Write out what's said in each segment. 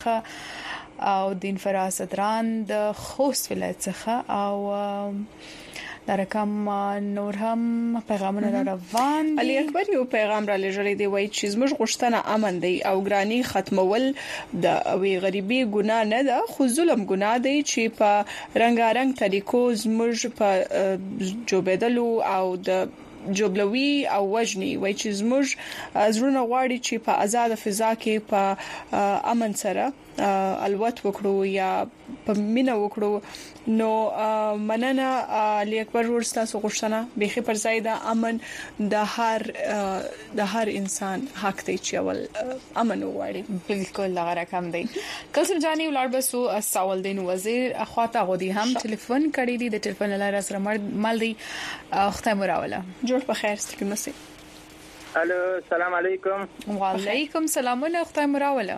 او دین فراس اتران د خوست ولایت څخه او د رقم نور هم پیغامونه روان علي اکبر یو پیغام را لېږلی دی وایي چې زموږ غوښتنه امن دی او ګرانی ختمول د وی غریبي ګناه نه ده خو ظلم ګناه دی چې په رنگارنګ طریقو زموږ په جوبېدلو او د جوبلوي او وجني وایي چې زموږ زړونه غواړي چې په آزاد فضا کې په امن سره الوت وکړو یا په مینا وکړو نو مننه علي اکبر ورستاسو غوښتنه به پر ځای د امن د هر انسان حق دی چې اول امن وغواړي بالکل هغه رقم دی کلسم جاني ولر بسو سوال دین وزیر اخواته غودي هم ټلیفون کړی دی د ټلیفون لاره سره مل دی اخته مراوله جوړ په خیر ستړي مسي الو السلام علیکم وعلیکم السلام اخته مراوله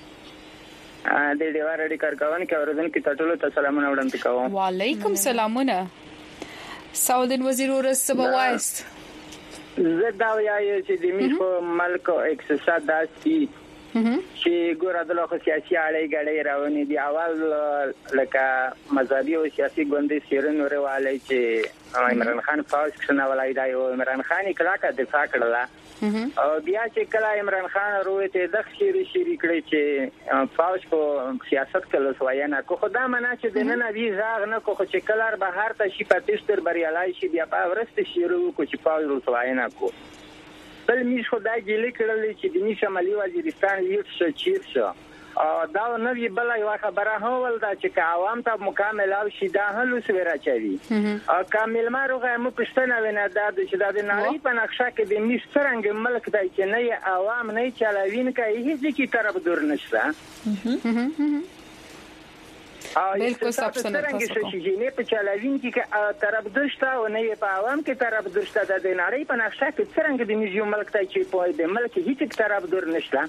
د ډیوار اړي کارکون کې اوردونکو ته ټول ته سلامونه وړاندې کوم وعلیکم سلامونه سعودین وزیر ورسبه وایست زه دا وایي چې د میخو ملک اقتصاد داسي چې ګوره د لوخ سیاسي اړې غړې راونی دی اول لکه مذهبي او سیاسي ګوندې سیرن ورواله چې عمران خان فاوز کښنه ولای دی او عمران خان کلاکه دفاع کړله او بیا چې کله عمران خان وروته د شری کړی چې فاوز کو سیاست کله سوایانه کو خدای منا چې د نن وی ځاغ نه کو چې کلر بهر ته شي پاتېستر بریالای شي بیا په ورسته شیرو کو چې فاوز سوایانه کو بل می خدای ګلې کړلې چې د شمالي وزیرستان یو څه چیرشه دا نو یې بل یو خبره هول دا چې عوام ته مکمل او شي دا هلو سویرا چوي کامل ماروغه مو پښتنه ونه دا چې د نړۍ په نقشه کې د مسترنګ ملک دی چې نه عوام نه چلاوین کوي هیڅ کی طرف دور نشته بالکل سب سنت تاسو نه په چلاوین کې طرف درشته او نه په عوام کې طرف درشته د نړۍ په نقشه کې څنګه د میزیو ملک ته چې په د ملک هیڅ طرف دور نشته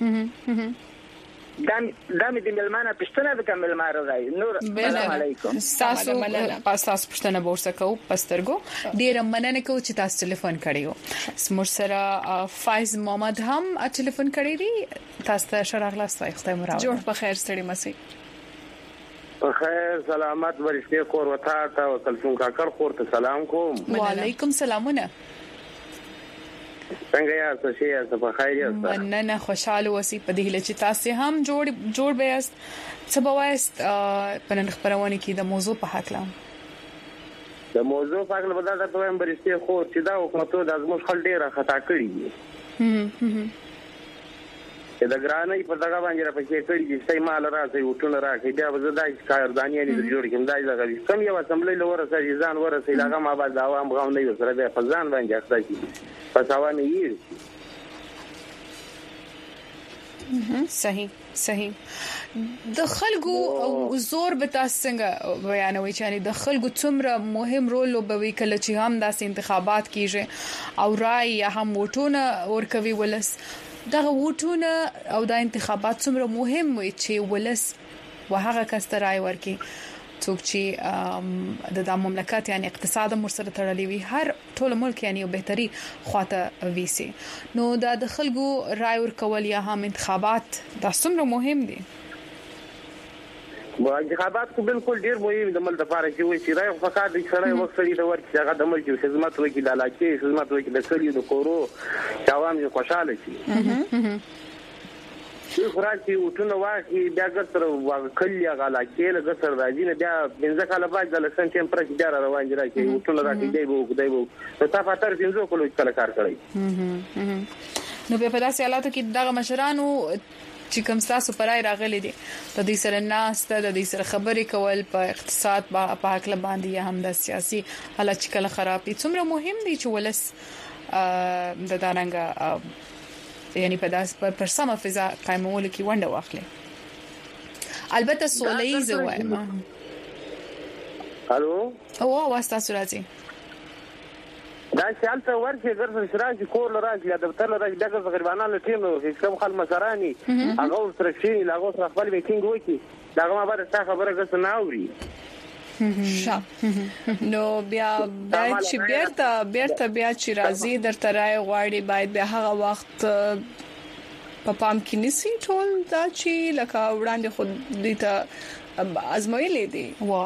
دامه د ملمانه پښتنه د کمل مارو راي نور السلام علیکم تاسو پښتنه بورسه کو پسترګو ډیر مننه کو چې تاسو ټلیفون کړیو سمور سره فایز محمد هم ټلیفون کړی دی تاسو ته شراغلاسته اختیار راو جوړ په خیر ستړي مسي خیر سلامت ورشته خور وتا تا کلثوم کاکر خور ته سلام کوم وعلیکم سلامونه څنګه یاست چې تاسو په خیر یاست مننه خوشاله وسی په دې چې تاسو هم جوړ بیاست څه بوایست په نن خبرونه کې د موضوع په حق لا د موضوع په اړه بدل ته هم ورشته خور چې دا حکومت د ازموږ خل ډیره خطا کړی دا ګرانې په دغه باندې را پکې کړی چې سې مال راځي وټونه راځي بیا وزدای کارداني نه جوړ کېم دای زغوي کم یو اسمبلی لور سره ځان ورسې لګه ما بعد عوام غو نه یو سره به فزان باندې اخته پس عوامي صحیح د خلکو زور به تاسو څنګه بیانوي چې د خلکو څومره مهم رول لوبوي کله چې هم داسې انتخابات کیږي او رائے یا هم ووټونه ورکوي ولس دغه ووټونه او د انتخابات څومره مهم وي چې ولس وهغه کسترای ورکي څوک چې د مملکت یعنی اقتصاد مرسته تړلې وي هر ټول ملک یعنی بهتري خواته ویسي نو د خلکو رائے ورکول یا هم انتخابات دا څومره مهم دي انتخابات کو بالکل ډیر مهم د ملک لپاره چې وي چې راي فقط د خړای وخت لري د ورکې هغه د ملک خدمت وکړي د علاقې خدمت وکړي د کلیو د کورو عوام یې خوشاله شي خراجي وټونه واخی بیا ګسر وکړي هغه علاقې له ګسر راځي نه بیا بنځه کاله بعد د لسن ټمپریچر بیا روان دي راځي وټونه راځي دی وو په تاسو تر بنځه کولو کله کار کوي نو په داسې حالاتو کې دغه مشرانو چې کوم تاسو پرای راغلي دي د دې سره ناس ته د دې سره خبرې کول په اقتصاد په حق باندې یا هم د سیاسي حالت چې کله خراب دي څومره مهم دي چې ولس د دارنګ یعنی په داس پر سم فضا قائمول کې ونده واخلي البته سولې زوایم الو او واسطه سوراتي دا چې ته ورته ګرځي شراجي کور لراځي د دفتر لراځي دغه غریبانو ټیم هیڅ کوم خل مسرانی هغه سره شي لاغو سره خپل میټینګ وکي داغه ما بعد څه خبره غس نه اوري نو بیا چې بیرته بیا چې راځي درته راي غواړي باید به هغه وخت په پام کې نسی ټول دا چې لکه وړاندې خود دې ته ازمایلې دي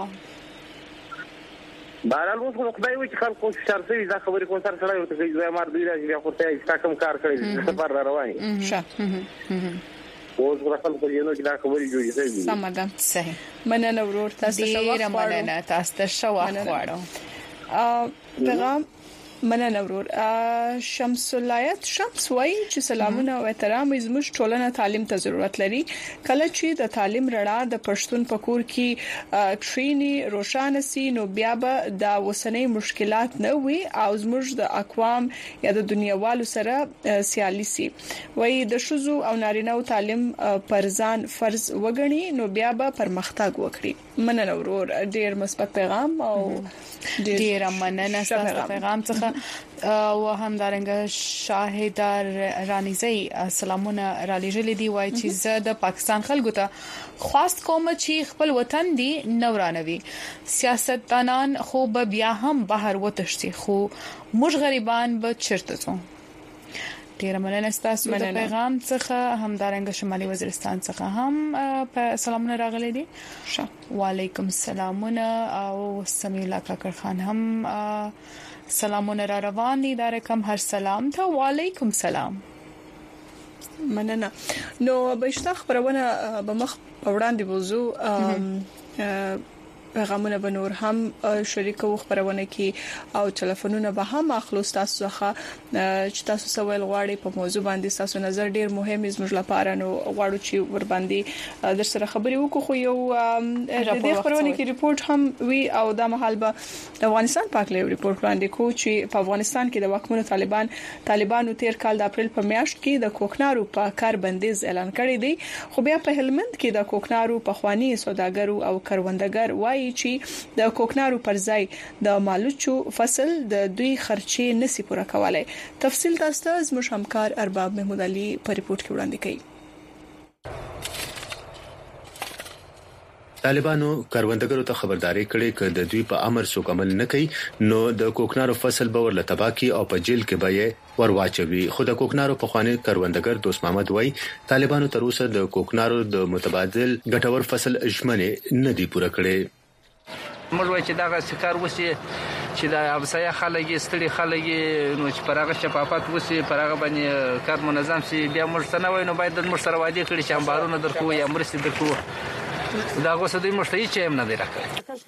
بهرحال اوس خدای وي چې خلکو شرطي دا خبرې کوم سره سره یو ته چې مار دوی راځي بیا خو ته کم کار کړی سفر را روان شه اوس خلکو په یوه کې دا خبرې جوړې شي سم ده صحیح مننه ورور تاسو ته مننه تاسو ته شواخ غواړم پیغام مننه ورور شمس الایت شمس وای چې سلامونه او احترام زموږ ټولنه تعلیم ته ضرورت لري کله چې د تعلیم رڼا د پښتون پکور کې کښینی روشانه سي نو بیا به د وسنۍ مشکلات نه وي او زموږ د اقوام یا د دنیاوالو سره سیالي سي وای د شذو او نارینه تعلیم پرځان فرض وګڼي نو بیا به پرمختګ وکړي مننه ورور ډیر مثبت پیغام او ډیر مننه ستاسو پیغام څخه او هم دارنګه شاهدار رانیزي سلامونه را لېږلې دی وای چې زه د پاکستان خلکو ته خواست کوم چې خپل وطن دی نورانوي سیاستدانان خو به بیا هم بهر وتښتي خو موږ غریبان به چیرته ځو ډیر مننه ستاسو د پیغام څخه هم دارنګه شمالي وزیرستان څخه هم سلامونه راغلي دي وعلیکم السلامونه او سمیع الله کاکر خان هم سلامونه را روان دي دا رقم هر سلام ته وعلیکم سلام مننه نو بهشته خبرونه به مخ وړاندې وځو پیغامونه به نور هم شریکو خبرونه کې او ټلیفونونه به هم اخلو تاسو څخه چې تاسو سوال غواړي په موضوع باندې تاسو نظر ډیر مهم زموږ لپاره نو غواړو چې ور باندې در سره خبرې وکړو خو یو د خبرونه کې ریپورت هم وی او د محل به د افغانستان پاک لیو ریپورت باندې کو چې په افغانستان کې د واکمنو طالبانو 13 کال د اپریل په میاشت کې د کوکنارو په کار بندیز اعلان کړی دی خو بیا په هلمند کې د کوکنارو په خواني سوداګرو او کروندګر وای چې د کوکنارو پر ځای د مالوچو فصل د دوی خرچې نسی پوره کولای تفصیل تاسو ته زموږ همکار ارباب محمود علي په ریپورت کې وړاندې کړي طالبانو کروندګرو ته خبرداري کړې چې د دوی په امر څوک عمل نه کوي نو د کوکنارو فصل به ورله تباہ کی او په جیل کې به یې ورواچوي خو د کوکنارو په خواني کروندګر دوست محمد وای طالبانو تر اوسه د کوکنارو د متبادل ګټور فصل ژمنه نه دی پوره کړې موږ وایو چې دا څکار وسی چې دا ابسیا خلګي ستړي خلګي نو چې پرغه شفافیت وسی پرغه باندې کار منظم سي بیا موږ څنګه وای نو باید د موږ سره وادي کړی چې امبارونه درکو یا مرستې درکو دا غوسه دوی مشته چې هم نه دی راکړي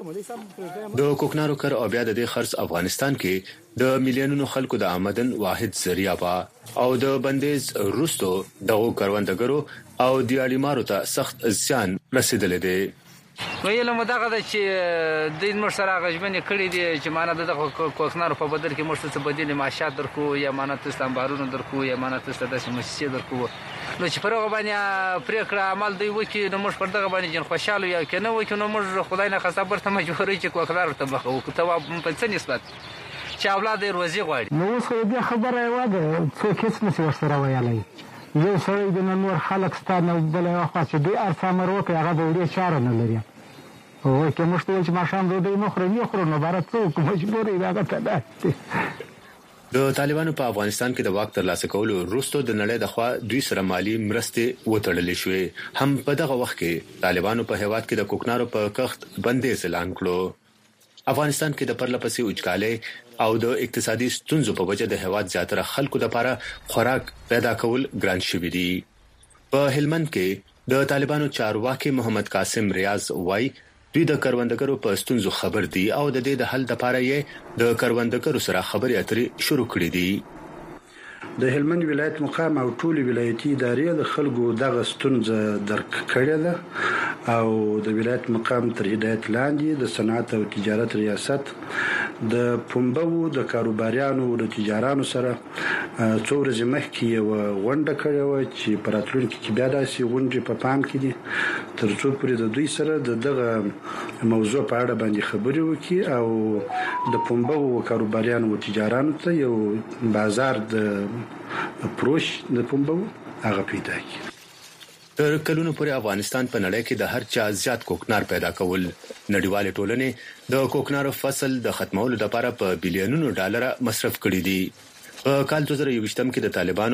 د کوکنارو کار او بیا د خرڅ افغانستان کې د میلیونونو خلکو د آمدن واحد ذریعہ وا او د بندیز روستو دغه کروندګرو او دیالیمارو ته سخت زیان رسیدلې دي ویل مو دغه چې د موږ سره غژمنې کړې دي چې معنا د کوکنارو په بدل کې موږ څه بدیل معاشات درکو یا معنا تاسو امبارونه درکو یا معنا تاسو د مؤسسې درکو نو چې پرغه باندې پریکړه عمل دی وکي نو موږ پر دغه باندې جن خوشاله یو کنه وکي نو موږ خدای نه خاصه برته مجبورې چې کوکنارو ته بخو ته په څه نسبت چې اولاد یې روزي غواړي نو اوس دې خبره واده څه کیس نشي ورسره ویلای یو سړی د نور خلک ستانه بل یو خاص دی ارسامر وکي هغه د وړي چاره نه لري او که مشته چې ماشام دوی مخرو نو بارات څوک مجبورې راغته ده د طالبانو په افغانستان کې د واک ترلاسه کولو وروسته د نړۍ د خوا دوی سره مالی مرستې وټړلې شوې هم په دغه وخت کې طالبانو په هیواد کې د کوکنارو په کښت بندیز اعلان کړو افغانستان کې د پرلپسې وچکالۍ او د اقتصادي ستونزو په وجه د هیواد زیاتره خلکو لپاره خوراک پیدا کول ګران شوی دی په هلمند کې د طالبانو چارواکي محمد قاسم ریاض وای دوی د کروندګرو په ستونزو خبر دي او د دې د حل لپاره یې د کروندګرو سره خبرې اترې شروع کړې دي د هلمند ولایت مقام او ټول ولایتي ادارې د خلکو دغه ستونزه درک کړې ده او د ولایت مقام تر هدایت لاندې د صنعت او تجارت ریاست د پومبو د کاروباریانو او د تجارانو سره څو ورځې مخکې یو غونډه کړې و چې په راتلونکي کې بیا داسې غونډې په پام کې دي ترڅو پرې د دوی سره دغه موضوع په اړه باندې خبرې وکړي او د پومبو او کاروباریانو او تجارانو ته یو بازار د پروش د پومبو هغه پیدا کړي تر کلونو پورې افغانستان په نړۍ کې د هر چا زیات کوکنار پیدا کول نړیواله ټولنه د کوکنارو فصل د ختمولو لپاره په بلیونونو ډالر مصرف کړي دي په کال 2021 کې د طالبانو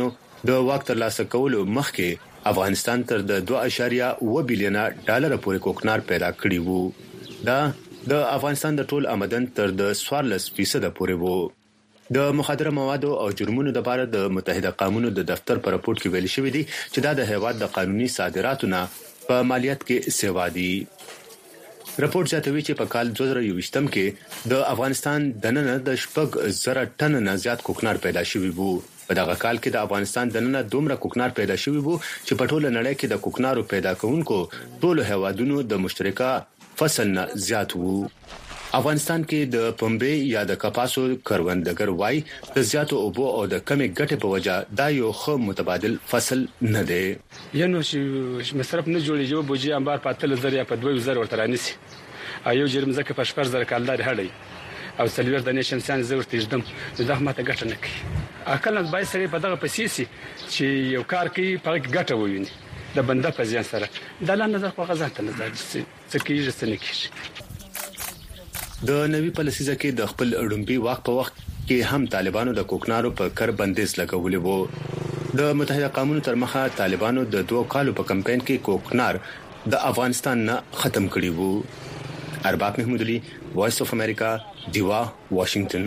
د واک ترلاسه کولو مخکې افغانستان تر د 2.1 بلین ډالر پورې کوکنار پیدا کړی وو. دا د افغانستان د ټول آمدن تر د 14% پورې وو. د مخدره موادو او جرمونو لپاره د متحده قومونو د دفتر پر راپورټ کې ویل شوی دی چې دا د هیواد د قانوني صادراتو نه په مالیات کې سیوا دي. راپورټ زیاتوي چې په کال 2021 کې د افغانستان دننه د 1000 ټن نه زیات کوکنار پیدا شوی وو. په دغه کال کې د افغانستان دننه دومره کوکنار پیدا شوی وو چې په ټوله نړۍ کې د کوکنارو پیدا کوونکو ټول هیوادونو د مشترکه فصل نه زیات وو. افغانستان کې د پنبې یا د کپاسو کروندګر وای د زیاتو اوبو او د کمې ګټې په وجه دا یو ښه متبادل فصل نه دی. یانو چې مصرف نه جوړیږي بوجي انبار په 3000 یا په 2000 ورته رانیسي. ایو جرم زکه په 4000 کالدار هړی او سلویر د نېشن سان زور تیجدم دا ماته ګټه نه کوي. اکل نه بای سره په دغه پسیسي چې یو کار کوي په ګټه وویني د بنده په ځان سره د لاندې نظر په غزان ته نظر څه کیږي څه نه کیږي. د نوي پالیسي کې د خپل اړومبي واک په وخت کې هم طالبانو د کوکنارو په کر بندیز لګولې وو. د متحده قومونو تر مخه طالبانو د 2 کالو په کمپاین کې کوکنار د افغانستان نه ختم کړی وو. ارباب محمود علي، وایس اف امریکا، دیوا، واشنگټن.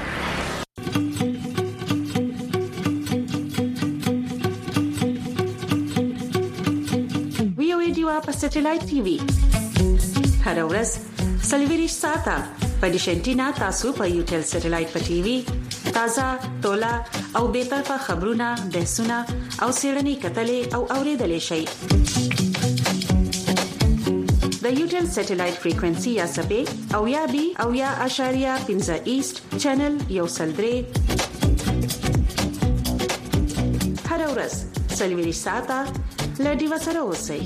ویو دیوا په سټلایټ ټي وي هر ورځ سلیویریش ساته په ډیشنټینا تاسو په یوټل سټلایټ په ټي وي تازه تولا او به طرفه خبرونه بحثونه او سیړنی کتلې او اوریدلې شي. د یوټل سټلایټ فریکوئنسي یا سبې او یا بي او یا اشاریه 15 ایست چینل یو سلدري هر ورځ سلیویریش ساته لډي وسره اوسئ.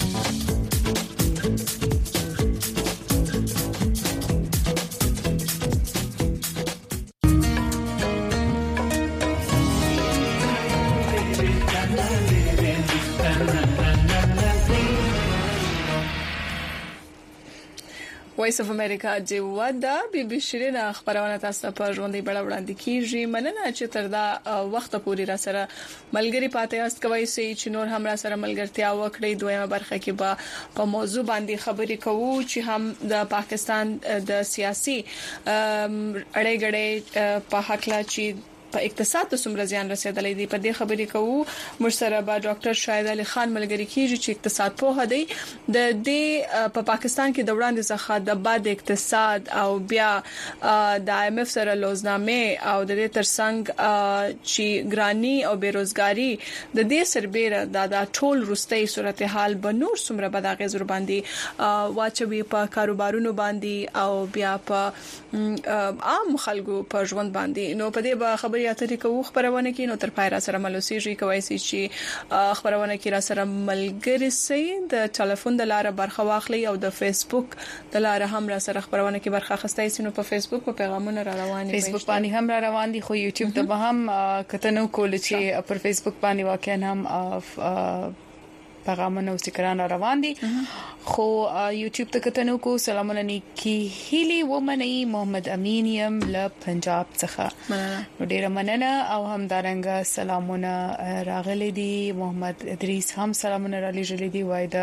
وایس اف امریکا دی ودا بي بي شيرین خبرونه تاسو په ژوندۍ بڼه وړاندې کیږي. مننه چې تر دا وخت پورې را سره ملګری پاتې است کوي چې نور هم را سره ملګرتیا وکړي. دویمه برخه کې په موضوع باندې خبرې کوو چې هم د پاکستان د سیاسي اړهګړې په حق لا چې په اقتصاد ته څومره زیان رسیدلې دي په دې خبرې کوو. مشترک با ډاکټر شاهد علي خان ملګری کیږي چې اقتصاد په هدي د دې په پاکستان کې د وړاندې څخه د باد اقتصاد او بیا د IMF سره لوزنامه او د دې ترڅنګ چې ګرانی او بیروزګاری د دې سربېره د ټول روستي صورتحال به نور څومره بداغه زور باندې واچوي په کاروبارونو باندې او بیا په عام خلکو په ژوند باندې. نو په دې به خبرې اترې کوو خبرونه کې نو تر پای را سره ملوسیږي کوي چې خبرونه کې را سره ملګری سي د ټلیفون د لارې برخه واخلي او د فیسبوک د لارې هم را سره خبرونه کې برخه اخستای سي. نو په فیسبوک په پیغامونه را روان دي، فیسبوک باندې هم را روان دي، خو یوټیوب ته به هم کتنو کول چې پر فیسبوک باندې واقعا هم پیغامونه او سټیکران روان دي. خو یوټیوب ته کتنو کو سلامونه نیکی هیلی ومني محمد امینیم له پنجاب څخه نو ډیره مننه او هم دارنګ سلامونه راغلي دي. محمد ادریس هم سلامونه را لېږلي دي، وایدا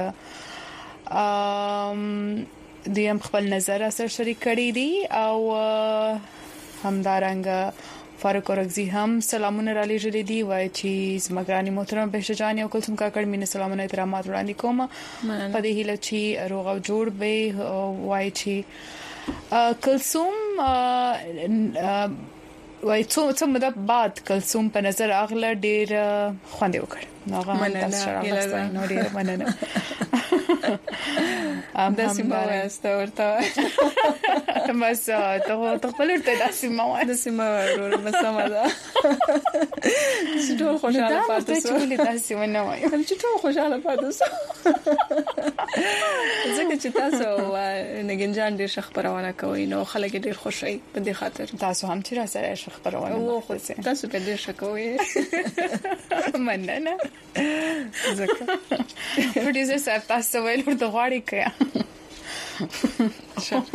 دیم خپل نظر سره شریک کړي دي او هم دارنګ فاروق اورغزی هم سلامونه را لېږلي دي، وایي چې زمګرانی محترم بهشجان او کلثوم کاکړ مینه سلامونه احترامات وړاندې کوم په دې هیله چې روغ او جوړ به وایي چې کلثوم وایي څو مده بعد کلثوم په نظر اغله ډیر خوند وکړ. نو هغه تاسو سره نو ډیر مننه. د سیمه واسطه ورته بس ته خپل ورته د سیمه ورور مسمه ده چې ټول خوشاله پاتې شو. چې تاسو ونه وایي چې ټول خوشاله پاتې شو ځکه چې تاسو نګنجان ډیر خبرونه کوي نو خلک ډیر خوشي په دې خاطر تاسو هم چې را سره خبرونه کوي تاسو په دې شکوي مننه. ځکه پروډوسر صاحب تاسو ویل ورته غواړي کیا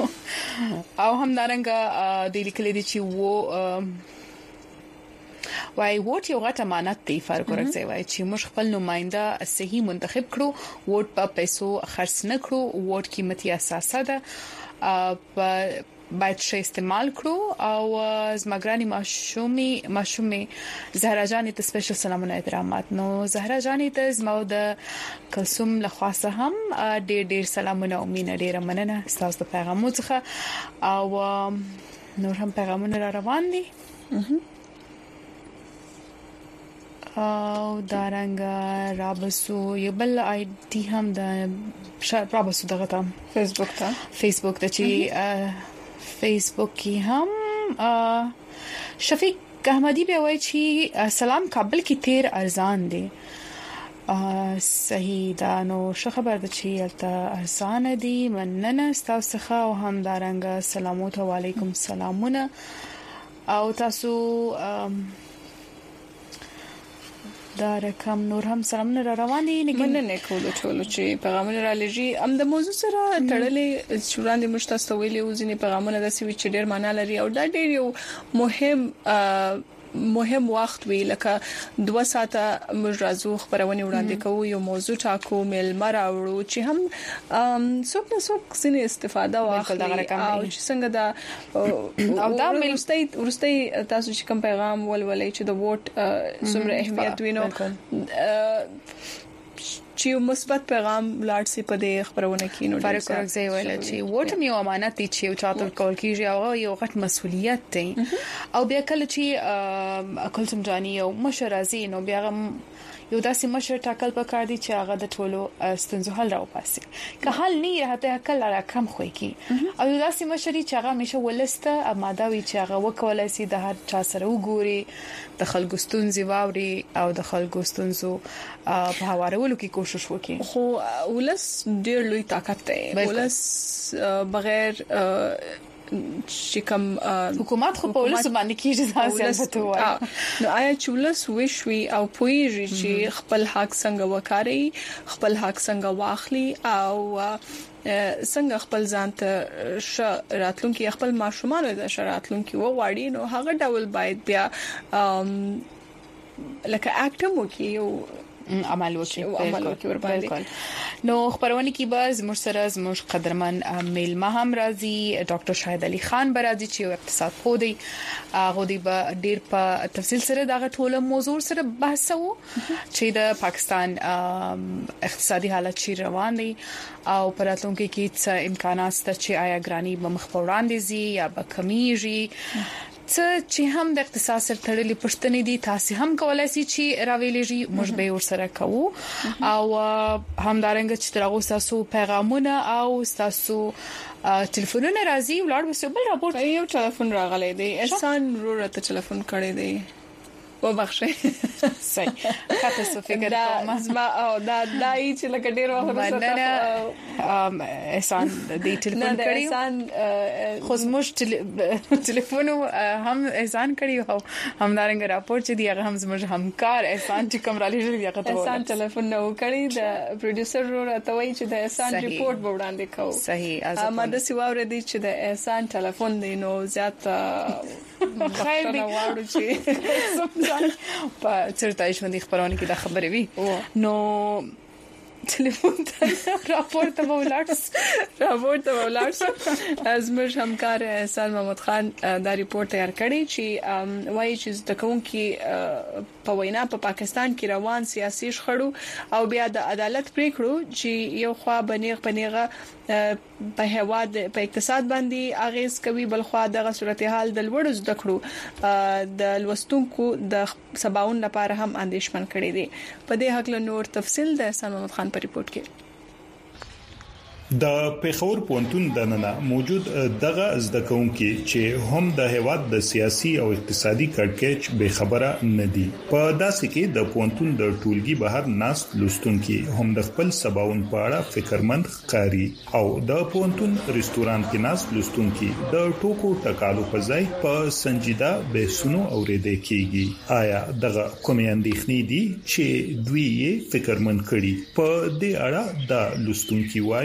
او هم دارنګ د لیکلې دي چې وای ووټ یو غټ امانت دی فرق ورکوي وای چې موږ خپل نماینده صحیح منتخب کړو ووټ په پیسو خرڅ نه کړو ووټ قیمتي اساسه ده باید شي استعمال کړو او زمګرانی ماشومي زهرا جان ته سپیشل سلامونه احترامات نو زهرا جان ته زمو د کلثوم لخواصه هم ډېر سلامونه او مینه ډېر مننه تاسو ته پیغام څخه او نور هم پیغامونه را روان دي او دارنګ رابسو یو بل آی ډي هم د رابسو دغه تام فیسبوک ته چې فیسبوک کې هم شفیق احمدی به وایي چې سلام کابل کې تیر ارزان دي صحیح دا نو ښه خبر ده چې البته ارزان دي مننه تاسو څخه او هم دارنګ سلامات علیکم سلامونه او تاسو دا رقم نور هم سلامونه را روان دي مننه کوله چې پیغامونه را لږی ام د موضوع سره تړلې شوراندې مشتاسته ویلې وزنی پیغامونه د سوي چې ډېر معنا لري او دا ډېر یو مهم وخت وی لکه 2 ساعته مجرزو خبرونه وړاندې کوو یو موضوع ټاکو مل مراوړو چې هم څوک نه څوک سینې استفاده واخلي او چې څنګه دا او دا ورستي تاسو چې کوم پیغام ولولې چې د ووټ څومره اهمیت وینو چې مثبت پیغام لاړ سي په دې خبرونه کې نو فرق راځي ویل چې ووټ یو امانت دی چې چاته کول کیږي او یو غټ مسولیت دی او بیا کله چې کلثوم جانی یو مشرازي نو بیا یو داسې مشر ټاکل پکار دي چې هغه د ټولو ستونزو حل راوپاسي که حل نه راته کله راکم خوې کی او یو داسې مشر چې هغه همیشه ولسته اماده وي چې هغه وکولای شي د هر چا سره وګوري د خلکو ستونزې واوري او د خلکو ستونزو په هوارولو کې کوشش وکړي خو ولس ډېر لوی طاقت دی ولس بغیر چې کوم حکومت خو په ولس باندې کیږي ځکه وایي نو آیا چې ولس وشوي او پويږي چې خپل حق څنګه وکاري خپل حق څنګه واخلي او څنګه خپل ځان ته راتلونکي خپل ماشومان د راتلونکي وغواړي نو هغه ډول باید بیا لکه اکټم وکي او عمل وکړي بالکل نو خبرونه کې باز مرسره زموږ قدرمن میلمه هم راځي ډاکټر شاهد علي خان برازي چې اقتصاد خو دی غوډي به ډیر په تفصیل سره دا ټوله موضوع سره بحث وو چې د پاکستان اقتصادي حالت چی روان دي او پراتونکو کې څه امکانات شته چې آیا ګرانی به مخ په وړاندې زی یا به کمیږي چې هم د اقتصاد سره تړلې پښتنې دي تاسو هم کولای شئ چې راویلېږي موږ به ورسره کوو او همدارنګه چې ترغه تاسو پیغامونه او تاسو ټلیفونونه راځي ولاړ وسو بل راپور یو ټلیفون راغلی دی احسان ورته ټلیفون کړی دی وبخښه صحیح کاته څه فکر کوم ما او دا دای چې لکه ډیر وخت سره احسان دې ټلیفون کړی احسان خو زموږ ټلیفون هم احسان کړی او همدارنګ راپور چې دی هغه هم زموږ همکار احسان چې کوم را لېږي هغه ته احسان ټلیفون نو کړی د پروډوسر راته وایي چې د احسان ریپورت به وړاندې کوو صحیح ما د سیواور دي چې د احسان ټلیفون دی نو زیات خیر دی واړو چې په چرته ژوندۍ خبرونه کې دا خبرې وي نو ټلیفون ته راپورټ ولاړس از موږ همکار احسان محمد خان دا ریپورت تیار کړی چې وایي چې د کومکی په وینا په پاکستان کې روان سیاسي شخړو او بیا د عدالت پریکړو چې یو خوا بنیغه په هواد په اقتصاد باندې اغیز کوي بل خوا دغه صورتحال د لوړ زده کړو د لوستونکو د سباون لپاره هم اندیشمن کړي دي په دې حق له نور تفصیل د احسان محمد خان په ریپورت کې د پیښور پونتون دننه موجود دغه زده کوونکي چې هم د هیواد د سیاسي او اقتصادي کړکېچ به خبره نه دي په داسې کې د پونتون د ټولګي بهر ناس لستونکي هم د خپل سباون په اړه فکرمند ښکاری او د پونتون ریسټورانټ کې ناس لستونکي د ټوکو ټکالو په ځای په سنجیده بحثونو اوریدل کیږي آیا دغه کومې اندېښنې دي چې دوی یې فکرمند کړي په دې اړه د لستونکي وایي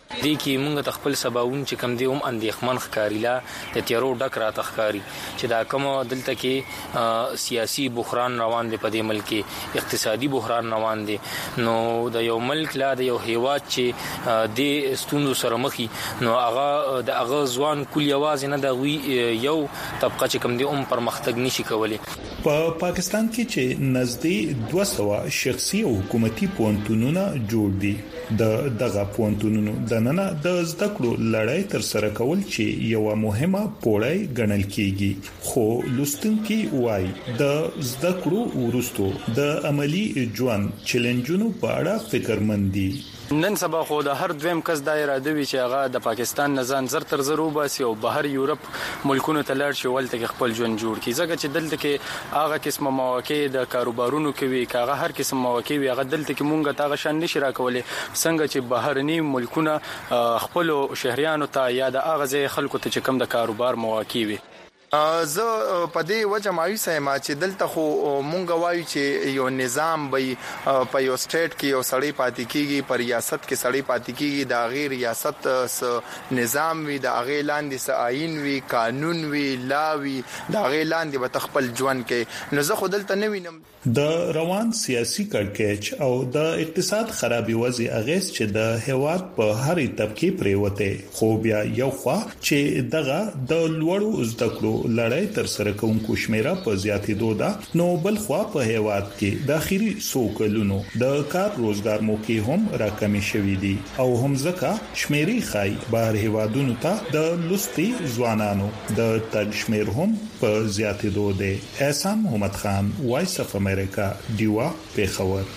دي کې موږ خپل سباون چې کم دی هم اندېخمن ښکاریلا د تیرو ډک را تخکاری چې دا کوم دلته کې سیاسي بحران روان دی په دې ملک اقتصادي بحران روان دی نو د یو ملک لا د یو هیواد چې د ستوندو سره مخي نو هغه ځوان کل یوازې نه د یو طبقه چې کم دی هم پرمختګ نشي کولی. په پاکستان کې چې نزدې 200 شخصي او حکومتي پونتونونه جوړ دي دغه پونتونونو د نن د زده کړو لړۍ تر سره کول چې یو مهمه پوړی ګڼل کیږي خو لوستونکي وایي د زده کړو ورستو د عملی ژوند چیلنجونو په اړه فکرمند دي. نن سبا خو د هر دویم کس د اراده وی چې هغه د پاکستان نزان زر تر زرو باسي او بهر یورپ ملکونو ته لاړ شي ولته خپل ژوند جوړ کړي ځکه چې دلته کې هغه قسمه مواقع د کاروبارونو کوي کاغه هر قسم مواقع وي هغه دلته کې مونږه تاغه شان نشي راکولې څنګه چې بهرني ملکونه خپل شهريانو ته یا د هغه ځای خلکو ته چې کم د کاروبار مواقع وي. زه په دې وجه مایوس یم چې دلته خو مونږ وایو چې یو نظام به په یو سټیټ کې یو سړی پاتې کیږي پر ریاست کې سړی پاتې کیږي د غیر ریاست نظام وي د غیر لاندې س آئین وي قانون وي لاوي د غیر لاندې به تخپل ژوند کې نو زه خو دلته نه وینم د روان سیاسي کړکېچ او د اقتصاد خرابي وضع اغیز چې د هیواد په هرې طبقه پریوته خو بیا یو خوا چې دغه د لوړو زده کړو لړۍ تر سره کوونکو شمیره په زیاتېدو ده نو بل خوا په هیواد کې د اخیری سوکلونو د کار روزګار موقع هم راکمې شوې دي او هم ځکه شمیرې خای بهر هیوادونو ته د لستي ځوانانو د تګ شمیر هم په زیاتېدو ده. احسان محمد خان وایس اف امریکا دیوا پیښور.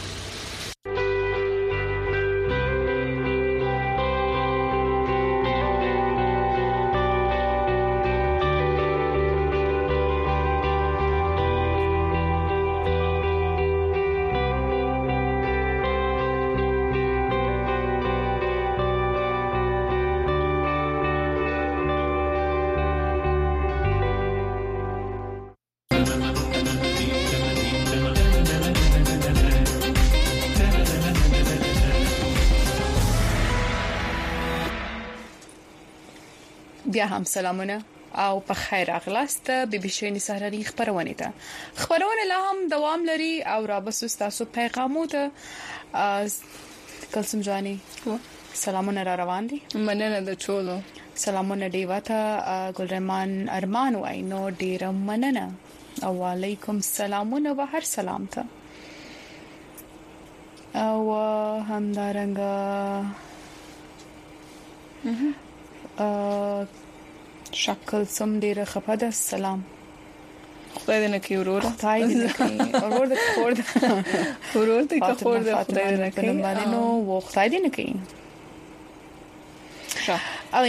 بیا هم سلامونه او په خیر اغلاست بي بي سي نصاري خبرونه ده خبرونه لا هم دوام لري او را بسوس تاسو پیغامو ته کلسم جاني سلامونه را روان دي مننه د چولو سلامونه دیوا ته ګلرمان ارمان وای نو ډیر مننه او علیکم سلامونه و هر سلام ته او همدارنګه شکل سم ډیره خپه سلام خدای دې نه کوي ورور خدای دې نه کوي ورور دې خور دې خور دې خدای دې نه کوي نو و خدای دې نه کوي او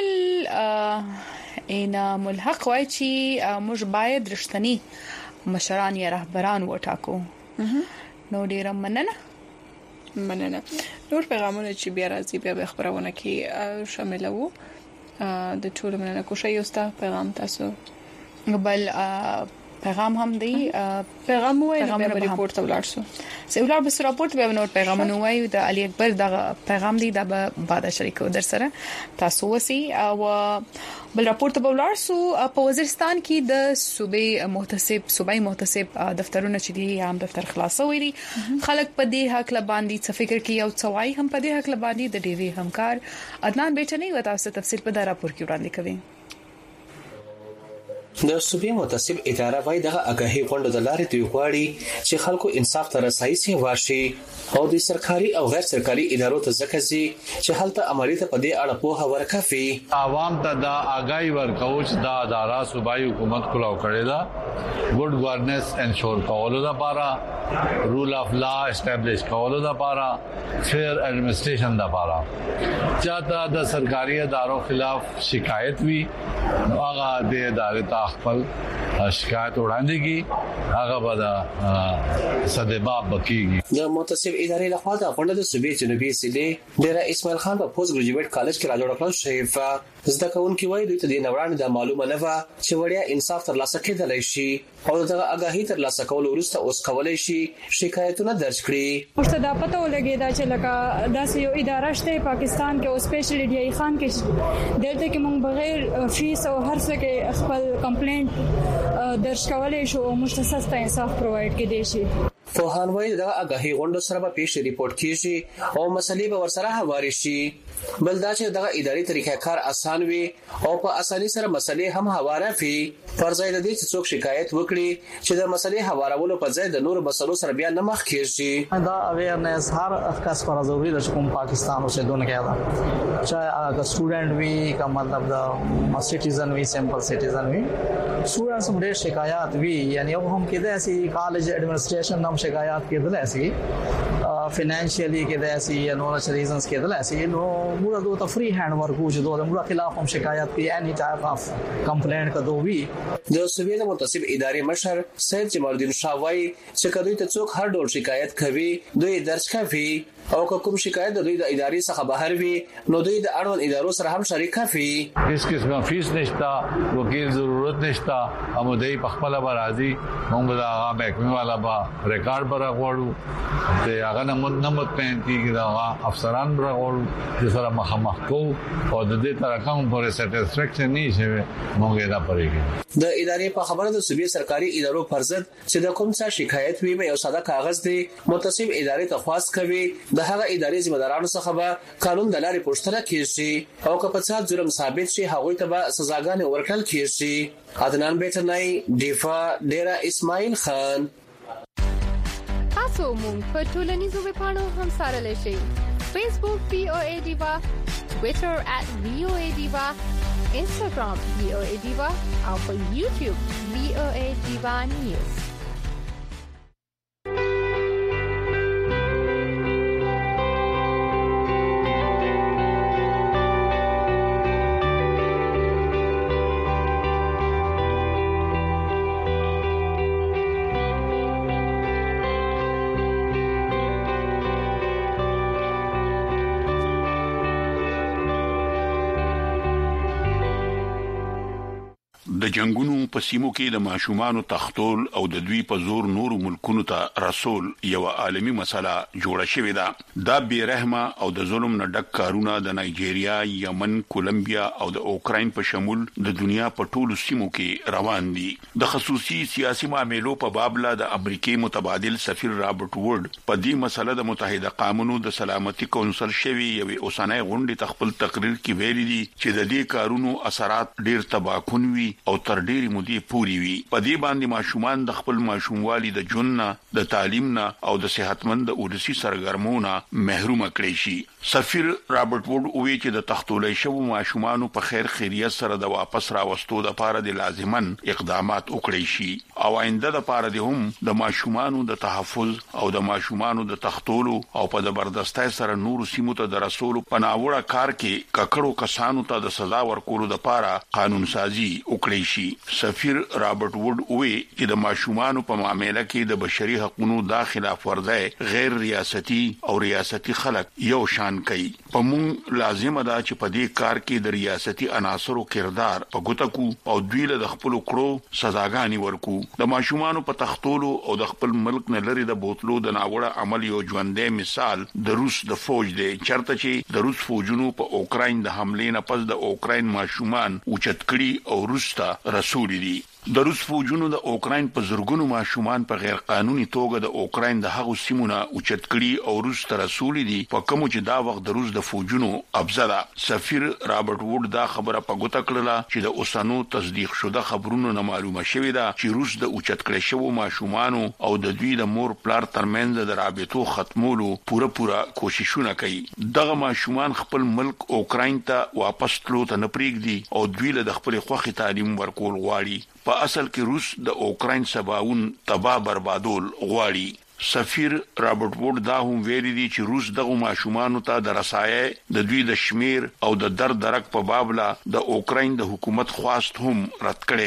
انعام الحق وای چې موږ باید رښتینی مشران یا رهبران وټاکو نو ډیره مننه نور پیغامونه چې بیا راځي بیا خبرونه کې شامل وو د ټول مننه کوشي یوستا پیغام تاسو بل پیغام هم دی پیغام وای د ریپورت ولر شو سیولار بس راپورټ به نور پیغامونه وای د علي اکبر د پیغام دی د بعد شریکو در سره تاسو وسی او بل راپورټ به ولر شو په وزیرستان کې د صوبای محتسب دفترونه چې دی عام دفتر خلاصوي دي خلک په دې حق لباندې څه فکر کوي او څوای هم په دې حق لباندې د ډیری همکار عدنان بیٹنی و تاسو تفصیل په دا راپور کې وړاندې کوي. د صوبې محتسب اداره وای دغه اګاهي غونډه د لارې دوی غواړي چې خلکو انصاف ته رسایي سي واشي او د سرکاري او غیر سرکاري ادارو ته ځکهسي چې حالت عملی ته په دې اړه په ورکافي عوام ته د اګاهي ورکوچ د اداره صوبایي حکومت کولو کړی دا ګډ ګورننس انشور کولو لپاره رول اف لا اسټابلیش کولو لپاره فیر ایڈمنسټریشن لپاره چاته د سرکاري ادارو خلاف شکایت وی هغه د ادارې ته خپل شکایت وړاندې کی هغه به صدباب بکیږي. د محتسب ادارې لخوا د غونډه د صوبې جنوبي سیلې ډیر اسماعیل خان په پوسټ ګریجویټ کالج کې راجوړ کړل شریف زده کوونکي وایي دوی ته د نوړان د معلومه نه و چې وړیا انصاف ترلاسه کېدلی شي او دغه اګاهي ترلاسه کول ورسته اوس کولای شي شکایتونه درج کړي. ورته دا پته ولګیدا چې لکه داسې یو اداره شته پاکستان کې او سپیشلی ډي ای خان کې دلته کې موږ بغیر فیس او هر څه کې خپل کمپلینټ درج کولای شو او مشخص ته انصاف پرووایډ کړي شي. فوهان وایي دا آگاهي غونډه سره به پیښې ریپورت کیږي او مسلې به ورسره هواري شي. بل دا چې دغه اداري طریقه کار آسان وي او په اساني سره مسلې هم هواره وي. پر ځای د دې چې څوک شکایت وکړي چې د مسلې هوارولو په ځای د نور مسلو سره بیا نه مخ کیږي. دا اویرنس هر کس پر ضروري ده چې کوم پاکستان اوسیدونکو کې دا چاہے هغه سټوډنټ وي کا مطلب دا سټیزن وي سمپل سټیزن وي سټوډنټس هم ډېر شکایت وي یعنی هم کې ده سي کالج ایڈمنسټریشن هم شکایت کېدل سي فینانشلی کې ده سي یا نور ریزنز کېدل سي نو موږ دوه فری هاند ورکو چې دوه موږ خلاف هم شکایت کوي اني ټایپ اف کمپلینټ کدو وي. د سویل متصب ادارې مشر سید جمال الدین شاوای چې کدوې ته څوک هر ډول شکایت کوي دوی درج کوي او کوم شکایت د دوی د ادارې څخه بهر وي نو دوی د اړوند ادارو سره هم شریک کوي. هیڅ قسمه فیس نشتا وکیل ضرورت نشتا هم دوی په خپل برازي موږ دا محکمه والا با ریکارډ پر غوړو ته هغه نه متپېنتي دا افسران پر غوړو چې سره مخامخ کو او د دې تر کوم پر سټیسفیکشن نشي موږ دا پرېږي. د ادارې په خبره د صوبې سرکاري ادارو فرض چې د کوم څه شکایت وي یو ساده کاغذ دی متصب ادارې ته خواست کوي د هغه ادارې ذمہ دارانو څخه به قانون د لارې پوښتنه کیږي او که په څه جرم ثابت شي هغه ته به سزاګانې ورکړل کیږي. عدنان بیٹنای دیفا ډیرا اسماعیل خان. تاسو مونږ په ټولنیزو ویبپاڼو هم سره لشي فیسبوک VOA Diva, Twitter @VOA Diva, Instagram VOA Diva او په YouTube VOA Diva News. د جنگونو په سیمو کې د ماشومانو تختول او د دوی په زور نور ملکونو ته رسول یو عالمي مسله جوړه شوې ده. دا بیرحمه او د ظلم نه ډک کارونه د نایجیریا، یمن، کولمبیا او د اوکراین په شمول د دنیا په ټولو سیمو کې روان دي. د خصوصي سیاسي معاملو په باب لا د امریکای متبادل سفیر رابرټ وورد په دې مسله د متحده قومونو د سلامتي کونسل شوی یو اوسنۍ غونډه تخپل تقریر کې ویلي دي چې د دې کارونو اثرات ډیر تباکون وي او تر ډېری مودې پوري وي. په دې باندې ماشومان د خپل ماشوموالي د ژوند نه، د تعلیم نه او د صحتمند ولسی سرګرمونه محروم کړي شي. سفیر رابرټ وورد وایي چې د تختولې شوو ماشومان په خیر خیریت سره د واپس راوستو لپاره د لازمن اقدامات وکړي شي او آینده لپاره د هم د ماشومان د تحفظ او د ماشومان د تختولو او په زبردستۍ سره نور سیمو ته د رسولو په ناوړه کار کې ککړو کسانو ته د سزا ورکولو لپاره قانون سازي وکړي شي. سفیر رابرټ وورد وایي چې د ماشومان په معاملې کې د بشري حقوقو داخله فرضه غیر ریاستي او ریاستي خلک یو شان کوي. په مونږ لازمه ده چې په دې کار کې د ریاستي عناصرو کردار په ګوتکو او دوی له خپل کړو سزاګانی ورکو. د ماشومان په تختولو او د خپل ملک نه لري د بوتلو د ناوړه عمل یو ژوندې مثال د روس د فوج دی. چرته چې د روس فوجونو په اوکراین د حملې نه پس د اوکراین ماشومان اوچت کړي او روس ته رسول دي. د روس فوجونو د اوکراین په زورګونو ماشومان په غیر قانوني توګه د اوکراین د هغو سیمونه اوچت کړي او روس ته رسول دي په کوم چې دا وخت د روس د فوجونو ابزدا. سفیر رابرټ وورد دا خبره په ګوته کړله چې د اوسانو تصدیق شوه خبرونو نه معلومه شوې ده چې روس د اوچت کړي شوو ماشومان او د دوی د مور پلار ترمنځ د رابطو ختمولو پوره کوششونه کوي. دغه ماشومان خپل ملک اوکراین ته واپس تلو ته نه پریږدي او دوی له خپل خوخي تعلیم ورکول غواړي. په اصل کې روس د اوکراین سباون تباہ بربادول غواړي. سفیر رابرټ وورد دا هم ویلي دي چې روس دغه ماشومان ته د رسایي د دوی د شمیر او د درک په باب لا د اوکراین د حکومت خواست هم رد کړي دي.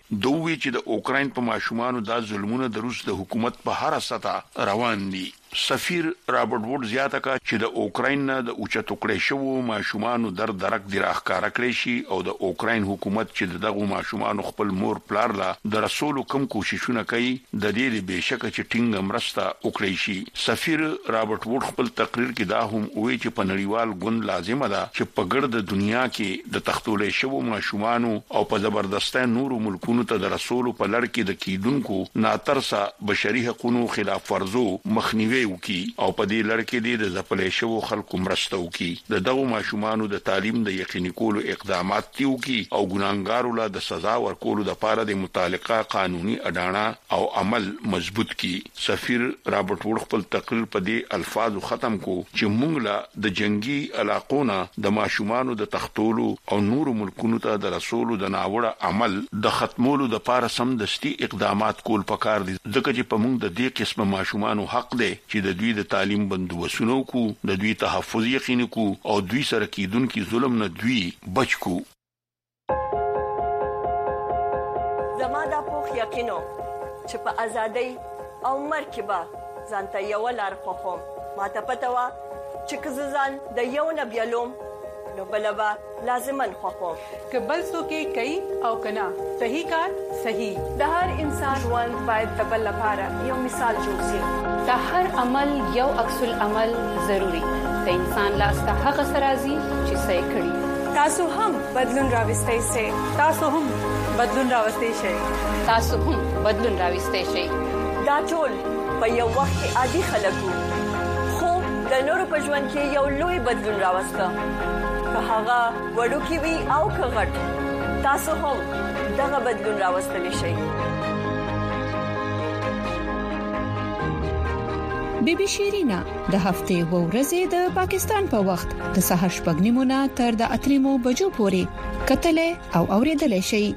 دوی چې د اوکراین په ماشومانو د ظلمونو د روس د حکومت په هر سطح روان دي. سفیر رابرټ ووډ زیاته کړه چې د اوکراین نه د اوچتو کړې شوو ماشومانو درک دی راخکاره کړی شي او د اوکراین حکومت چې دغه ماشومانو خپل مور پلار لا د رسولو کم کوششونه کوي د دې بهشکه چې ټینګ مرسته وکړي شي. سفیر رابرټ ووډ خپل تقریر کې دا هم وایي چې په نړیوال غوند لازمه ده چې په ګرد دنیا کې د تختولې شوو ماشومانو او په زبردسته نورو ملکونو ته د رسولو په لړ کې د کیدونکو ناترسه بشري حقوقو خلاف ورزو مخنیوي وکي او په دې لړ کې د زپلې شوو خلکو مرسته وکي. د دغه ماشومانو د تعلیم د یقیني کولو اقدامات وکي او ګناګارو له د سزا ورکولو لپاره د متعلقه قانوني اډانه او عمل مضبوط کی. سفیر رابرټ ووډ خپل تقریر په دې الفاظو ختم کو چې موږ له د جنگي علاقونو د ماشومانو د تختولو او نورو ملکونو ته د رسولو د ناوړه عمل د ختمولو د لپاره سمدستي اقدامات کول پکار دي ځکه چې په موږ د دې قسمه ماشومانو حق دی چې د دوی د تعلیم بندوبستونه کو د دوی تحفظ یقیني کو او دوی سره کیدونکو ظلم نه دوی بچ کو. زما د پوخ یقینو چې په ازادۍ او مرکبه ځانته یو لار خوخم ماته پته وا چې کززان د یو نبیلوم نو بلبا لازمن خوخم کبل سو کې کوي او کنا صحیح کار صحیح. د هر انسان ژوند باید د بل لپاره یو مثال جوړ شي. د هر عمل یو عکس العمل ضروری. د انسان لاس ته هغه سرازي چې صحیح کړی. تاسو هم بدلون راوستئ شئ. تاسو هم بدلون راوستئ شئ. تاسو هم بدلون راوستئ شئ. دا ټول په یو وخت کې عادي خلکو خو د نورو په ژوند کې یو لوی بدلون راوسته. که هغه وړوکی وي او که غټ تاسو هم دغه بدلون راوستلی شئ. بیبي شیرینا د هفته و ورځې د پاکستان په وخت د سهار شپږ نیمو تر د 8 بجو پورې کتلې او اوریدلې شي.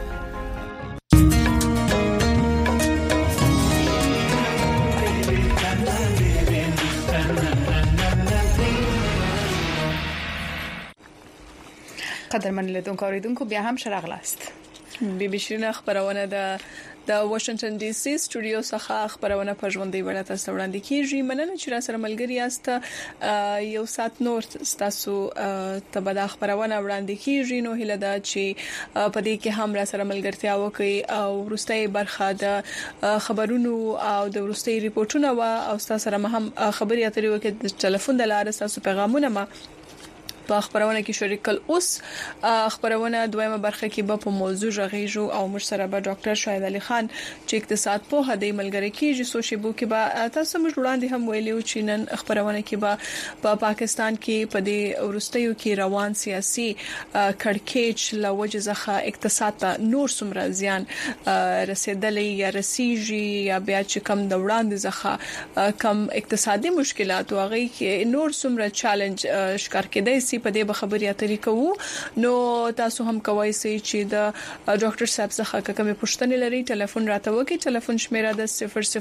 قدرمن لیدونکو اوریدونکو بیا هم شراغلاست. بي بي شیرینه خبرونه د واشنگټن ډي سي سټوډیو څخه خبرونه په ژوندۍ بڼه تاسو وړاندې کیږي. مننه چې را سره ملګری یاست. یو سات نور تاسو ته به د خبرونه وړاندې کیږي نو هله دا چې په دې کې هم را سره ملګرتیا وکړي او ورستۍ برخه د خبرونو او د ورستۍ ریپورتونو او تاسو سره هم خبري اترې وکړي د ټلیفون د لارې تاسو پیغامونه ما په خبرونه کې شریک کول. اوس خبرونه دویمه برخه کې به په موضوع راغیږو او موږ سره به ډاکټر شاهد علي خان چې اقتصاد په هدي ملګری کیږي سوشيبو کې به تاسو موږ وړاندې هم ویلو چې نن خبرونه کې به په پاکستان کې په دې ورستیو کې روان سیاسي کړکېچ لوجه ځخه اقتصاد ته نور څومره زیان رسیدلې یا رسیږي یا بیا چې کم د وړاندې ځخه کم اقتصادي مشکلات او هغه کې نور څومره چیلنج ښکار کېدای په دې خبري اترې کوو. نو تاسو هم کوی سئ چې د ډاکټر صاحب څخه کومه پوښتنه لري ټلیفون راته وکړئ. ټلیفون شمیره د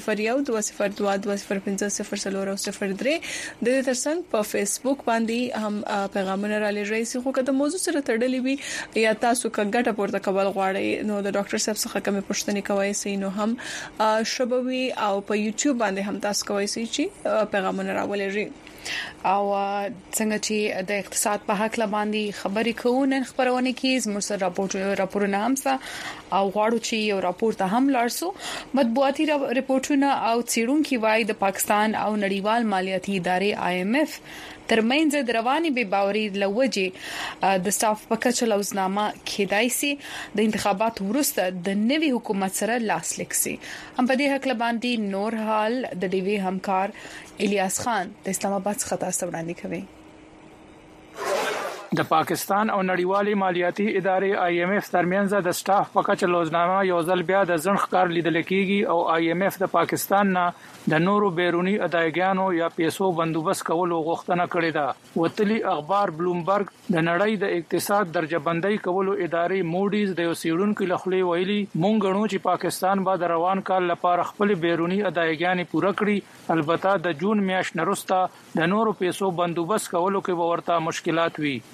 001202205003 د دې ترڅنګ په فیسبوک باندې هم پیغامونه را لېږئ سي خو کله موضوع سره تړلې وي یا تاسو کګټه پورته کول غواړئ نو د ډاکټر صاحب څخه کومه پوښتنه کوی سئ نو هم شبوي او په یوټیوب باندې هم تاسو کوی سئ چې پیغامونه را ولېږئ. او څنګه چې د اقتصاد په حق باندې خبرې کوو نن خبرونه کې زموږ سره راپورونه هم سه او غواړو چې یو راپور ته هم لارسو. مطبوعاتي راپورټونه او څېړونکو وايي د پاکستان او نړیوال مالیاتي ادارې IMF ترمنځ د رواني بې باوري لوجه د سټاف په کچه لوزنامه کېدای سي د انتخابات وروسته د نوي حکومت سره لاس لیکسي. هم په دې حق باندې نور حال د ډي وی همکار الیاس خان د اسلام آباد څخه تاسو وړاندې کوي. د پاکستان او نړیوالې مالیاتي ادارې IMF ترمنځ د سټاف په کچه لوزنامه یو ځل بیا د ځنخ کار لیدل کېږي او IMF د پاکستان نه د نورو بیرونی ادایګانو یا پیسو بندوبست کولو غوښتنه کړې ده. وتلی اخبار بلومبرګ د نړۍ د اقتصاد درجه بندۍ کولو ادارې موډیز د یو سیډونکو لخوا ویلي مونږ غنو چې پاکستان به د روان کال لپاره خپل بیرونی ادایګانې پوره کړي البته د جون میاشت وروسته د نورو پیسو بندوبست کولو کې ورته مشکلات وي.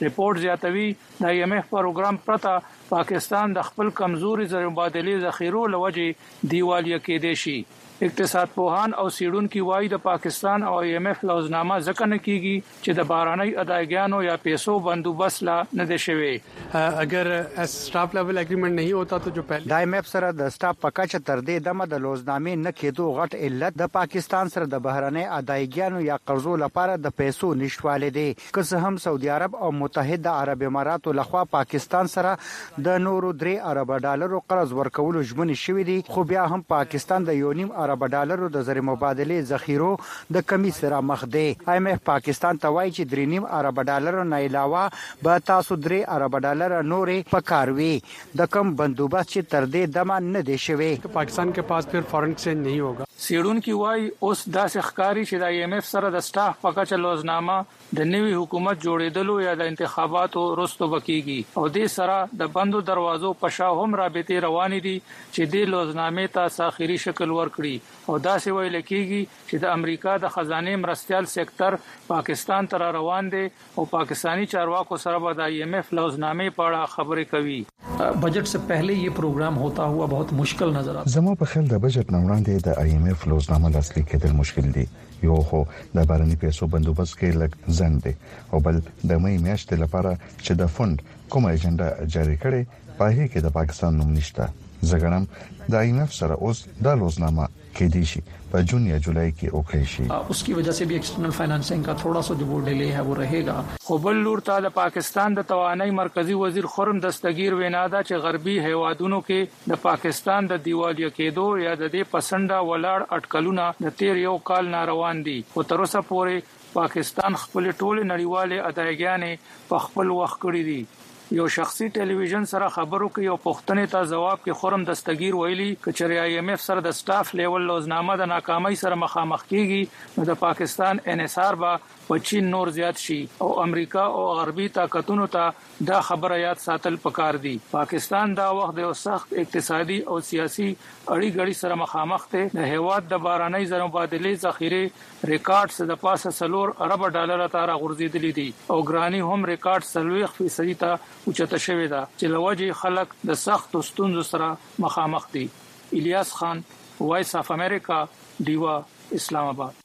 ریپورت زیاتوي د IMF پروګرام پرته پاکستان د خپل کمزوري زر مبادلې ذخیرو لوجې دیوالیه کېدې شي. اقتصاد پوهان او سیډونکو وايي د پاکستان او IMF لوزنامه ځکه نه کیږي چې د بهراني ادایګانو یا پیسو بندوبست لا نه دي شوی. اگر سټاف لیول اګریمنٹ نہیں ہوتا تو جو پہلے د IMF سره د سټاف پکاچ تر دې دمه د لوزنامې نه کېدو غټ علت د پاکستان سره د بهراني ادایګانو یا قرضو لپاره د پیسو نشټواله دي. که هم سعودي عرب او متحده عرب اماراتو لخوا پاکستان سره د نورو 3 ارب ډالرو قرض ورکولو ژمنې شوې دي، خو بیا هم پاکستان د 1.5 ارب ډالرو د زر مبادلې ذخیرو د کمی سره مخ دی. IMF پاکستان ته وایي چې 3.5 ارب ډالرو نه علاوه به تاسو 3 ارب ډالر نورې پکاروي د کم بندوبست چې تر دې دمه نه دی شوی. پاکستان کې پاس پھر فورن ایکسچینج نہیں ہوگا. سیډونکو وايي اوس داسې ښکاری چې د IMF سره د سټاف پکاچ لوزنامه د نوي حکومت جوړېدلو یا د انتخاباتو وروسته وکيږي او د سره د بندو دروازو په شا هم رابطه روانې دي چې د لوزنامې ته ساخري شکل ورکړي او داسې ویل کېږي چې د امریکا د خزانه مرستيال سېکټر پاکستان ته روان دي او پاکستانی چارواکو سره به د IMF لوزنامې په اړه خبرې کوي. بجٹ سے پہلے یہ پروگرام ہوتا ہوا بہت مشکل نظر آتا. زما په خیال د بجٹ نه وړاندې د IMF لوزنامه لاسلیک کېدل مشکل دي. یو خو د بارني پیسو بندوبست کې لږ ځنډ دی او بل د مې میاشتې لپاره چې د فند کومه ایجنډا جاری کړي په هغه کې د پاکستان نوم نشته. زګنم د IMF سره اوس د لوزنامه کې دي شي په جون یا جولای کې اوکې شي. اس کی وجہ سے بھی ایکسٹرنل فائنانسنگ کا تھوڑا سا جو وہ ڈیلے ہے وہ رہے گا. خو بل لور ته د پاکستان د توانای مرکزی وزیر خرم دستگیر وینا ده چې غربي هیوادونو کې د پاکستان د دیوالیه کېدو یا د دې پسنده ولاړ اټکلونه د تیر یو کال ناروان دي. خو تر اوسه پورې پاکستان خپل ټول نړیواله ادایګانې په خپل وخت کړې دي. یو شخصي ټلویزیون سره خبرو کې یو پښتنې ته جواب کې خرم دستگیر ویلي چې IMF سره د سټاف لیول لوزنامه د ناکامۍ سره مخامخ کیږي نو د پاکستان انحصار به په چین نور زیات شي او امریکا او غربي طاقتونو ته دا خبره یاد ساتل پکار دي. پاکستان دا وخت د سخت اقتصادي او سیاسي اړیګړي سره مخامخ دی. د هیواد د باراني زر مبادلې ذخیره ریکارډ د پاسه 4 ارب ډالر ته راغورځېدلې دي او ګرانی هم ریکارډ 30% ته اوچته شوې ده چې لوجه خلک د سخت ستونزو سره مخامخ دي. الیاس خان، وایس اف امریکا، دیوا، اسلام آباد.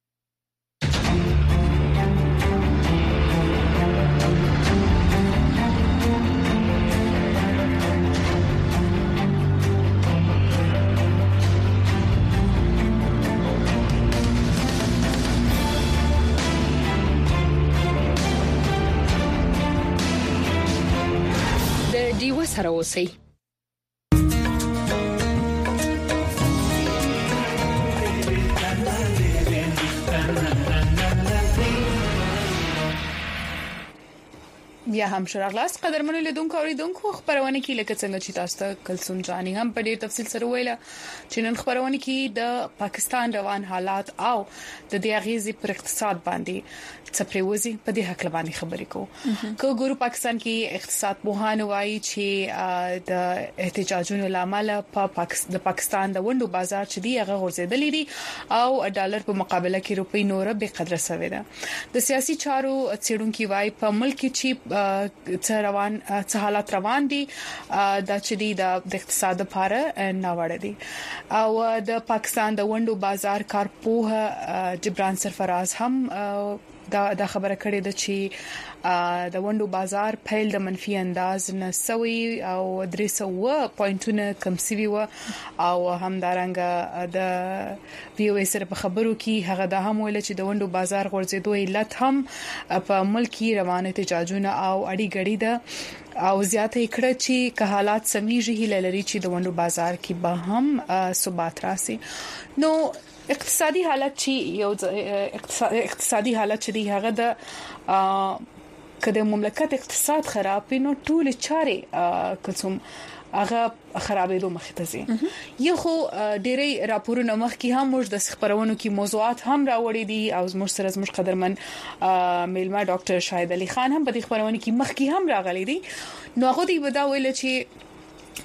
دیو سره اوسئ. بیا هم شراغلاس قدرمنو لیدونکو اوریدونکو خبرونه کې لکه څنګه چې تاسو ته کلسوم جانی هم په ډیر تفصیل سره ویله چې نن خبرونه کې د پاکستان روان حالات او د دې اغیزې پر اقتصاد باندې څپریوزي په دې حق باندې خبرې کوو. که ګورو پاکستان کې اقتصاد پوهان وایي چې د احتجاجونو لامل د پاکستان د وندو بازار چې دی هغه غورځېدلې دي او ډالر په مقابله کې روپی نور به قدر شوی ده. د سیاسي چارو څېړونکو وایي په ملک کې څه حالات روان دي دا چې د اقتصاد لپاره نه وړ دي او د پاکستان د وندو بازار کارپوه جبران سرفراز هم دا خبره کړې ده چې د وندو بازار پیل د منفي انداز نه سوي او 300 پوینټونه کم سوي و او همدارنګه د ویو سره په خبرو کې هغه د هم ویل چې د وندو بازار غورځېدو علت هم په ملکی روانه احتجاجونه او اړي غړي ده او زیاته کړه چې که حالات سمېږي هله لري چې د وندو بازار کې به هم ثبات راسي. نو اقتصادي حالت چې اقتصادي حالت چې دی هغه د کله مملکت اقتصاد خراب نو ټول چارې کوم هغه خرابېدو مخې ته ځي. یو خو ډېری راپورونه مخکې هم موږ د خبرونو کې موضوعات هم راوړي دي او موږ سره زموږ قدرمن میلمه ډاکټر شاهد علي خان هم په دې خبرونه کې مخکې هم راغلي دي. نو هغه دی ودا ویل چې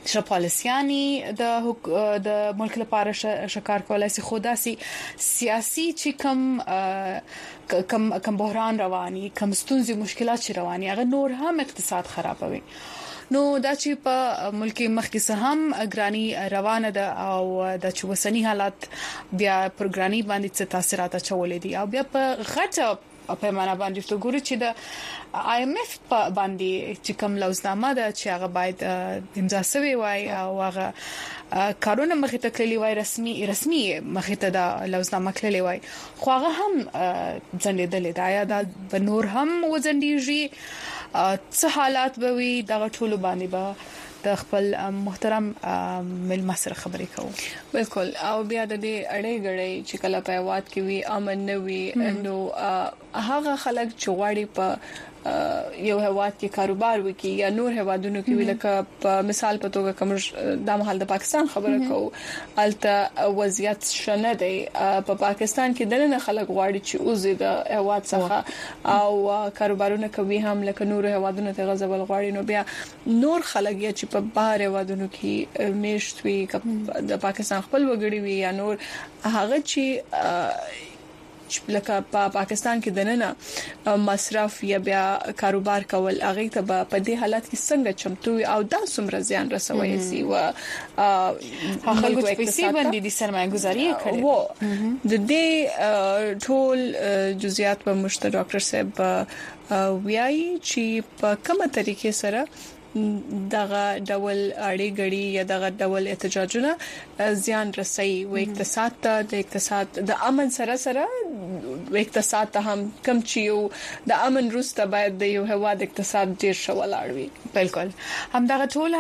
شپالسیانی د ملک لپاره شکار کولای شي خداسي سیاسي چې کم بحران رواني کم ستونزې مشکلات چې رواني هغه نور هم اقتصاد خرابوي نو دا چې په ملکی مخکې هم ګرانی روانه ده او د چوسنی حالات بیا پروګرامي باندې څه تاثیرات چولې دي او بیا په غټه په معنا باندې ته ګوري چې د IMF باندې چې کوم لوزنامه ده چې هغه باید امضا شوی وای او هغه کارونه مخې ته کړلی وای رسمي مخې ته د لوزنامه کړلی وای خو هغه هم ځنډېدل دا یا د نور هم وځنډيږي څه حالات به وي د ټولو باندې به د خپل محترم ملما سره خبرې کوو بالکل او بیا د دې اړې غړې چې کله په واد کې وي امن نه وي نو هغه خلک چې غواړي په یو هواد کې کاروبار وکي یا نور هوادونو کې لکه په مثال په توګه کوم د محل د پاکستان خبره کوو الته وضعیت شنه دی په پاکستان کې دنه خلک غواړي چې اوزي د هواد څخه او کاروبارونه کوي هم لکه نور هوادونو ته غزبل غواړي نو بیا نور خلک چې په بهر هوادونو کې میشتوي د پاکستان خپل وګړي وي یا نور هغه چې لکه په پاکستان کې دنه مصرف یا بیا کاروبار کول هغه ته په دې حالت کې څنګه چمتو او دا څومره زیان رسوي سي او خلکو چې پیسې باندې د سرمایه گذاري کړي وو د دې ټول جزئیات په مشته ډاکټر صاحب ویایي چې په کومه طریقې سره دغه ډول اړې غړي یا دغه ډول احتجاجونه زیان رسي او اقتصاد د امن سره اقتصاد ته هم کم چیو د امن روسته باید د یو هواد اقتصاد ډیر شولاړ وي بالکل هم دغه ټول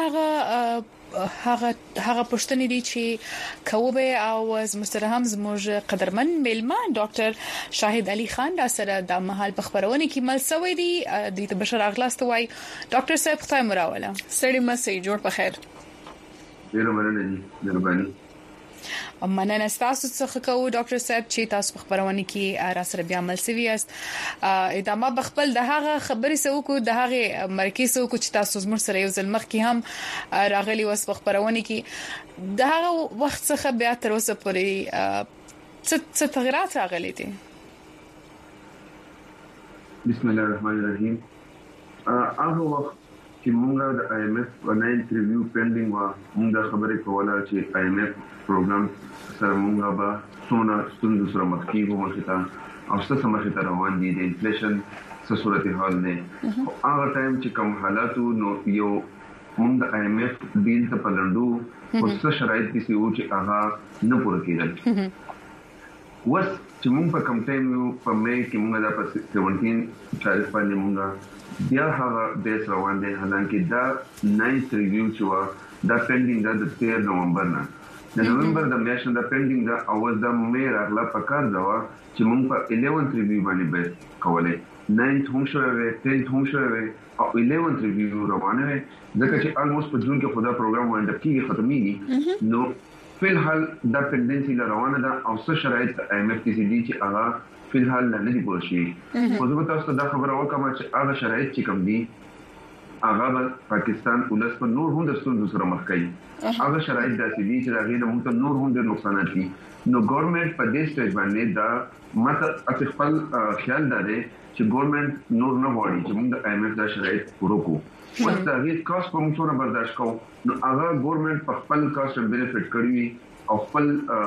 هغه پښتنې دي چې کوبه او مسترهم زموږ قدرمن ملما ډاکټر شاهد علي خان دا سره د محل په خبرونه کې ملسوي دي د بشر اغلاست وای ډاکټر صاحب خدای مراوله سړی مسي جوړ په خیر ډیر مننه مهرباني مننه تاسو څخه کوو ډاکټر صاحب چې تاسو خبرونه کې را سره بیا ملسوي است ادامه بخپل د هغه خبرې سو کو د هغه مرکز سو کو چې تاسو زموږ سره یو ځل مخ کې هم راغلي وس خبرونه کې د هغه وخت څخه بیا تر اوسه پورې څه تغیرات راغلي دي بسم الله الرحمن الرحیم هغه وخت چې موږ د IMF په انټرویو پینډینګ و موږ خبرې کوله چې IMF پروګرام سره موږ به څونه ستونزې سره مخ کیږو مخته او څه مخته روان دي د انفلیشن څه صورت حال نه هغه ټایم چې کوم حالاتو نو یو موږ د IMF ډیل ته پلندو او څه شرایط دي چې هغه نه پوره کېدل وس چې موږ په کوم ټایم په مې کې موږ د 17 تاریخ باندې موږ بیا هغه د روان دي حالانکه دا 9th ریویو چې دا پینډینګ د 3 نومبر نه د نومبر د میاشتې د پینډینګ دا اواز د مې راغله په کار دا چې موږ په 11th ریویو باندې به کولای 9th هم شوی 10th هم شوی او 11th ریویو روانه وي ځکه چې almost په جون کې خدا پروګرام باندې کیږي ختميږي نو په الحال دا پندنسي روانه ده او څه شرایط IMF کې دي چې هغه په الحال نه دي پوره شي خو زه تاسو ته خبره وکم چې هغه شرایط چې کوم دي هغه پاکستان ولس په نور هم د ستونزو سره مخ کوي هغه شرایط داسې دي چې هغه د موږ نور هم د نقصانات دي نو ګورنمنت په دې سټیج باندې دا ماته خپل خیال ده چې ګورنمنت نور نه وړي چې موږ د IMF د شرایط پوره کوو واسه دا هیڅ کاست په موږ سره برداشت کوو نو هغه ګورنمنت په خپل کاست بینیفیټ کوي او خپل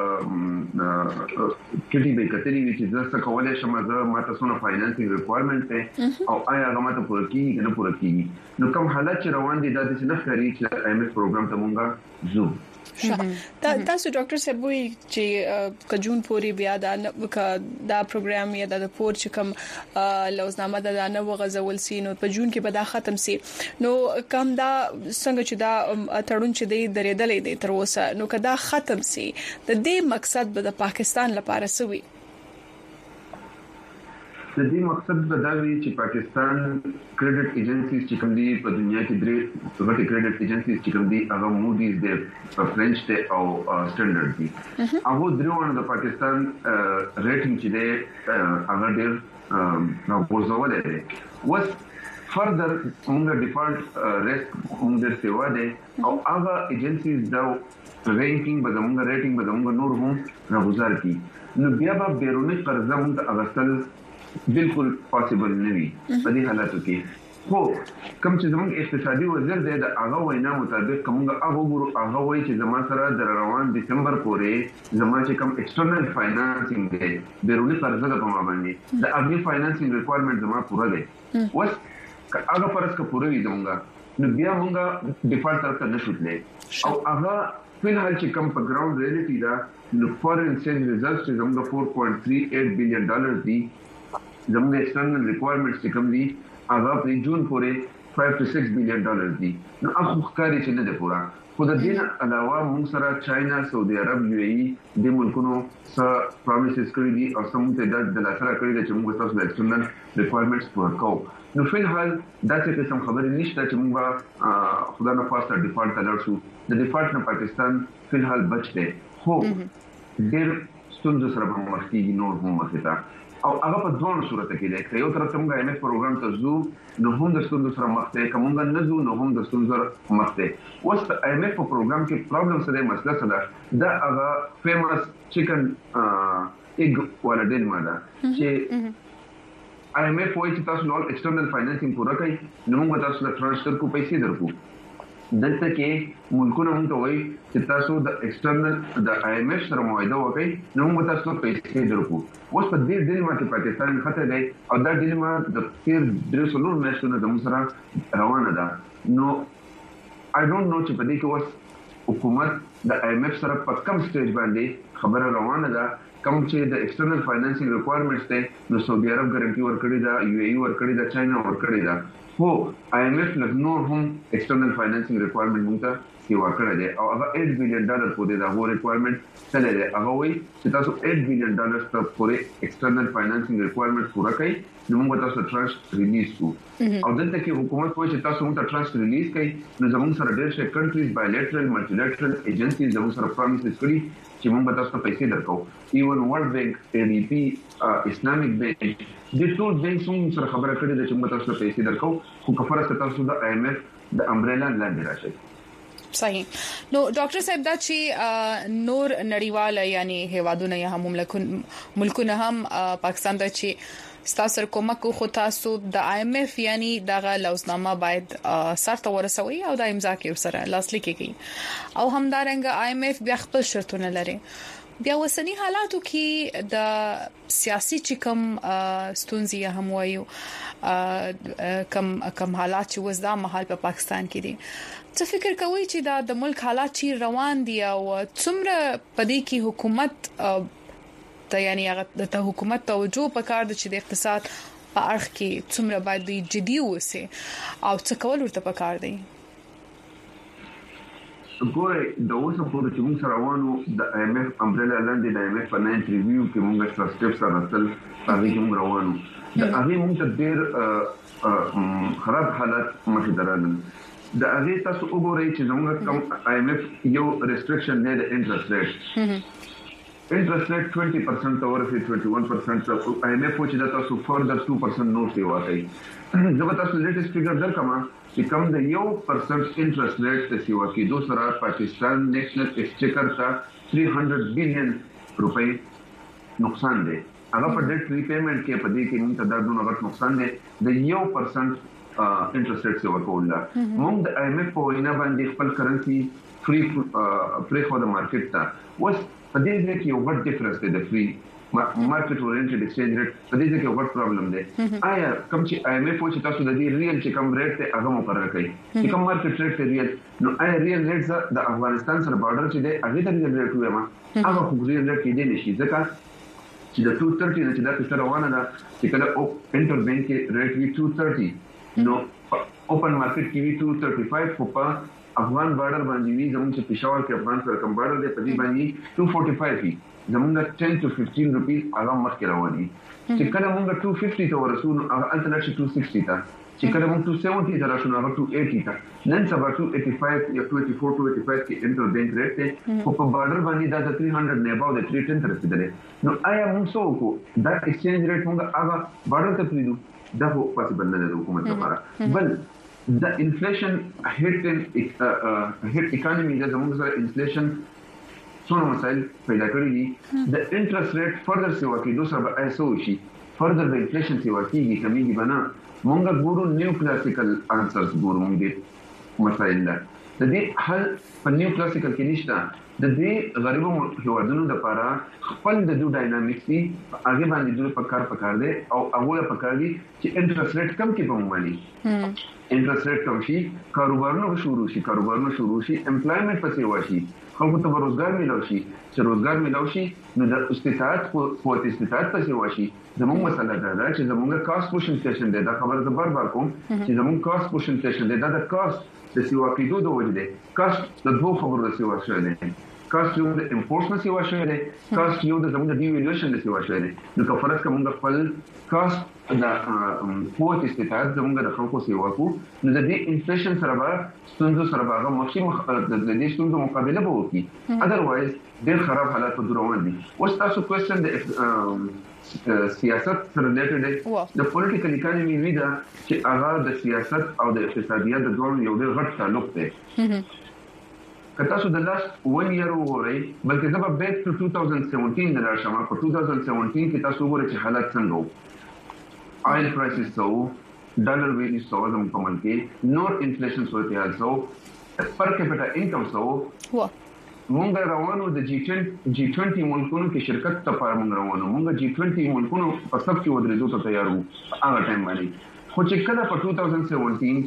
کړي به کتري چې زړه کولای شم زه ماته سونه فاینانسینګ ریکوایرمنت ته او آیا هغه ماته پوره کیږي نه پوره کیږي نو کوم حالات چې روان دي دا د څه نه ښکاري چې IMF پروګرام ته مونږه زو تاسو ډاکټر صاحب وی چې کجون پوری بیا دا پروګرام یا د پور چې کوم لوزنامه د نه وغزول سي نو په جون کې به دا ختم سي نو کوم دا څنګه چې دا تړون چې دی درېدلې دی تر اوسه نو کدا ختم سي د دې مقصد به د پاکستان لپاره سوي د دې مقصد دا وی چې پاکستان کریډټ ایجنسیز چې کوم دي په دنیا کې درې غټي کریډټ ایجنسیز چې کوم دي هغه موډیز دي فرنچ ته او سټانډرډ دي هغه درېونه د پاکستان ریټینګ چې دی هغه ډېر نو پوزول دي وس فردر موږ ډیفالت ریسک موږ سیوا ده او هغه ایجنسیز دا رینکینګ به موږ ریټینګ به موږ نور هم راغوزار کی نو بیا به بیرونی قرضه موږ اغستل بالکل پاسبل نه وي په دې حالاتو کې خو کوم چې زموږ اقتصادي وزیر دی د هغه وینا مطابق کومه هغه ګورو هغه وایي چې زما سره د روان دسمبر پورې زما چې کوم ایکسټرنل فاینانسینګ دی بیرونی قرضه د په باندې د هغه فاینانسینګ ریکوایرمنټ زما پوره دی وس هغه فرض کا پوره وي زموږ نو بیا موږ ډیفالت طرف ته نشوتلې او هغه فلحال چې کوم په ګراوند ریالټي دا نو فورن ایکسچینج ریزلټس چې زموږ 4.38 بلین ډالر دي زموږ ایکسټرنل ریکوایرمنټس چې کوم دي هغه په جون پورې 5 to 6 بلین ډالر دي نو هغه ښکاري چې نه ده پورا خو د دې علاوه موږ سره چاینا سعودي عرب یو ای د ملکونو سره پروميسز کړی دي او سم ته د لاسره کړی دي چې موږ تاسو د ایکسټرنل ریکوایرمنټس پوره کوو نو فلحال دا چې کوم خبرې نشته چې موږ خدای نه خواسته ډیفالت تلل شو د ډیفالت نه پاکستان فلحال بچ دی خو ډېر ستونزې سره به مخ کېږي نور هم مخته او هغه په دوه صورت کې دی که یو طرف ته موږ IMF پروګرام ته زو نو هم د ستونزو سره مخ ته کوم نه زو نو هم د ستونزو سره مخ ته اوس د IMF پروګرام کې پرابلم سره مسله سره دا هغه فیمس چکن ایګ ولا ډیلما دا چې IMF وایي چې تاسو نور ایکسټرنل فاینانسینګ پوره کړئ نو موږ تاسو ته ترانسفر کو پیسې درکو دلته کې ملکونه موږ وایي چې تاسو د ایکسټرنل د IMF سره معاهده وکړئ نو موږ تاسو ته پیسې درکو اوس په دې ډیلما کې پاکستان خطر دی او دا ډیلما د تیر درې څلور میاشتو د سره روانه ده نو I don't know چې په دې کې اوس حکومت د IMF سره په کم سټیج باندې خبره روانه ده کوم چې د ایکسټرنل فاینانسینګ ریکوایرمنټس ته نو سعودي عرب ګارانټي ورکړي دا یو ای ورکړي دا چاینا ورکړي دا خو IMF نور هم ایکسټرنل فاینانسینګ ریکوایرمنټ مونږ ته سیوا کړی دی او هغه 8 بلین ډالر پورې دا هو ریکوایرمنټ تللی دی هغه وایي چې تاسو 8 بلین ډالر پورې ایکسټرنل فاینانسینګ ریکوایرمنټ پوره کړئ نو موږ تاسو ټرانس ریلیز کوو او دلته کې حکومت وایي چې تاسو موږ ټرانس ریلیز کړئ نو زموږ سره ډېر شي کنټریز بایلیټرل ملټیلیټرل ایجنسیز زموږ سره پروميسز کړي چې موږ تاسو ته پیسې درکو ایون ورلد بانک ADB اسلامک بانک د ټول بانک سره خبره کړې ده چې موږ تاسو ته پیسې درکو خو کفاره تاسو د IMF د امبریلا لاندې راشي صحیح نو ډاکټر صاحب دا چې نور نړیواله یعنی هیوادونه یا هم ملکونه هم پاکستان ته چې ستاسو کومک خو تاسو د IMF یعنی دغه لوزنامه باید سرته ورسوي او د امضا کې سره لاسلیک کړي او همدارنګه IMF بیا خپل شرطونه لري بیا وسنی حالاتو کې د سیاسي چکم ستونزې هم وایو کم حالات چې وزدا محل په پاکستان کې دي څه فکر کوي چې د ملک حالات چې روان دي او څومره پدې کې حکومت ته یعنی هغه د حکومت توجه پکار د چې د اقتصاد په اړه کې څومره باید جدي اوسه او څه کول ورته پکار دی ګوره د اوسه پورې چې موږ روانو د IMF امبریلا لاندې د IMF په 9 ریویو کې موږ څه سټیپس راځل هغه کې موږ روانو د هغه موږ ته ډېر خراب حالات مخې درلودل د هغه تاسو وګورئ چې زموږ کوم IMF یو ریستریکشن دی د انټرست ریټ انټرست ریټ 20% ته ورسېږي 21% IMF چې دا تاسو فردر 2% نور دی واقعي زه به تاسو لیټیسټ فیګر درکم چې کوم د 1% انټرست ریټ ته سیوا کېدو سره پاکستان نیشنل ایکسچیکر ته 300 بلین روپۍ نقصان دی هغه په ډیټ ریپیمنٹ کې په دې کې موږ ته دا دونه غټ نقصان دی د 1% انټرست ریټ سیوا کول دا موږ د IMF په وینا باندې خپل کرنسي فری خو د مارکیټ ته وس په دې کې یو غټ ډیفرنس دی د فری مارکیټ اورینټډ ایکسچینج ریټ په دې کې یو غټ پرابلم دی آیا کوم چې IMF چې تاسو د دې ریل چې کوم ریټ ته هغه مقرره کړئ چې کوم مارکیټ ریټ ته ریل نو آیا ریل ریټ د افغانستان سره بارډر چې دی هغه ته ریل ریټ وایي هغه خو ریل ریټ کې دی نشي ځکه چې د 230 نه چې دا څه روانه ده چې کله او انټر بانک کې ریټ وی 230 نو اوپن مارکیټ کې وی 235 خو په افغان بارډر باندې وی زموږ چې پېښور کې افغان سره کوم بارډر دی په دې باندې 245 وی زموږ 10 to 15 روپیس هغه مخکې رواني چې کله موږ 250 ته ورسول هغه الټرنیټ 260 ته چې کله موږ 270 ته راشو هغه 280 ته نن سبا 285 یا 284 کې انټر بانک ریټ ته په بارډر باندې دا 300 نه باندې 310 ته رسیدلې نو آیا موږ څه وکړو دا ایکسچینج ریټ موږ هغه بارډر ته پریدو دا خو پاسبل نه د حکومت لپاره بل د انفلیشن هیټ اکانومي د زموږ سره انفلیشن څونه مسائل پیدا کړی دي د انټرست ریټ فردر سیوا کې دوسرا به ایسو شي فردر د انفلیشن سیوا کېږي کمیږي بنا مونږ ګورو نیو کلاسیکل انسرز ګورو موږ مسائل د دې حل په نیو کلاسیکل کې نشته د دې غریبو هیوادونو لپاره خپل د دوه ډاینامیکس دي هغه باندې دوی په کار دي او هغه په کار دي چې انټرست ریټ کم کې پموالي انټرست ریټ کم شي کاروبارونه شروع شي امپلایمنت پسې واشي خلکو ته روزګار ملو شي چې روزګار ملو شي نو د استطاعت قوت استطاعت پسې واشي زموږ مسله دا ده چې زموږ کاست پوشن سټیشن دی دا خبره زه بار کوم چې زموږ کاست پوشن سټیشن دی دا د کاست د سیوا کېدو د وجې دی کاست د دوه خبرو د سیوا شوی دی کاست یو د امپورټ نه سیوا شوی دی کاست یو د زموږ د ډیویلیوشن نه سیوا شوی دی نو که فرض کوم د خپل کاست د قوت استطاعت زموږ د خلکو سیوا کو نو د دې انفلیشن سره به ستونزو سره به مخکې د دې ستونزو مقابله به وکړي اذروایز ډېر خراب حالات په روان دي اوس تاسو کوېسچن د سیاست سره ریلیټډ دی د پولیټیکل اکانومي وی دا چې هغه د سیاست او د اقتصادیات د دوه یو ډېر غټ تعلق دی که تاسو د لاست 1 year وګورئ بلکې زه به بیک ټو 2017 د راشم په 2017 کې تاسو وګورئ چې حالات څنګه وو oil prices so dollar value so زموږ په ملک کې نور انفلیشن صورتحال سو پر کیپټا انکم سو مونږ روانو د G20 ملکونو کې شرکت ته پر مونږ روانو مونږ G20 ملکونو په سب کې ودرېدو ته تیار وو هغه ټایم باندې خو چې کله په 2017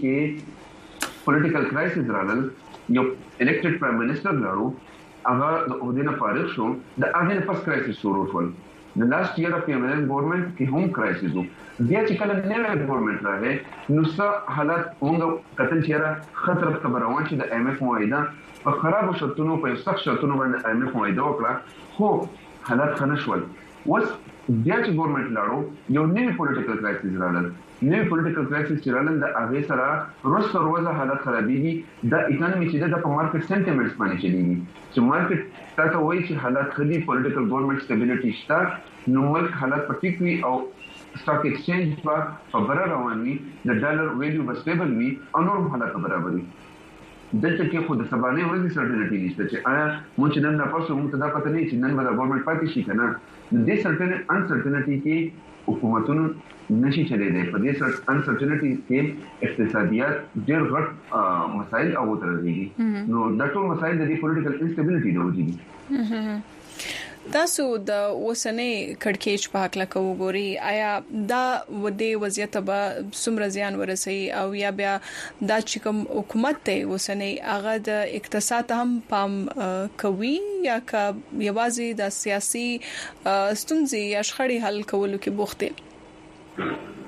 کې پولیټیکل کرایسس راغل یو الیکټډ پرایم منسٹر لرو هغه د عہدې فارغ شو د هغه نه پس کرایسس شروع شول د لاست ایئر اف پیمنن ګورنمنت کې هم کرایسس وو بیا چې کله نوې ګورنمنت راغی نو څه حالات موږ کتل چې خطر په روان شي د IMF معاهده په خراب شرطونو په سخت شرطونو باندې IMF معاهده وکړه خو حالات خنه شول وس بیا چې ګورنمنت لاړو یو نوې پولیټیکل کرایسس راغل نوې پولیټیکل کرایسس چې راغل د هغه سره روزه حالات خرابېږي د اکانومي چې د په مارکیټ سنټیمنټس باندې چلیږي چې مارکیټ تاسو وایي چې حالات خدي پولیټیکل ګورنمنت سټیبিলিټي شته نو ملک حالات پټیکوي او سٹاک ایکسچینج په بره روان وي د ډالر ویلیو به سټیبل وي او نور حالات برابر وي دلته کې خو د سبانه ورځې سرټینټی نشته چې آیا مونږ نن نه پاسو مونږ ته دا پته نه چې نن به د ګورنمنت پاتې شي کنه د دې سرټینټ انسرټینټی کې حکومتونو نشي چلے دی په دې انسرټینټی کې اقتصادیات ډېر غټ مسائل او ترځيږي نو د ټول مسائل د دې پولیټیکل انسټیبিলিټي د وجې تاسو د وسنې کڑکېچ په حق لکه وګوري آیا دا ودی وضعیت به سمره زیان ورسي او یا بیا دا چې کوم حکومت ته وسنې هغه د اقتصاد هم پام کوي یا که یوازې د سیاسي ستونزې یا شخړې حل کولو کې بوخته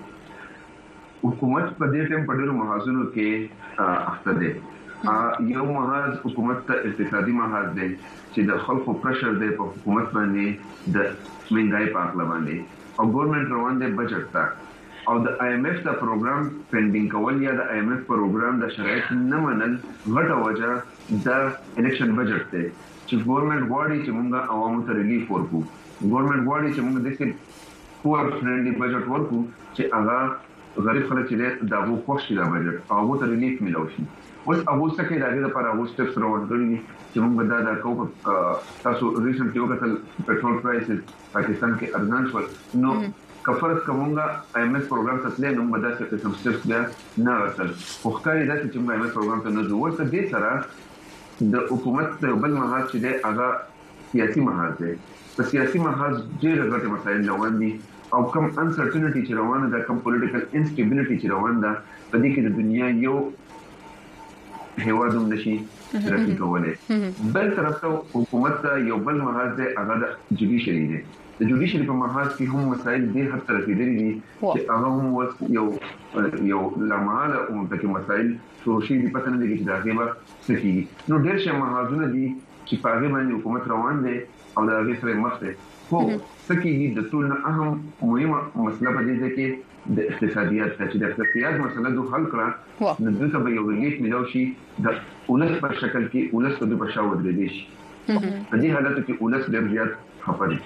حکومت په دې ټیم په ډیرو محاذونو کې اخته ده یو محاذ حکومت ته اقتصادي محاذ ده چې د خلکو پرشر دی په حکومت باندې د مهنګای په اړه باندې او ګورنمنت روان دی بجټ ته او د IMF دا پروګرام پینډینګ کول یا د IMF پروګرام د شرایط نه منل غټه وجه د الیکشن بجټ ته چې ګورنمنت غواړي چې موږ عوامو ته ریلیف ورکړو ګورنمنت غواړي چې موږ د څه پور فرندلی بجټ ورکړو چې هغه غریب خلک چې دغه خوشي دا بجټ هغه ته ریلیف ملو شي اوس هغه څه کې راځي لپاره هغه سټیپس روان کړی چې موږ دا کوو تاسو ریسنټلی وکړل پټرول پرایسز پاکستان کې ارزان شول نو کفرت کومه IMF پروګرام ته تللی نو موږ دا څه سټیپس بیا نه ورسل خو ښکاري دا چې موږ IMF پروګرام ته نه ځو ورته دې سره د حکومت ته بل محاذ چې دی هغه سیاسي محاذ دی په سیاسي محاذ ډېر غټ مسایل روان دي او کوم انسرټینټی چې روانه ده کوم پولیټیکل انسټیبিলিټي چې روانه ده په دې کې د دنیا یو هیوادوم نشي راشي کولای بل طرف ته حکومت ته یو بل محاذ دی هغه د جوډیشري دی د جوډیشري په محاذ کې هم مسایل دي هر طرف رسیدلي دي چې هغه هم یو لامل او په مسایل شوشي دي پته نه دي چې دا غیبه سکی نو ډېر شه محاذونه دي چې په هغه باندې حکومت روان دي او دا هغه سره مخ ده خو سکی د ټول نه اهم مهمه مسله په دې کې د اقتصادیات چې د اقتصادیات مسله د حل کړه نو دغه به یو ریلیف ملو شي د اولس په شکل کې اولس په دغه شاو درې شي په دې حالت کې اولس ډېر زیات خپري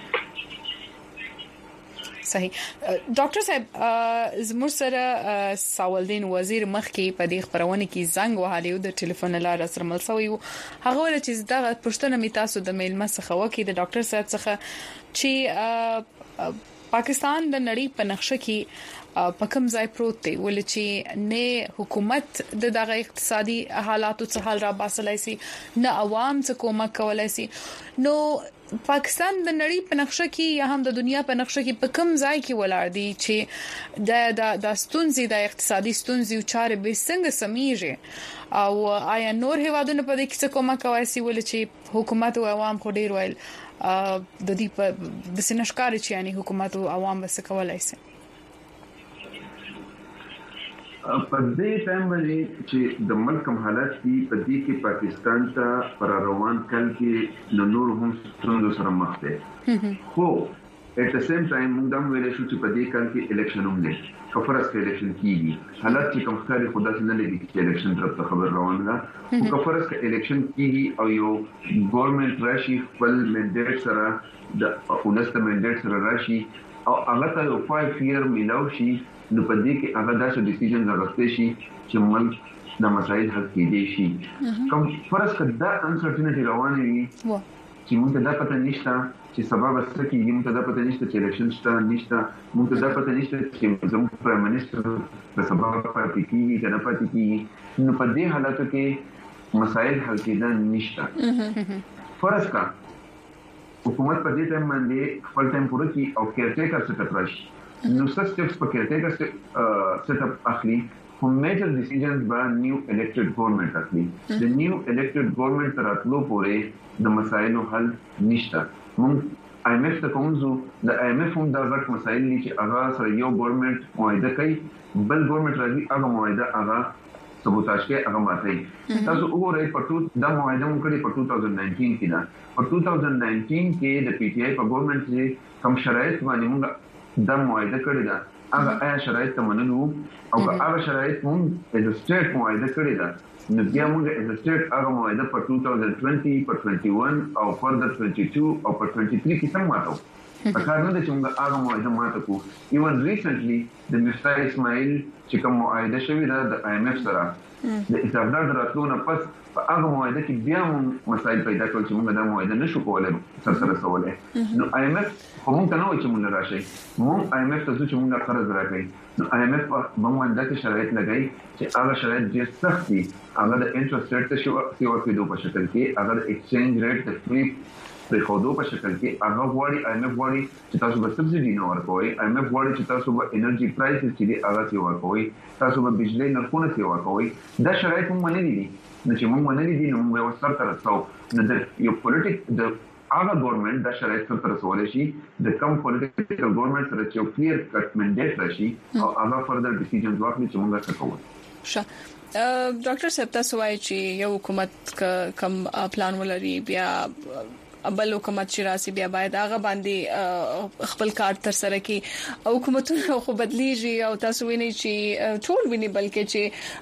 صحیح ډاکټر صاحب زموږ سره سوالدین وزیر مخکې په دې خبرونه کې زنګ وهالی د ټلیفون لاره سره ملسوي هغه ول چې دا پښتنه می تاسو د میل مسخه وکي د ډاکټر صاحب څخه چې پاکستان د نړۍ په نقشه کې په کوم ځای پروت دی ول چې نه حکومت د دغه اقتصادي حالاتو څخه حل را باسلای سي نه عوام څخه کومک کولای سي نو پاکستان د نړۍ په نقشه کې یا هم د دنیا په نقشه کې په کوم ځای کې ولاړ دی چې د ستونزې د اقتصادي ستونزې او چارې به څنګه سمېږي او آیا نور هیوادونه په دې کې څه کومه کوي سي ول چې حکومت او عوام خو ډیر ویل د دې په د سنشکاري چې یعنی حکومت او عوام به څه کولای سي په دې ټایم باندې چې د ملک حالات دي په دې کې پاکستان ته پر روان کل کې نور هم ستونزو سره مخ دي خو at the same time موږ د ویلې شو چې په دې کال کې الیکشن هم دي کفرس کې الیکشن کیږي حالات چې کوم ښکاري خدا څنګه لګي چې الیکشن طرف خبر روان ده او کفرس کې الیکشن کیږي او یو ګورنمنت راشي خپل منډیټ سره د اونست منډیټ سره راشي او هغه ته یو 5 year ملاو شي نو په دې کې هغه داسې ډیسیژن راغستې شي چې ملک د مسایل حل کېدي شي کوم فرض کړه د انسرټینټی روانه وي چې موږ ته دا پته نشته چې سبب څه کېږي موږ ته دا پته نشته چې الیکشن شته نشته موږ ته دا پته نشته چې زموږ پرایم منسٹر د سبب پاتې کېږي کنه پاتې کېږي نو په دې حالاتو کې مسایل حل کېدل نشته فرض کړه حکومت په دې ټایم باندې خپل ټایم پوره کړي او کېرټیکر څخه تراشي نو څه سټیپس په کېرټیکر سیټ اپ اخلي هم میجر ډیسیژنز با نیو الیکټډ ګورنمنت اخلي د نیو الیکټډ ګورنمنت تراتلو پورې د مسایلو حل نشته مونږ IMF ته کومزو د IMF هم دا غټ مسایل دي چې هغه سره یو ګورنمنت معاهده کوي بل ګورنمنت راځي هغه معاهده هغه سبوتاج کې هغه ماته تاسو وګورئ په دا معاهده مونږ کړی په 2019 کې دا په 2019 کې د PTI په ګورنمنت کې کوم شرایط باندې مونږ دا معاهده کړی دا هغه شرایط ته منلو او هغه شرایط مونږ د سټیټ معاهده کړی دا نو بیا موږ د سټیټ هغه معاهده په 2020 په 21 او فردر 22 او په 23 کې سم ماتو په کار نه چې موږ هغه معاهده ماته کو ایون ریسنټلی د مفتا اسماعیل چې کوم معاهده شوې ده د IMF سره د استعداد راتلونه پس په هغه معاهده کې بیا موږ مسایل پیدا کړل چې موږ دا معاهده نشو کولای سره سوالې نو IMF کوم ته نو چې موږ راشي موږ IMF ته چې موږ قرض راکړي نو IMF په باندې د شرایط لګای چې هغه شرایط ډیر سخت دي هغه د انټرست ریټ ته شو کېدو په شکل کې هغه د ایکسچینج ریټ د فری په خودو په شکل کې هغه وړي IMF وړي چې تاسو به سبسيډي نه ورکوي IMF وړي چې تاسو به انرژي پرایسز چې دی هغه سی ورکوي تاسو به بجلی نرخونه سی ورکوي دا شرایط موږ نه دي نو چې موږ نه دي نو موږ وسر تر څو نو د یو پولیټیک د هغه ګورنمنت دا شرایط تر رسول شي د کم پولیټیکل ګورنمنت سره چې کلیر کټ منډیټ راشي او هغه فردر ډیسیژنز واخلي چې موږ څه کوو ډاکټر صاحب تاسو وايي چې یو حکومت کم پلان ولري بیا بل حکومت چې راسي بیا باید هغه باندې خپل کار تر سره کوي او حکومتونه خو بدلیږي او تاسو وینئ چې ټول ویني بلکې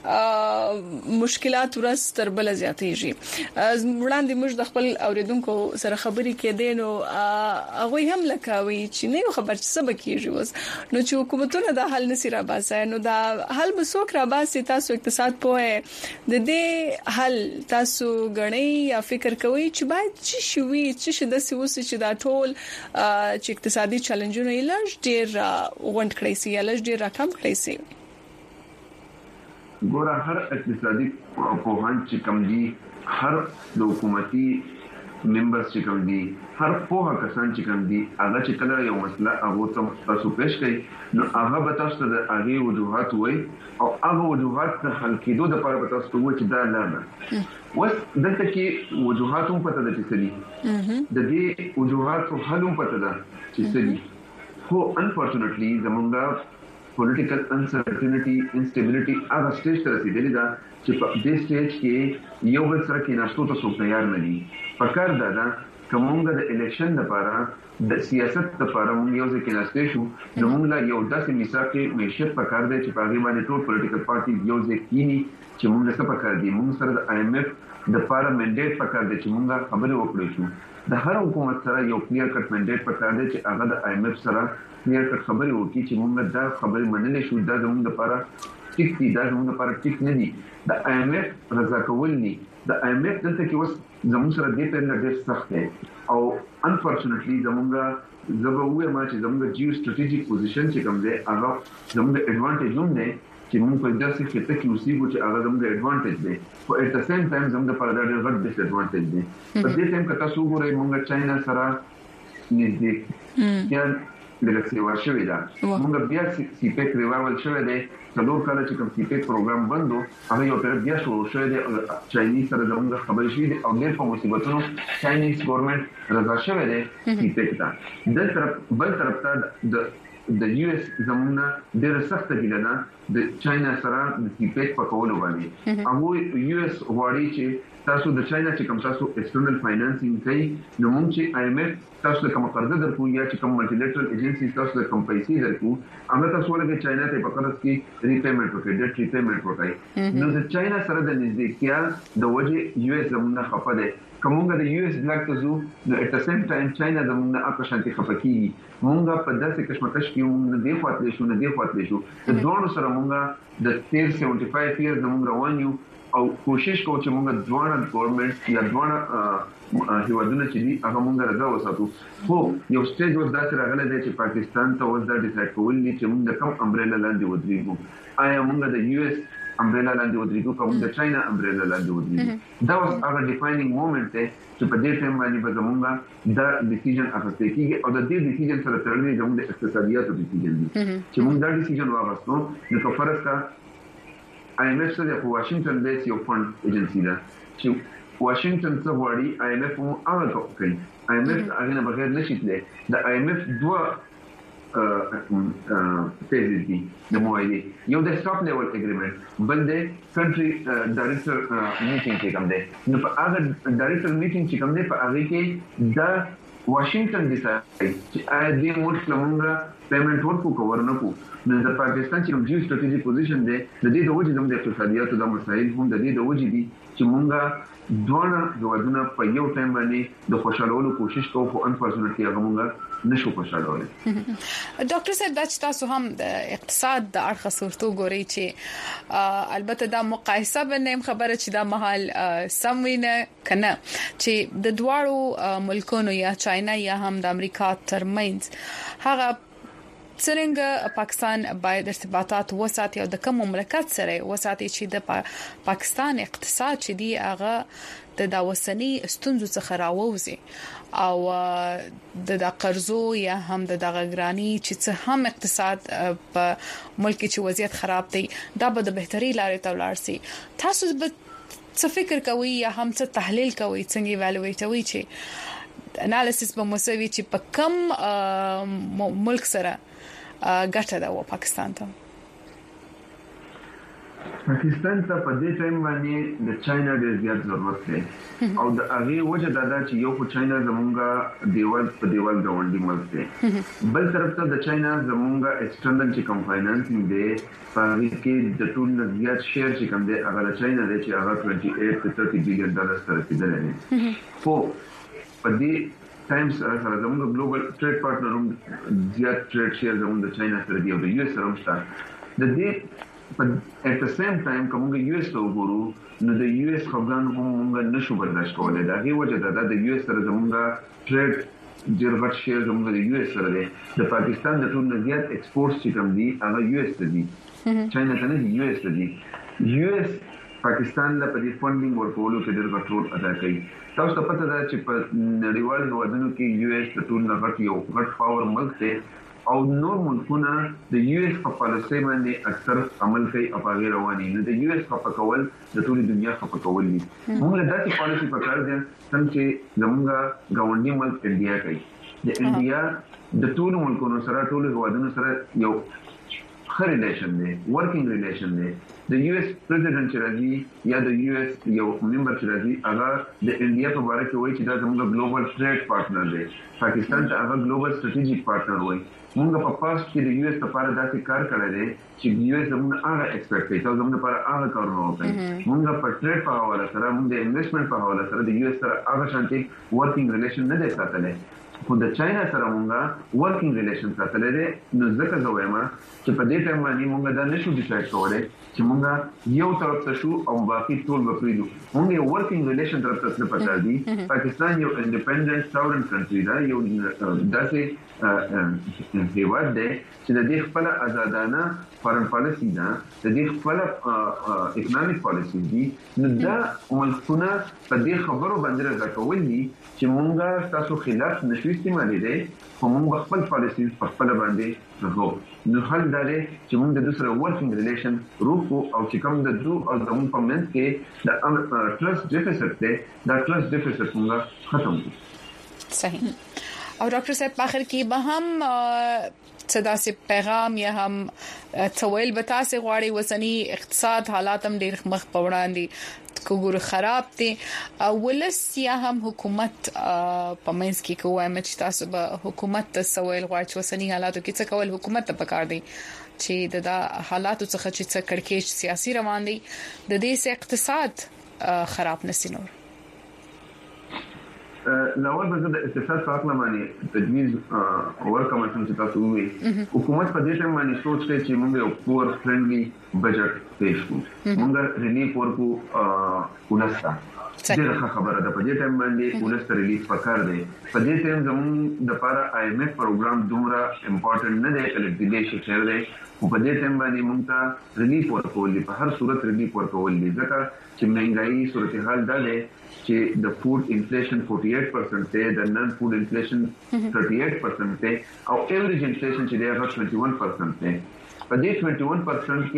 چې مشکلات ورځ تر بل زیاتېږي وړاندې موږ د خپل اوریدونکو سره خبرې کېدې نو هغه هم لکاوي چې نه خبر څه سبب کیږي وس نو چې حکومتونه د حل نسی را باسي نو دا حل به څوک را باسي تاسو اقتصاد په د دې حل تاسو غنئ یا فکر کوئ چې باید چې شوي چې د سیوسي چې دا ټول چې اقتصادي چیلنجونه یې لږ ډیر غونډ کړی سي یا لږ ډیر راکم کړی سي ګوره هر اقتصادي پوهان چې کوم دي هر د حکومتي ممبرز چې کوم دي هر پوها کسان چې کوم دي هغه چې کله یو مسله هغه تاسو پېښ کړئ نو هغه به تاسو د هغه وجوهات وای او هغه وجوهات ته حل کېدو د لپاره به تاسو وایي چې دا نه وس دلته کې وجوهات هم پته ده چې څه دي د دې وجوهاتو حل هم پته ده چې څه دي خو انفورچونټلی زمونږ پولیټیکل انسرټینټی انسټیبিলিټي هغه سټیج ته رسیدلی ده چې په دې سټیج کې یو بل سره کې ناشته ته څوک تیار نه دي پکار ده کومه د الیکشن لپاره د سیاست لپاره موږ یو ځکه ناشته شو زموږ لا یو داسې میثاق معیشت پکار دی چې په هغه باندې ټول پولیټیکل پارټي یو ځکه کینی چې موږ څه پکار دي موږ سره د IMF د لپاره منډیټ پکار دی چې موږ خبرې وکړو شو د هر حکومت سره یو کلیر کټ منډیټ پکار دی چې هغه د IMF سره کلیر کټ خبرې وکړي چې موږ دا خبرې منلې شو دا زموږ لپاره ټیک دي دا زموږ لپاره ټیک نه دي د IMF رضا کول دي د IMF دلته کې اوس زموږ سره دې په ډېر سخت دی او انفورچونټلی زموږ زبوه ما چې زموږ جیو سټریټیجیک پوزیشن چې کوم دی هغه زموږ ایڈوانټیج هم دی چې موږ په داسې خطه کې اوسېږو چې هغه زموږ ایڈوانټیج دی او ات د سیم ټایم زموږ لپاره ډېر غټ ډیس ایڈوانټیج دی په دې ټایم کې تاسو وګورئ موږ چاینا سره نږدې یا د سیوا شوې ده موږ بیا سیپیک ریوایول شوې ده څلور کال چې کوم سیپیک پروګرام بندو هغه یو پر بیا شروع شوې ده چاینیز سره زموږ خبرې شوې ده او ډېر په مصیبتونو چاینیز ګورنمنت رضا شوې ده سیپیک ته د طرف بل طرف ته د US زمونه ډېر سخت کېده ده د چاینا سره د سیپیک په کولو باندې هغه US غواړي چې تاسو د چاینا چې کوم تاسو ایکسټرنل فاینانسینګ کوي نو موږ چې IMF تاسو کوم قرض درکو یا چې کوم ملټیلیټرل ایجنسی تاسو کوم پیسې درکو هغه تاسو ولګي چاینا ته په قرض کې ریپیمنٹ وکړي ډیټ ریپیمنٹ وکړي نو د چاینا سره د نږدېکتیا د وجه US زمونه خپه ده کومه د US بلاک ته زو نو ات د سیم ټایم چاینا زمونه اپ شانتي خپکیږي مونږه په داسې کشمکش کې مونږ نه دی خاطرې شو د دوه سره مونږه د 75 ایئر زمونږ روان یو او کوشش کوو چې مونږ ځوان ګورنمنت یا ځوان هیوادونه چې دي هغه مونږ راځو وساتو خو یو سټیج اوس داسې راغلی دی چې پاکستان ته اوس دا ډیسایډ کول دي چې مونږ د کوم امبریلا لاندې ودرېږو آیا مونږ د US امبریلا لاندې ودرېږو کوم د چاینا امبریلا لاندې ودرېږو دا اوس هغه ډیفاینینګ مومنت دی چې په دې ټیم باندې به زمونږ دا ډیسیژن اخیستل کیږي او د دې ډیسیژن سره تړلې زموږ د اقتصادیاتو ډیسیژن دي چې مونږ دا ډیسیژن واغستو نو که فرض کا IMF سره په واشنگټن ډي سي یو فند ایجنسی ده چې واشنگټن څخه وړي IMF مو هغه کوي IMF هغه نه بغیر نشي تللی د IMF دوه فیزز دي د موایدې یو د سټاپ لیول اګریمنت بل د کنټری ډایریکټر میټینګ کې کوم دی نو په هغه ډایریکټر میټینګ چې کوم دی په هغه کې د واشنگټن ډیسایډ چې ا دې موږ لمونږه پیمنٹ ورکو کوورنکو نو د پاکستان چې جیو سټریټیجیک پوزیشن دی د دې د وجې د اقتصادیاتو د مسایل هم د دې د وجې دي چې مونږه دوه غوډونه په یو ټایم باندې د خوشالولو کوشش کوو خو انفورچونټلی هغه مونږه نشو خوشالولای ډاکټر صاحب دا چې تاسو هم د اقتصاد د اړخ صورتو ګوري چې البته دا مقایسه بنیم خبره چې دا محل سموینه کنه چې د دواړو ملکونو یا چاینا یا هم د امریکا ترمنځ هغه څنګه پاکستان باید ارتباطات وساتي او د کوم مملکت سره وساتي چې د پاکستان اقتصاد چې دی هغه د داوسنی ستونزو څخه راووزي او د قرضو یا هم د غراني چې هم اقتصاد په ملک کې وضعیت خراب دی دا به د بهتري لارې ته ولاړ سي تاسو به څه فکر کوئ یا هم څه تحلیل کوئ څنګه ایوالویټوي چې انالیسس به مسوي چې په کم ملک سره ګټه ده و پاکستان ته پاکستان ته په دې ټایم باندې د چاینا ډېر زیات ضرورت دی او د هغه وجه دا ده چې یو خو چاینا زمونږه دیوال په دیوال غونډي ملک دی بل طرف ته د چاینا زمونږه ایکسټرنل چې کوم فاینانسینګ دی په هغه کې د ټول نه زیات شیر چې کوم دی هغه د چاینا دی چې هغه 28 to 30 بلین ډالر سره رسیدلی دی خو په دې ټایم سره زموږ ګلوبل ټریډ پارټنر هم زیات ټریډ شیر زموږ د چاینا سره دی او د US سره هم شته د دې په ات د سیم ټایم کومه US ته وګورو نو د US خبران هم موږ نشو برداشت کولای دا هغه وجه ده د US سره زموږ ټریډ ډیر غټ شیر زموږ د US سره دی د پاکستان د ټول زیات ایکسپورټ چې کوم دي هغه US ته دي چاینا ته نه US ته دي US پاکستان له پدې فندینګ ورکولو کې ډېر غټ رول ادا کوي تاسو ته پته ده چې په نړیوال هیوادونو کې US د ټول نه غټ یو غټ پاور ملک دی او نور ملکونه د US په پالیسي باندې اکثر عمل کوي او هغه رواني نه د US په کول د ټولې دنیا په کول دي موږ له داسې پالیسي په کار دي څنګه زموږ غونډي ملک انډیا کوي د انډیا د ټول ملکونو سره ټول هیوادونو سره یو خ ریلیشن دی ورکینګ ریلیشن دی د یو اس پریزیدنت چې راځي یا د یو اس یو ممبر چې راځي هغه د انډیا په اړه کې وایي چې دا زموږ ګلوبل ټریډ پارټنر دی پاکستان ته هغه ګلوبل سټریټیجیک پارټنر وایي موږ په پاس کې د یو اس لپاره داسې کار کړی دی چې یو اس زموږ هغه ایکسپیکټ کوي چې زموږ لپاره هغه کارونه وکړي موږ په ټریډ په حواله سره موږ د انویسټمنټ په حواله سره د یو اس سره هغه شانتي ورکینګ ریلیشن نه دی ساتلی خو د چاینا سره موږ ورکینګ ریلیشن ساتلی دی نو ځکه زه وایم چې په دې ټایم باندې موږ دا نشو ډیسایډ کولی چې موږ یو طرف ته شو او باقي ټول به پرېږدو موږ یو ورکینګ ریلیشن طرف ته تلل پکار دي پاکستان یو انډیپندنت ساورن کنټري ده یو داسې هیواد دی چې د دې خپل آزادانه فارن پالیسي ده د دې خپل اکنامک پالیسي دي نو دا ملکونه په دې خبرو باندې راځي دي چې موږ تاسو خلاف نشو استعمالي دي خو موږ خپل پالیسي په خپل باندې راغو نو حل دا دی چې موږ د دوسر ورکینګ ریلیشن روکو او چې کوم د دو او د موږ په منځ کې د ټرست ډیفیسټ دی دا ټرست ډیفیسټ موږ ختم کړو صحیح او ډاکټر صاحب په اخر کې به هم صدا سي پیغام یا هم څویل به تاسو غواړي وسنی اقتصاد حالات هم ډیر مخ په وړاندې کوګور خراب دي ولس یا هم حکومت په منځ کې کوه چې تاسو به حکومت ته څویل غواړي وسنی حالاتو کې څه کول حکومت ته پکار دي چې د حالاتو څخه چې څه کړکېچ سیاسي روان دي د دې سه اقتصاد خراب نشي نور نوول به د اقتصاد په اړه باندې تجویز ورکوم چې تاسو وایي حکومت په دې ټیم باندې سوچ کوي چې موږ یو پور فرندلي بجټ پیش کړو موږ ریلیف ورکو ولستا ډیره خبره ده په دې ټیم باندې ولستا ریلیف پکار دی په دې ټیم زموږ د لپاره آی ایم ایف پروګرام دومره امپورټنت نه دی کله د دې شي خیر دی او په دې ټیم باندې موږ ته ریلیف ورکول په هر صورت ریلیف ورکول دي ځکه چې مهنګائی صورتحال ده چې د فود انفلیشن 48% دی د نن فود انفلیشن 38% دی او ایوریج انفلیشن چې دی هغه 21% دی په دې 21%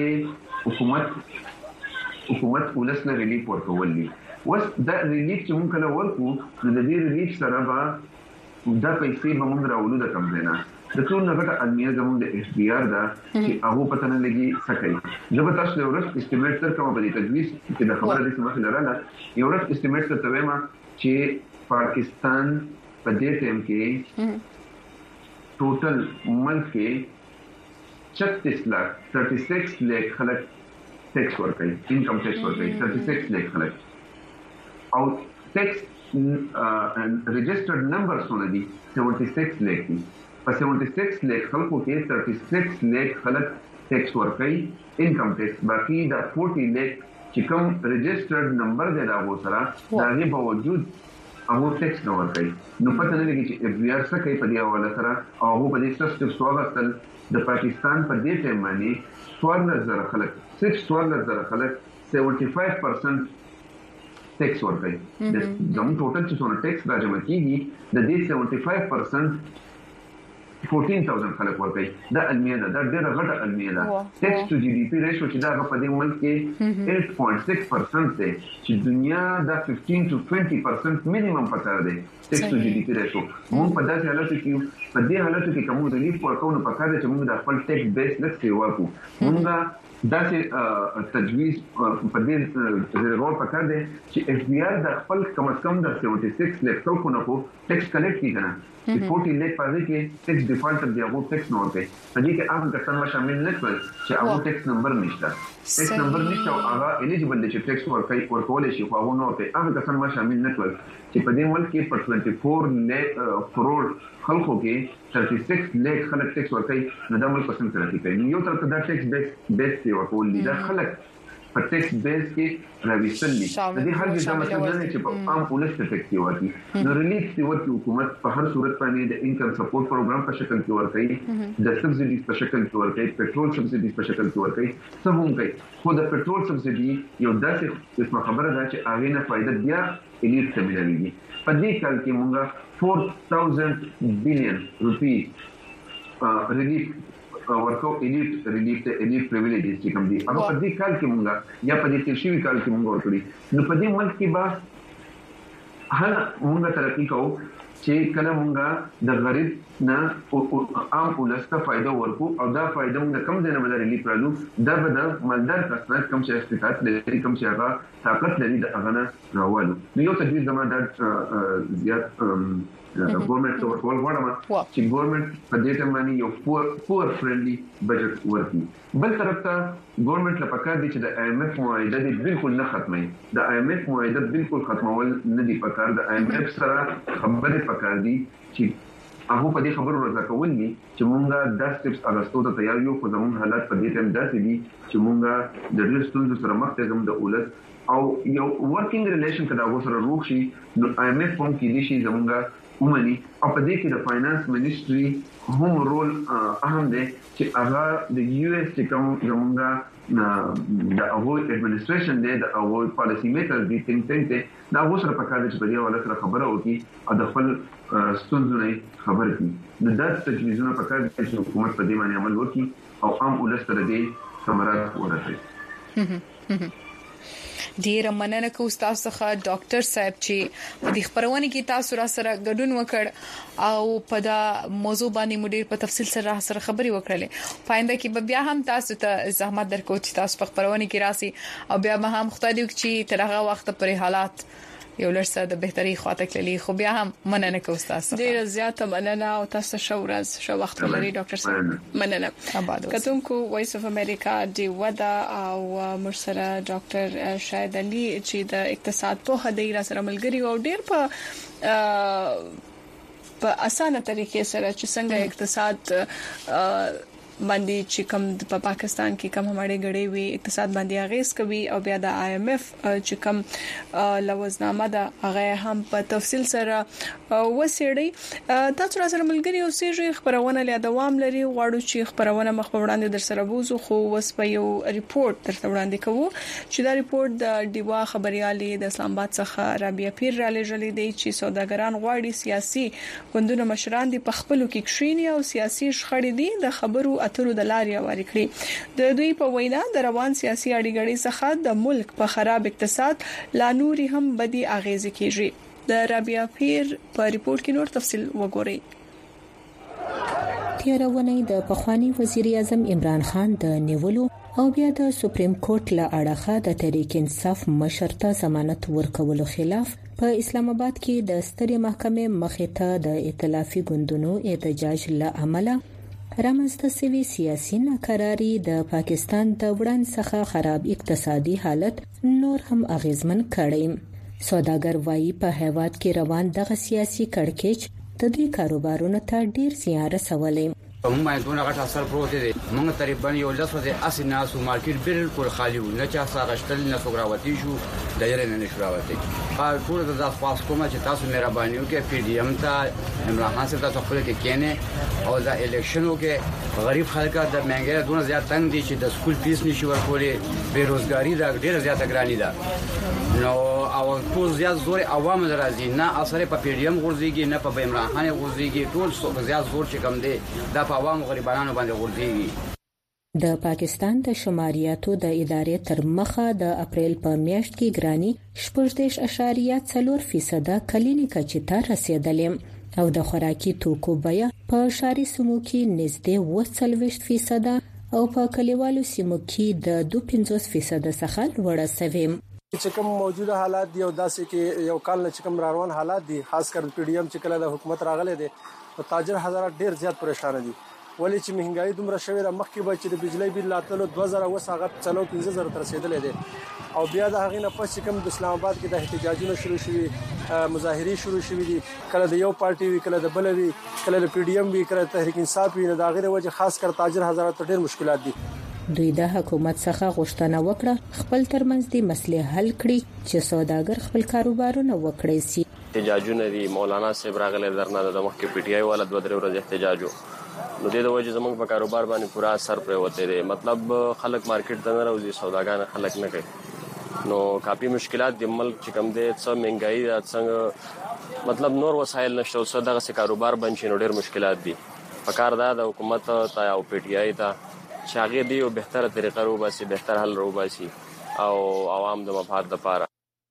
کې حکومت ولسنه ریلیف ورکول دي وس دا ریلیف چې موږ کله ورکو نو د دې ریلیف سره به دا پیسې به موږ راولو د کم نه د ټول نه غټه المیه زموږ د اف بي ار دا چې هغه پته نه لګي سکه زه به تاسو له ورځ استیمیټ تر کوم په دې تجویز کې د خبره د سمه لراله یو ورځ استیمیټ ته وایم چې پاکستان په دې ټیم کې ټوټل ملک کې 36 لک خلک ټیکس ورکوي انکم ټیکس ورکوي 36 لک خلک او ټیکس ريجسترد نمبر څونه دي 76 لک دي په 76 لک خلکو کې 36 لک خلک ټیکس ورکوي انکم ټیکس باقي دا 40 لک چې کوم ريجسترد نمبر دی دا و سره دا غي باوجود هغه ټیکس نه ورکوي نو پته نه لګي چې اف بي ار څه کوي په دې حواله سره او هغه په دې سیستم سوغتل د پاکستان په دې ټیم باندې 14000 خلک 14000 خلک 75% ټیکس ورکوي د زموږ ټوټل چې څونه ټیکس راجمع کیږي د دې 75% 14000 خلک ورکوي دا المیه ده دا ډېره غټه المیه ده ټیکس ټو جی ډي پی ریشو چې دا په دې ملک کې 8.6% دی چې دنیا دا 15 to 20% مینیمم پکار دی ټیکس ټو جی ډي پی ریشو موږ په داسې حالاتو کې په دې حالاتو کې کوم ریلیف ورکو نو پکار دی چې موږ د خپل ټیکس بیس لکه ورکو موږ داسې تجویز په دې ضرورت پکار دی چې اف بي ار د خپل کم از کم د 76 لک خلکو نه کو ټیکس کلیکټ کیږي نه 40 لک پاتې کې ټیکس ډیفالټ دی هغه ټیکس نه ورکوي په دې کې هغه کسان شامل نه کړل چې هغه ټیکس نمبر نشته ټیکس نمبر نشته او هغه الیجیبل دي چې ټیکس ورکول شي خو هغه نه ورکوي هغه کسان شامل نه کړل چې په دې ملک کې په 24 لک کروڑ خلکو کې 36 لک خلک ټیکس ورکوي نو دا ملک څنګه ترقی کوي یو طرف ته دا ټیکس بیس دی ورکول دي دا خلک په ټیکس بیس کې راويستل دي د دې هر څه مطلب نه چې په عام پولیس ته ټیکس ورکړي نو ریلیف دی ورکړي حکومت په هر صورت باندې د انکم سپورټ پروګرام په شکل کې ورکړي د سبسایډي په شکل کې ورکړي پېټرول سبسایډي په شکل کې ورکړي څه هم کوي خو د پېټرول سبسایډي یو داسې قسمه خبره ده چې هغه نه فائدہ بیا الیټ ته ملوي په دې کال کې موږ 4000 بلین روپی ریلیف ورکو الیټ ریلیف ته الیټ پریویلیجز چې کوم دي هغه په دې کال کې مونږه یا په دې تیرشي کال کې مونږ ورکړي نو په دې ملک کې با هل مونږ ترقی کوو چې کله مونږه د غریب نه عام ولسته فائدہ ورکو او دا فائدہ موږ کم ځای نه بدرلی پرالو دا به د مالدار کسان کم چې استفادت لري کم چې هغه طاقت لري د هغه نه راوالو نو یو تدبیر زموږ د زیات ګورنمنت او ټول غواړم چې ګورنمنت په دې ټیم باندې یو پور فرندلی بجټ ورکړي بل طرف ته ګورنمنت لپاره دي چې د آی ایم ایف معاهده دې بالکل نه ختمي د آی ایم ایف معاهده بالکل ختمول نه دي پکار د آی ایم ایف سره خبرې پکار دي چې هغه په دې خبرو راځه کول دي چې مونږه د سټپس اغستو ته تیار یو خو زموږ حالات په دې ټیم داسې دي چې مونږه د ډېر ستونزو سره مخ ته زموږ د اولس او یو ورکینګ ریلیشن کدا غو سره روغ شي نو آی ایم ایف هم کې دي شي زموږه ومني او په دې کې د فاینانس منیسټري هم رول اهم دی چې هغه د یو اس چې کوم زموږه د هغه اډمنستریشن دی د هغه پالیسی میکر دي څنګه ته دا غو سره پکاره چې په دې حواله سره خبره وکړي او د خپل ستونزې خبرې کوي د داسې تجویزونو پکاره چې حکومت په دې باندې عمل وکړي او عام ولس ته دې ثمرات ورسوي ډیر مننه کوم تاسو څخه ډاکټر صاحب چې په دې خبرونه کې تاسو را سره ګډون وکړ او په دا موضوع باندې مډیر په تفصیل سره خبرې وکړلې پاینده کې بیا هم تاسو ته زحمت درکو چې تاسو په خبرونه کې راسي او بیا به هم مختلف چې تر هغه وخت پرې حالات یو لرسه د بهتري خواته کلی خو بیا هم مننه کوم تاسو ډیر زیاته مننه او تاسو شو وخت لري ډاکټر صاحب مننه کتونکو وایس اف امریکا دی ودا او مرسره ډاکټر شاهد علي چې د اقتصاد په هدي را سره ملګری او ډیر په اسانه طریقې سره چې څنګه اقتصاد باندې چې کوم په پاکستان کې کوم همړې غړې وي اقتصاد باندې اغیز کوي او بیا د آی ایم ایف چې کوم لوزنامه ده هغه هم په تفصیل سره وسیړي تاسو سره ملګری او سیږي خبرونه له دوام لري غواړو چې خبرونه مخ په وړاندې در سره بوزو خو وس په یو ریپورت تر وړاندې کوو چې دا ریپورت د دیوا خبريالي د اسلام آباد څخه رابعه پیر را لېږلې دی چې سوداګران غواړي سیاسي ګوندونو مشران دي په خپلو کې کښینی او سیاسي شخړې دي د خبرو اترو د لارې واري کړی د دوی په وینا د روان سیاسي اړیګړې څخه د ملک په خراب اقتصاد لا نوري هم بدی اغیز کیږي د رابعه پیر په ریپورت کې نور تفصیل وګورئ تیرونه د پخوانی وزیر اعظم عمران خان د نیولو او بیا د سپریم کورټ له اړخه د تحریک انصاف مشرته ضمانت ورکولو خلاف په اسلام آباد کې د سترې محکمې مخې ته د ائتلافي ګوندونو احتجاج له عمله رامنځته شوی سیاسي ناکراری د پاکستان د وړاندې څخه خراب اقتصادي حالت نور هم اغیزمن کړي سوداګر وایي په هیواد کې روان دغه سیاسي کړکېچ د دې کاروبارونو ته ډیر زیان رسولې موږ باندې دونه غټ اثر پروت دی موږ تقریبا یو لاسو د اسناسو مارکیټ بالکل خالی و نه چا سره شتل نه فقراوتی شو د یره نه شراوتی په ټول د ځاس پاس کومه چې تاسو مهرباني وکړئ پی ډی ایم ته عمران خان سره تاسو خپل کې کینه او د الیکشنو کې غریب خلک د مهنګي دونه زیات تنگ دي چې د سکول فیس نشي ورکولې بیروزګاری دا ډیره زیاته ګرانی ده نو او ټول زیات زور عوام درازي نه اثر په پی ډی ایم غورځيږي نه په عمران خان غورځيږي ټول زیات زور چې کم دي دا په عوام غریبانو باندې غورځيږي د پاکستان د شماریاتو د ادارې تر مخه د اپریل په میاشت کې ګرانی 14.4% کلینی کچته رسیدلې او د خوراکي توکو بیه په شاري سیمو کې نږدې 40% او په کلیوالو سیمو کې د 2.5% څخه لوړه شوې چې کوم موجوده حالات دی او داسې کې یو کال نه چې کوم روان حالات دي خاص کر پی ډی ایم چې کله د حکومت راغله دي او تاجر حضرات ډیر زیات پریشان دي ولی چې مهنګای دومره شوی را مخکې به چې د بجلی بیل لاتلو 2000 وساغه چلو 15000 تر رسیدلې دي او بیا د هغې نه پس کوم د اسلام آباد کې د احتجاجونو شروع شوي مظاهري شروع شوي دي کله د یو پارټي وی کله د بل وی کله د پی ډی ایم وی کله تحریک انصاف وی نه دا غیر وجه خاص کر تاجر حضرات ډیر مشکلات دي دوی د حکومت څخه غوښتنه وکړه خپل ترمنځ د مسلې حل کړي چې سوداګر خپل کاروبارونه وکړي سي احتجاجونه دي مولانا صاحب راغله درنه د مخ کې پی ټی آی والا 2 ورځې احتجاجو نو د وجه زموږ په کاروبار باندې پورا اثر پرې وته دي مطلب خلک مارکیټ ته نه راوځي سوداګان خلک نه کوي نو کافي مشکلات د ملک چې کم دي څه مهنګای څنګه مطلب نور وسایل نشته او دغه سي کاروبار بنچي نو ډېر مشکلات دي پکار دا د حکومت ته او پی ټی آی ته شاګه دی او بهتره طریقه رو باسي بهتر حل رو باسي او عوام د مفاد لپاره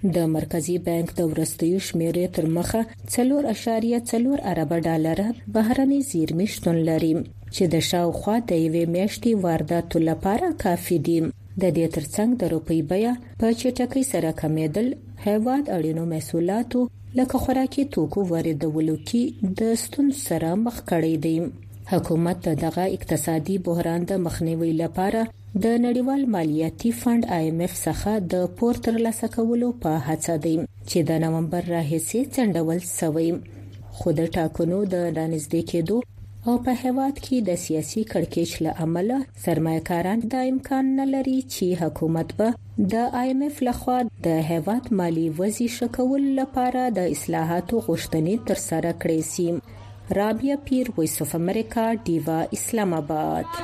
د مرکزی بانک د ورستیو شمیرې تر مخه 4.4 ارب ډالر بهرني زیرمې شتون لري چې د شاوخوا د یوې میاشتې واردات لپاره کافي دي. د دې ترڅنګ د روپی بیه په چټکۍ سره کمیدل هیواد اړینو محصولاتو لکه خوراکي توکو واردولو کې د ستونزو سره مخ کړی دی. حکومت دغه اقتصادي بحران د مخنیوي لپاره د نړیوال مالیاتي فند IMF څخه د پور ترلاسه کولو په هڅه دی چې د نومبر راهیسې څنډول شوی. خو د ټاکنو د رانږدې کېدو او په هیواد کې د سیاسي کړکېچ له امله سرمایه‌کاران د امکان نه لري چې حکومت به د IMF لخوا د هیواد مالی وضعیت ښه کولو لپاره د اصلاحاتو غوښتنې ترسره کړي سي. رابعه پیر، وایس اف امریکا، ډیوا، اسلام آباد.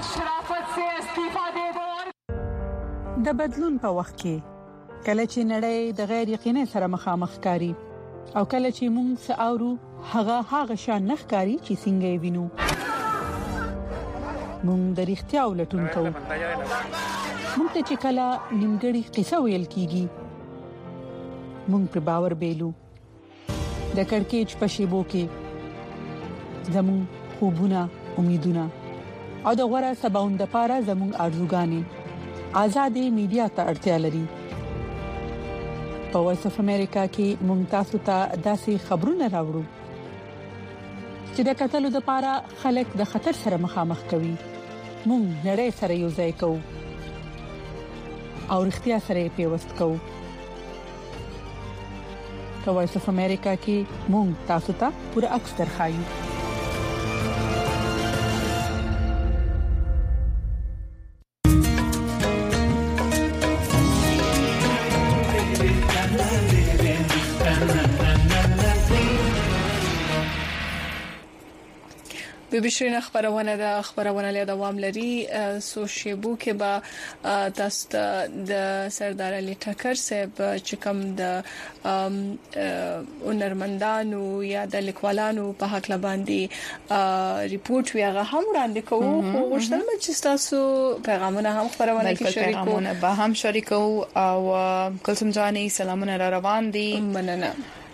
د بدلون په وخت کې کله چې نړۍ د غیر یقیني سره مخامخ کاری او کله چې موږ ساورو هغه شان نخکاری چې څنګه وینو موږ د اړتیا ولټون کوو. موږ ته چې کله نیمګړی قصه ویل کیږي موږ پر باور بیلو. د کڑکېچ په شیبو کې زموږ خوبونه، امیدونه او د غوړه سباوند لپاره زموږ ارزوګانې آزادې میډیا ته اړتیا لري. په وایس اف امریکا کې موږ تاسو ته داسې خبرونه راوړو چې د قتل لپاره خلک د خطر سره مخامخ کوي. موږ نړۍ سره یو ځای کوو او اړتیا سره پیوست کوو. په وایس اف امریکا کې موږ تاسو ته پوره عکس درخایو. بشرین خبرونه له دوام لري. سوشيبو کې به تاسو د سردار علي ټکر صاحب چې کوم د هنرمندانو یا د لیکوالانو په حق لباندي ریپورت ویغه هم وړاندې کوو. خو غوښتل مې چې تاسو پیغامونه هم خبرونه کې شریکو به هم شریکو او کلثوم جاني سلامونه را روان دي. مننه.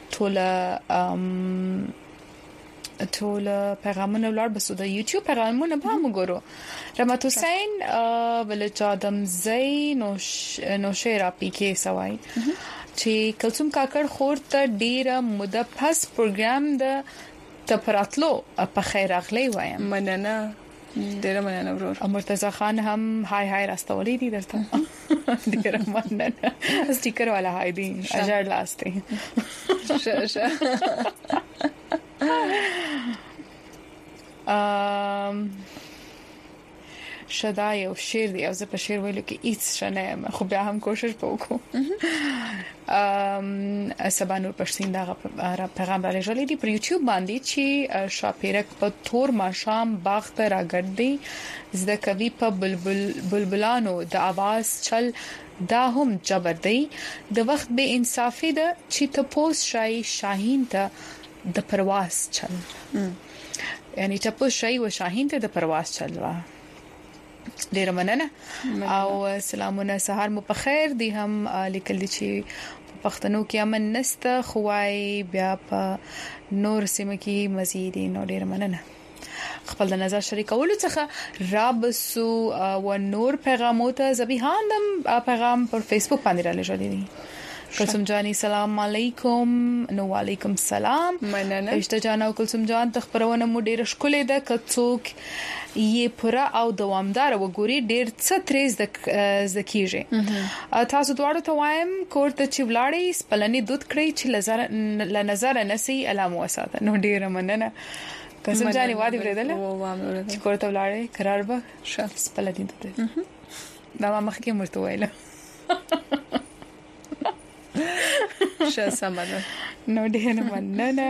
ټول پیغامونه ولر بسو د یوټیوب پیغامونه به موږ ګورو. رحمت حسین ولچ ادم زین نوشیرا پی کې سوای چې کلثوم کاکړ خور ته ډیره مده پس پروګرام د تپراتلو په خیر اغلی وایم. مننه، ډیره مننه ورور. مرتضی خان هم هاي راستولې دي درته. ډیره مننه. سټیکر والا هاي دي اجر لاسته. شدا یو شعر دی او زه په شعر ویلو کې هیڅ شنه خو بیا هم کوشش وکړو. سبانور پښتین دا پیغام را لېږلی دی پر یوټیوب باندې چې شاپیرک په تور ماشام باغ ته راګرځي زده کوي په بلبلانو د आवाज چل دا هم جبر دی د وخت به انصافي ده چې ته پوس شای شاهین ته د پرواز چل یعنی ته پوس شای و شاهین ته د پرواز چل وا. ډیر مننه او سلامونه سهار مو په خیر دي هم لیکل دي چې پښتنو کې امن نسته خوای بیا په نور سیمه کې مزید نو ډیر مننه. خپل د نظر شریکولو څخه رابسو و نور پیغامات زبیحان دم پیغام پر فیسبوک باندې را لېږلي دي. کلثوم جانی سلام علیکم. نو علیکم السلام. مننه. اشته جان او کلثوم جان تخبرونه مو ډیر ښکلې ده کڅوک یې پوره او دوامدار وګوري ډیر څه تریز د زکیږي. تاسو دواړو ته وایم کوړه چې ولاړې سپلنې دود کړی چې لنظر نسی علامه وساته. نو ډیر مننه. کلثوم جانی وادي ورېدل چې کوړه ته ولاړې قرار به سپلنې دود دا ما مخکې مرته ویله. سمه نو ډیر مننه.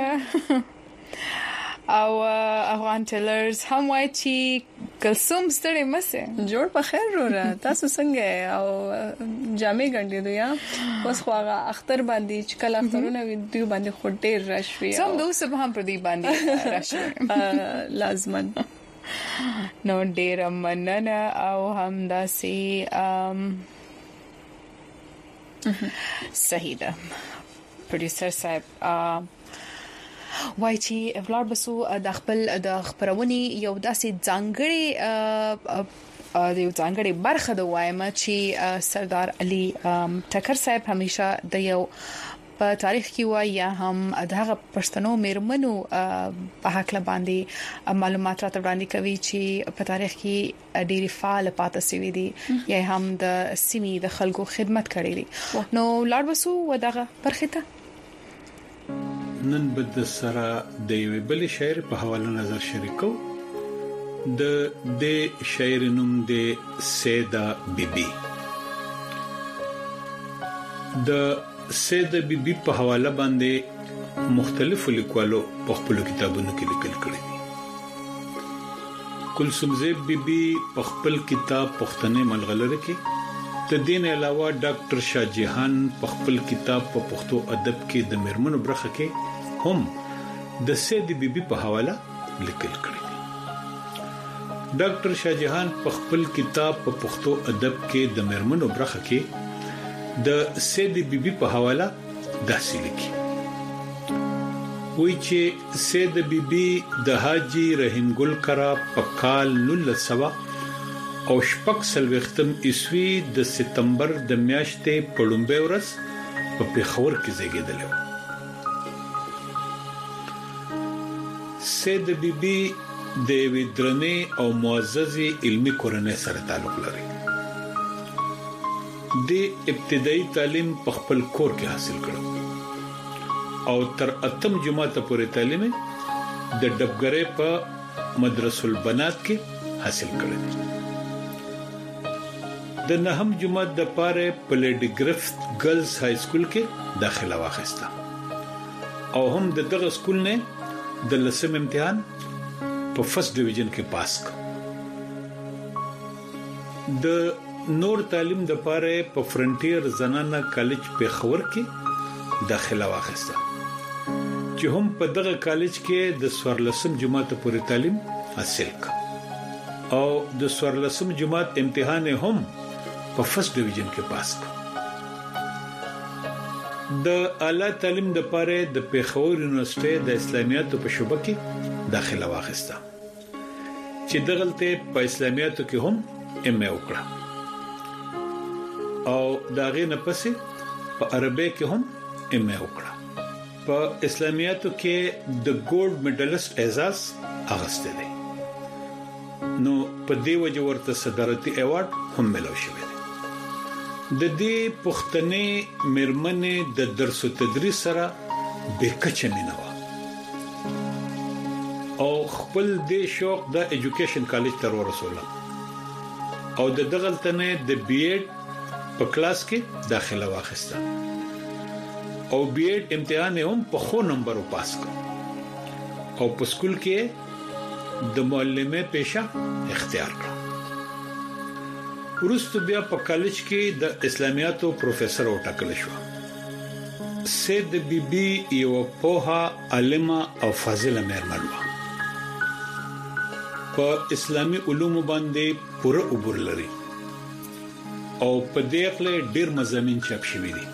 او افغان ټیلرز هم وایي چې کلثوم ستړي مسه جوړ په خیر وره. تاسو څنګه او جامې ګنډې دوی اوس خو هغه اختر باندې چې کله اخترونه وي دوی باندې خو ډیر راشوي. سم دوی سب هم پر دې باندې راشوي لازمن. نو ډیر مننه او هم داسي صحیح ده پروډوسر صاحب وای چې ولر بسو د خپل د خبرونی یو داسې ځانګړي د یو ځانګړي برخه د وایم چې سردار علي ټکر صاحب همیشه د یو په تاریخ کې وای یا هم دغه پښتنو میرمنو په حق باندې معلومات راته وړاندې کوي چې په تاریخ کې ډېری فعال پاتې شوی دي یا هم د سیمې د خلکو خدمت کړې دي نو لاړ وسو ودغه برخه ته نن بد سره د یو بل شاعر په حواله نظر شریکو د شاعر نوم د سیدا بیبي د سیدا بیبي په حواله باندې مختلفو لیکوالو په خپل کتابونو کې لیکل کړي دي کلثوم زیب بیبي په خپل کتاب پښتنې ملغلره کې تدین علاوه ډاکټر شاه جهان په خپل کتاب په پښتو ادب کې د مرمنو برخه کې هم د سید بیبي په حواله لیکل کړي دي ډاکټر شاه جهان په خپل کتاب په پښتو ادب کې د مرمنو برخه کې د سید بیبي په حواله داسې لیکي وی چې سید بیبي د حاجی رحیم ګل کرا په کال 1900 او شپږ سلوختم عیسوی د سپتمبر د میاشتې په لومبه ورځ په پیښور کې زیږیدل و سید بیبي د ودرنې او معززي علمي کورنۍ سره تعلق لري د ابتدایي تعلیم په خپل کور کې حاصل کړ او تر اتم جماعت پورې تعلیم د ډبګرې په مدرسه البنات کې حاصل کړی د نهم جماعت د پاره په لیډي گرفت ګرلز های سکول کې داخله واخیسته او هم دغه سکول نه د لسم امتحان په فرست ډیویژن کې پاس کړ د نور تعلیم د پاره په فرنټیر زنانه کالج په خور کې داخله واخیسته چې هم په دغه کالج کې د سوارلسم جماعت پورې تعلیم حاصل کړ او د سوارلسم جماعت امتحان هم په فرست ډیویژن کې پاس کړ د اعلی تعلیم د پاره د پیښور یونیورسيټي د اسلامیاتو په شعبه کې داخله واخیسته چې دغلته په اسلامیاتو کې هم MA وکړه او داغه نه پسې په عربی کې هم MA وکړه په اسلامیاتو کې د ګولډ میډالست اعزاز اخیسته دي نو په دې وجه ورته صدارتي ایوارډ هم ملو شوی دی د دې پښتنې مرمنې د درس او تدریس سره بکچه مینوا او خپل دې شوق د ایجوکیشن کالج تر ورسوله او د دغلتنه د بی ایډ په کلاس کې داخله واخیسته او بی ایډ امتحان هم په خو نمبر پاس کړ او په سکول کې د معلمه پیشه اختیار کړ ورسته بیا په کالج کې د اسلامیاتو پروفیسور وټاکل شو سید بیبي یو په عالمه او فاضله مېرمن و په اسلامي علوم باندې پوره عبور لري او په دې خله ډېر مضامین چاپ شوي دي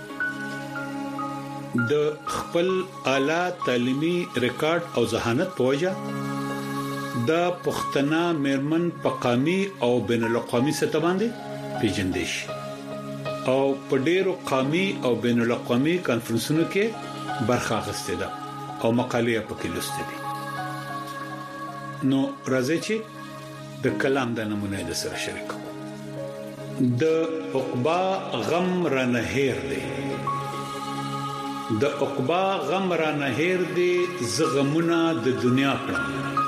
د خپل اعلی تعلیمي ریکارډ او ذهانت په وجه د پښتنه مېرمن په قومي او بین الاقوامي سطح باندې پیژندل شي او په ډېرو قومي او بین الاقوامي کانفرنسونو کې برخه اخیستې ده او مقالې په کې لوستې دي نو راځي چې د کلام د نمونه د سره شریکو د عقبا غم رانه هیر دی د عقبا غم رانه هیر دی زغمونه د دنیا کړم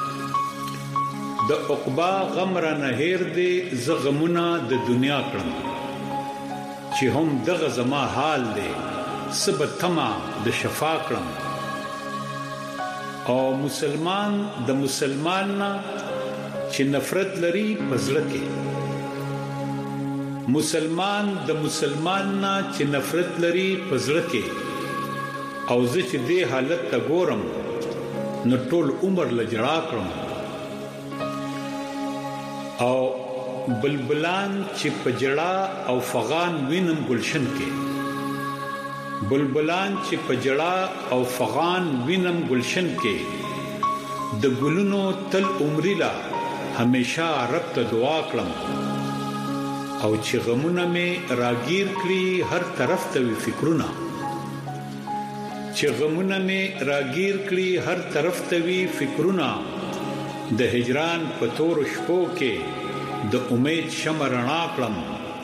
د عقبا غم رانه هیر دی زغمونه د دنیا کړم چې هم دغه زما حال دی سبتما د شفا کړم او مسلمان د مسلمان نه چې نفرت لري پزړه کې مسلمان د مسلمان نه چې نفرت لري پزړه کې او زه چې دې حالت ته ګورم نو ټول عمر لجړا کړم او بلبلان چې پجړا او فغان وینم گلشن کې بلبلان چې پجړه او فغان وینم گلشن کې د ګلونو تل عمرلا همیشه رب ته دعا کړم او چې غمونه مې راگیر کړی هر طرف ته فکرونه چې غمونه مې راگیر کړی هر طرف ته فکرونه د هجران په تور شپو کې د امید شمع رڼا کړم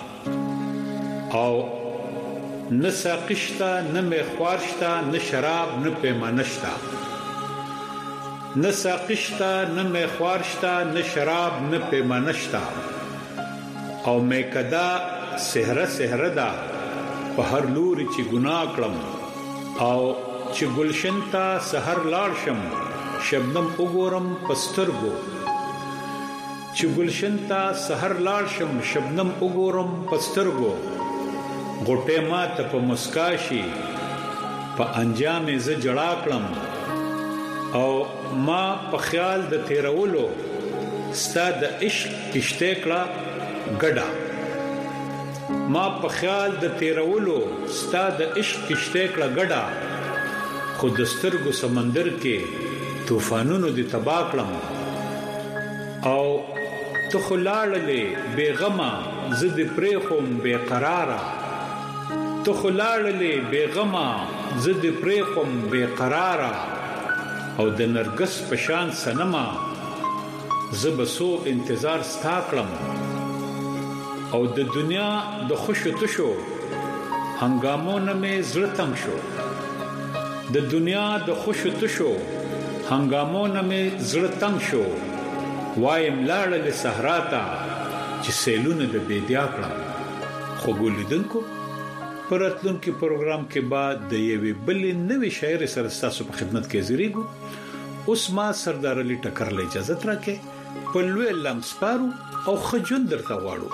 او نه ساقشتا نه مخوارشتا نه شراب نه پیمانشتا نه ساقشتا نه مخوارشتا نه شراب نه پیمانشتا او میکدا سحر سحر دا په هر لوري چې ګناه کړم او چې گلشن تا سحر لاړ شم شبنم وګورم پسترګو چې گلشن تا سحر لاړ شم شبنم وګورم پسترګو غټه ما ته په مسکاشي په انجام ز جړا کړم او ما په خیال د تیرولو ستاد عشق کشته کړه ګډا ما په خیال د تیرولو ستاد عشق کشته کړه ګډا خود سترګو سمندر کې طوفانونو دي تبا کړم او تو خلاړلې بیغما زد پرېخوم بے قرارا تو خلاړلې بیغما زد پرېخوم بے قرارا او د نرګس پشان سنما زبسو انتظار ستا کړم او د دنیا د خوشو تشو هنګامونه مې زړه تنګ شو د دنیا د خوشو تشو هنګامونه مې زړه تنګ شو وایم لاړل صحرا ته چې سیلونه د بيدیا کړم خو ګولیدونکو پراتلونکو پروګرام کې بعد د یوې بلې نوې شاعر سره تاسو په خدمت کې زیریګو اوس ما سردار علي ټکر له اجازه ترکه په لوی لمسپارو او خجون درته غواړو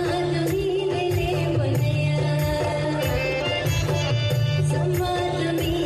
Some of the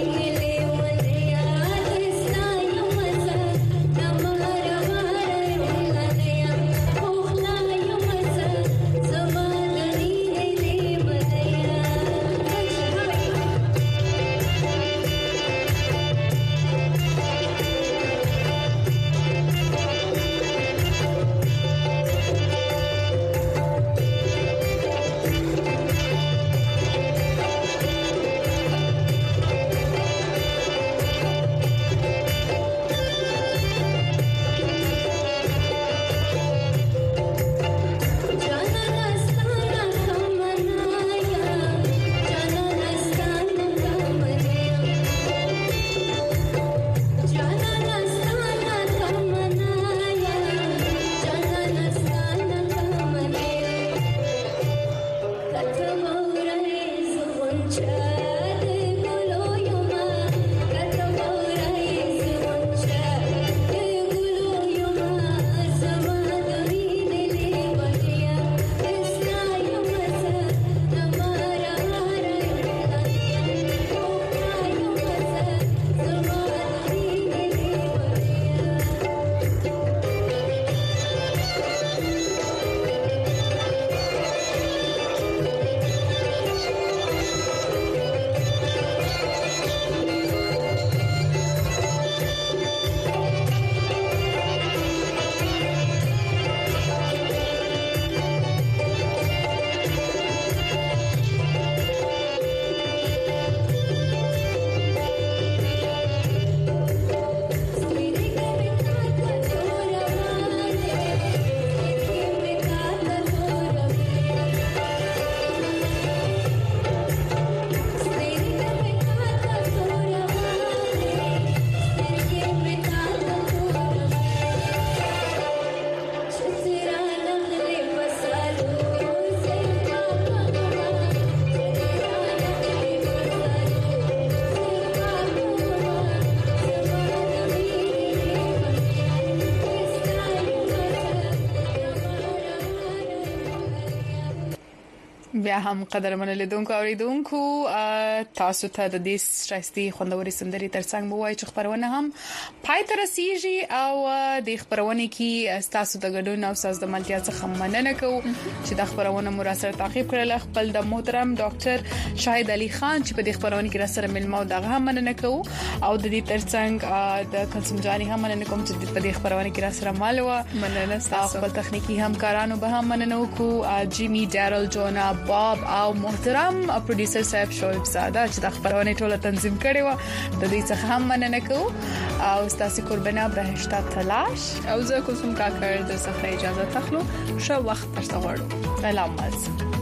بیا هم قدرمن لیدونکو اوریدونکو تاسو ته د دې شایستي خوندوري سندري ترڅنګ مو وایي چې خبرونه هم پای ته رسیږي او د خبرونه کې تاسو د ګډون او تاسو د ملتیا څخه مننه کوو چې د خبرونه مو را سره تعقیب کړل. خپل د محترم ډاکټر شاهد علي خان چې په دې خبرونه کې را سره ملمو دغه هم مننه کوو او د دې ترڅنګ د کلسم جاني هم مننه کوم چې په دې خبرونه کې را سره مالوه مننه تاسو خپل تخنیکی همکارانو به هم مننه وکړو جیمی ډارل جونا باب او محترم پروډوسر صاحب شعیب ساده چې د خبرونه ټوله تنظیم کړي و د دې څخه هم مننه کوو او تاسو قربانا برهشت تلاش او زه کوم کاکړ د څخه اجازه تخلو شو وخت تاسو غواړو سلامات.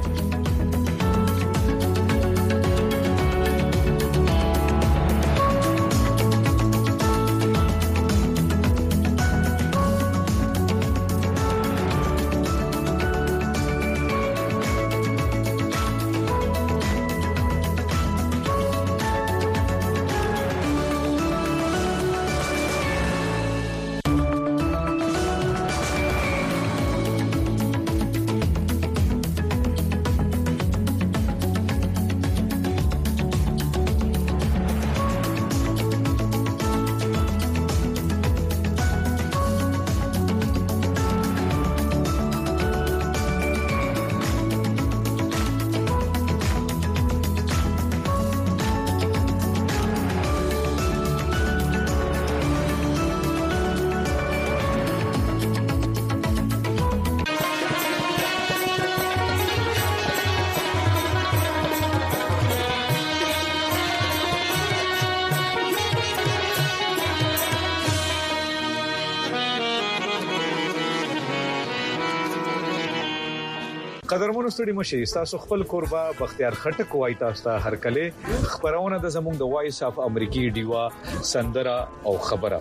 قدرمنو ستړي مشه تاسو خپل قربا بختیار خټک وای تاسو ته هر کله خبرونه د زموږ د وایس اف امریکای دیوا سندرا او خبره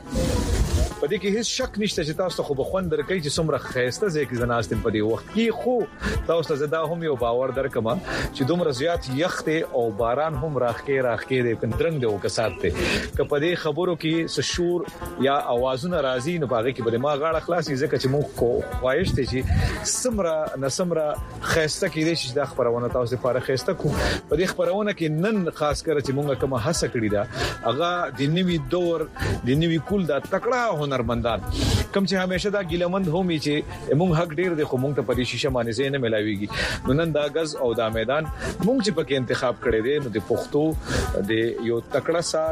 پدې کې هیڅ شک نشته چې تاسو خو بخوند درکې چې څومره خیسته ځکه زناستم په دې وخت کې خو تاسو زدا هم یو باور درکما چې دومره زیات یخت او باران هم راخکې د کندرنګ د وکسات ته کپدې خبرو کې سشور یا اوازونه راځي نو باغې کې بل ما غاړه خلاصي ځکه چې مو کو خواهش ته چې سمره نسمره خیسته کې دې چې د خبرونه تاسو لپاره خیسته کو په دې خبرونه کې نن خاص کر چې مونږه کومه هڅه کړې ده هغه د نوي دور د نوي کول دا تکړه هنرمندان کوم چې همیشه دا ګیلمند همي چې مونږ حق ډیر د خو مونږ ته پرې شیشه باندې زینه ملاويږي نو نن دا غز او دا میدان مونږ چې پکې انتخاب کړی دی نو د پښتو د یو تکړه ساز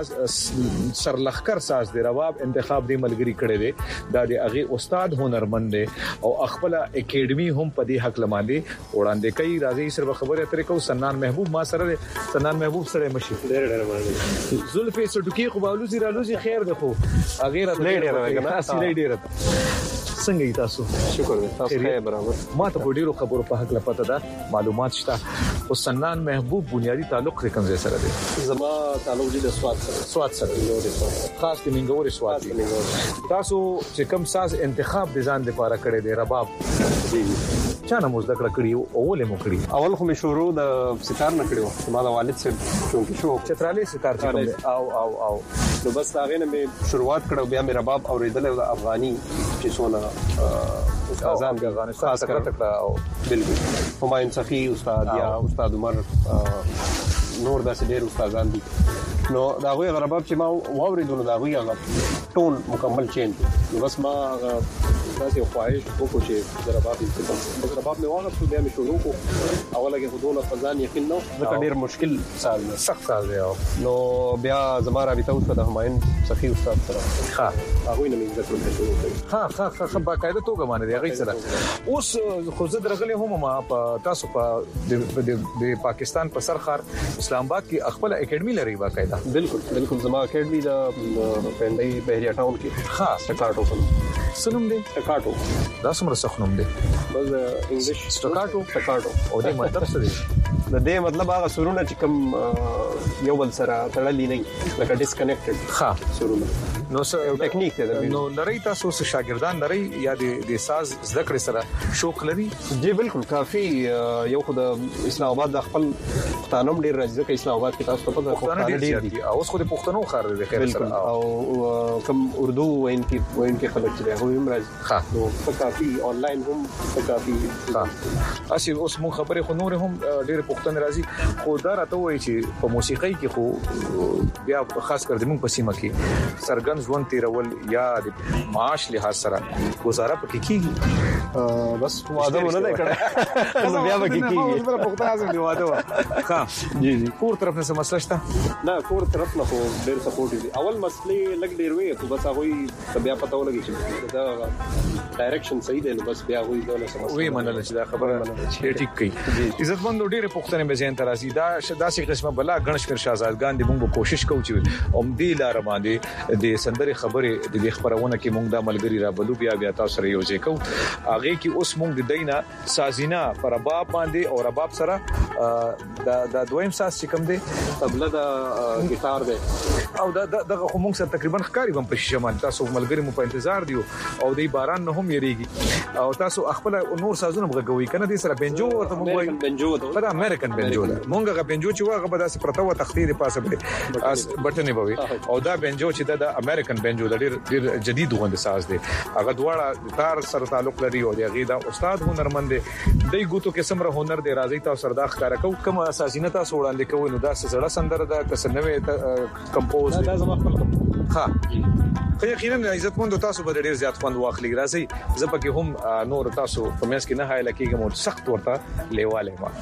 سرلخر ساز دی رباب انتخاب دی ملګری کړی دی دا د هغه استاد هنرمند دی او خپل اکیډمي هم په دې حق لماندي وړاندې کوي راځي سره خبره ترې کو سنان محبوب ما سره سنان محبوب سره مشي ډېر مانه زلفي سټکی خو بالوزي رالوزي خیر ده خو غیر ډېر اصلي ډېر څنګه تاسو شکر تاسو خیر برابر ما ته ډیرو خبرو په حق لپاره ده معلومات شته او سنان محبوب بنیادی تعلق کوم ځای سره دی زما تعلق دی د سواد سره خاص د منګوري سواد تاسو چې کوم ساز انتخاب د ځان لپاره کړی دی رباب چانه موږ دکړه کړیو اول مو کړی اول خو می شروع د ستار نه کړیو ما د والد سره چونکی شو چترالي ستار چې او نو بس هغه نه می شروعات کړو بیا می رباب اوریدل د افغاني چې څونه استادان د افغانستان څخه تکړه او بالکل همایون صفی استاد یا استاد عمر نور داسې ډېر استادان دي نو دا غوي رباب چې ما واوریدل دا غوي هغه ټون مکمل چینج نو بس ما داسې خواهش وکړو چې رباب مې واغښت بیا مې شروع کو اوله کې خودونه فزان یقین نو ځکه ډېر مشکل ساز سخت ساز دی نو بیا زماره بيته اوس د همایون صفی استاد سره ها هغه نه مې ذکر کړو ها باقاعده توګه باندې دی هغه سره اوس خو زه درغلې هم ما تاسو په د پاکستان په سرخار اسلام آباد کې خپل اکیډمي لري باقاعده بالکل زما اکیډمي د پندای بهریا ټاون کې ها سټاکاټو سنوم دی سټاکاټو دا څومره سخنوم دی بس انګلیش سټاکاټو او دې مطلب څه دی د دې مطلب هغه سرونه چې کوم یو بل سره تړلې نه لکه ډیسکنیکټډ ها سرونه نو څه یو ټیکنیک دی نو لری تاسو شاګردان لري یا د ساز زده کړې سره شوق لري جی بالکل کافي یو خو د اسلام آباد د خپل پښتانه ډیر راځي چې اسلام آباد کې تاسو په پښتانه ډیر دي اوس خو د پښتنو خار دی خیر سره او کوم اردو وینکي خلک چې هغه هم راځي ها نو په کافي آنلاین هم په کافي اسی اوس مون خبره خو نور هم ډیر پښتون راځي خو دا راته وایي چې په موسیقۍ کې خو بیا خاص کر د مون په سیمه کې سرګن ژوند تیرول یا د معاش لحاظ سره گزاره پکې کیږي بس واده ونه نه کړه نو بیا پکې کیږي اوس په پښتو ازم دی واده ها جی جی کور طرف نه مسله شته نه کور طرف نه خو ډیر سپورټ دي اول مسلې لګ ډیر وي خو بس هغه بیا پته ولګي چې دا ډایرکشن صحیح دی نو بس بیا وي دا سمه وی منل چې دا خبره چې ټیک کوي عزتمند ډیر پښتنه به ځین ترازی دا داسې قسمه بلا غنش کر شاهزادګان دی موږ کوشش کوو چې اوم دی لار باندې د سندري خبره د خبرونه کې موږ د ملګری را بلو بیا تاسو سره یو ځای کوو هغه کې اوس موږ د دینه سازینا پر رباب باندې او رباب سره د دویم ساز چې کوم دی طبله د گیتار دی او دغه خو موږ سره تقریبا ښکاری هم په شمال تاسو ملګری مو په انتظار دیو او د باران نه هم یریږي او تاسو خپل نور سازونه بغوي کنه دي سره بنجو ورته موږ وایو بنجو دا امریکن بنجو موږ غا بنجو چې واغه به داسې پرته و تختی دی پاسه به اس بټنې بوي او دا بنجو چې د امریکن بنجو د ډیر جدید غوند ساز دی هغه دواړه تار سره تعلق لري او د غیدا استاد هنرمند دی د ګوتو کې سمره هنر دی راځي تاسو سره دا ښکارا کوم اساسینه تاسو وړاندې کوي نو دا سړه سندره دا کسنوي کمپوز دا زما خپل ها خو یقینا عزتمند تاسو به ډیر زیات خوند واخلي راځي زپکه هم نور تاسو په مېس کې نه هاي لکه مو سخت ورته لیواله ما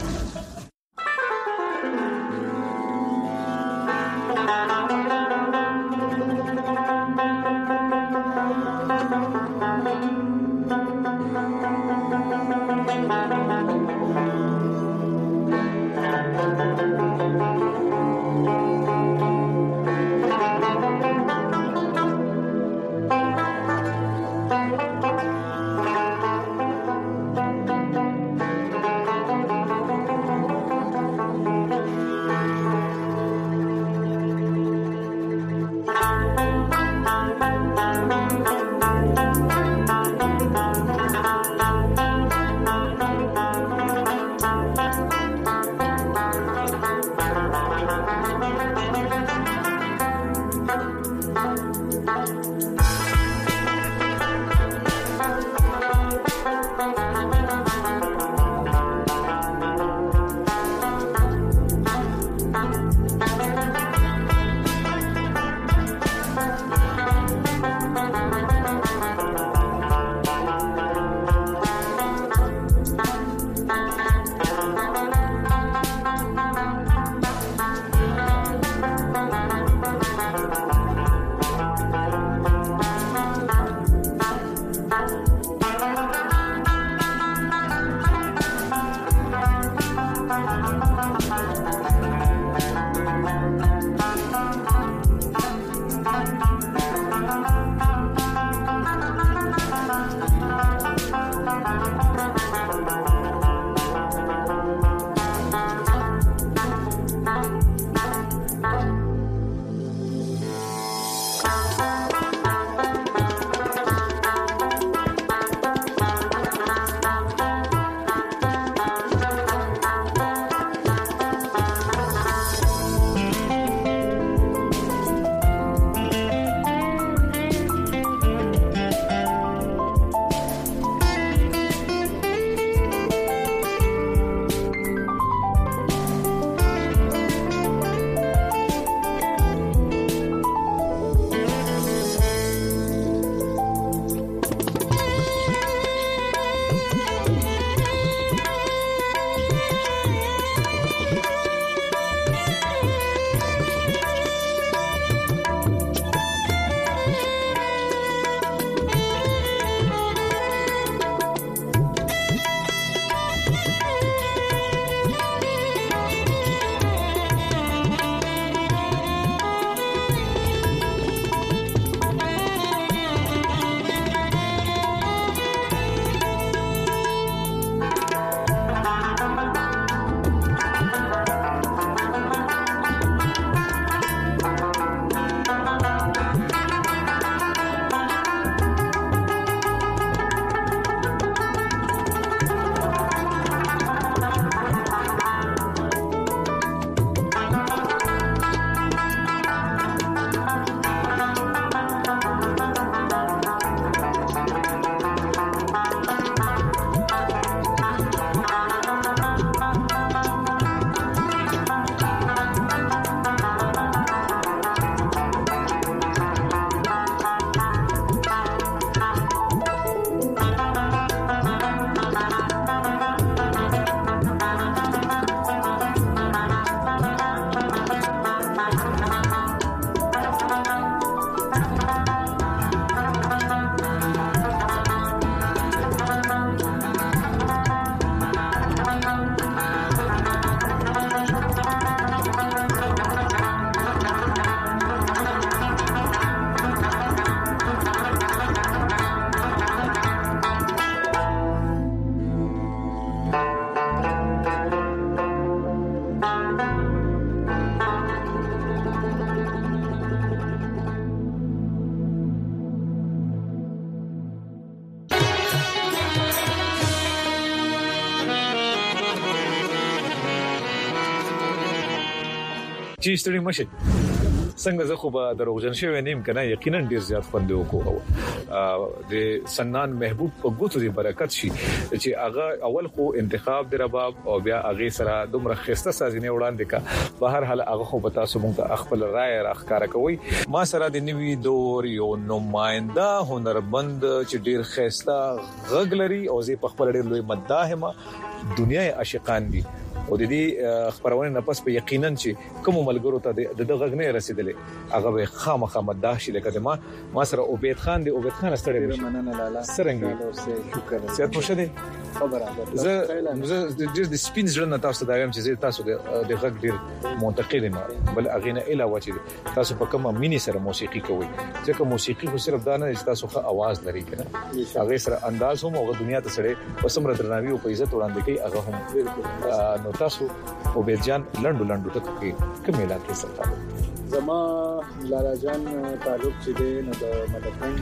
چې ستړي مشه څنګه زه خو به دروغجن شوی نیم کنه یقینا ډیر زیات خوند وکړو د سنان محبوب په ګوتو دی برکت شي چې هغه اول خو انتخاب د رباب او بیا هغه سره دومره خسته سازینه وړاندې کا په هر حال هغه خو پتا سو مونږ خپل رائے راخکار کوي ما سره د نوی دور یو نماینده هنرمند چې ډیر خسته غږ لري او زه په خپل ډیر لوی مداح ما دنیا عاشقان دي او د دې خبرونه نه پس په یقینا چې کوم ملګرو ته د غږ نه رسیدلې هغه به خامخا مداح شي لکه ما سره عبید خان دی عبید خان ستړي مننه لاله سرنګ شکر سیادت مشه دی خبره زه د سپین ځړنه تاسو دا وایم چې تاسو د غږ ډیر منتقل ما بل اغینه علاوه چې تاسو په کومه مینی سره موسیقي کوي ځکه موسیقي خو صرف دا نه چې تاسو ښه आवाज لري کنه هغه سره انداز هم او دنیا ته سره وسمره درناوي او په عزت وړاندې کوي هغه هم نو تاسو او بیرجان لندو ټکو کې میلا کې سره زما لالا جان تعلق چې دی نو د مدفن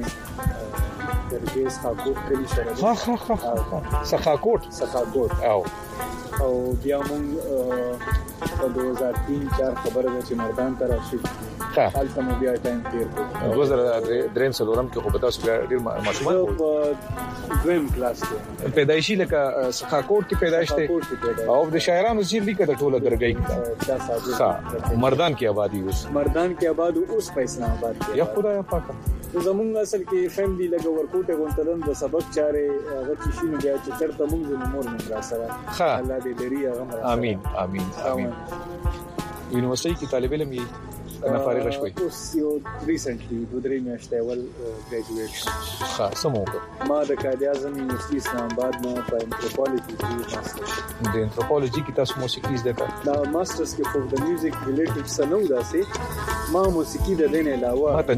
سیمه درګه سخاکوټ کلی شهر سخاکوټ او بیا مونږ په 2003-4 خبره ده چې مردان ته راشي حالته مو بیا ټایم تیر کړو 2003 سلورم کې خو به تاسو ډیر ماشومان په دویم کلاس کې پیدایشي لکه سخاکوټ کې پیدایش ته او د شاعرانو چې لیکه د ټوله درګي ښه مردان کې آبادی اوس په اسلام آباد کې یا خدای پاک زمونږ اصل کې فیملی لګ ورکوټه غونټلن د سبق چارې هغه چې شینو بیا چې چرته مونږ نور نه را سره الله دې لري هغه امين یونیورسيټي کې طالب علم یې کنه فارغ شوي اوس یو ریسنټلی 2-3 میاشتې اول ګریجویټ ښه سموګه ما د قائد اعظم یونیورسيټي اسلام آباد نه په انثروپولوژي کې ماستر د انثروپولوژي کې تاسو موسیقي زده کړه دا ماسترز کې فور د میوزیک ریلیټډ سنو داسې ما موسیقي د دین علاوه ما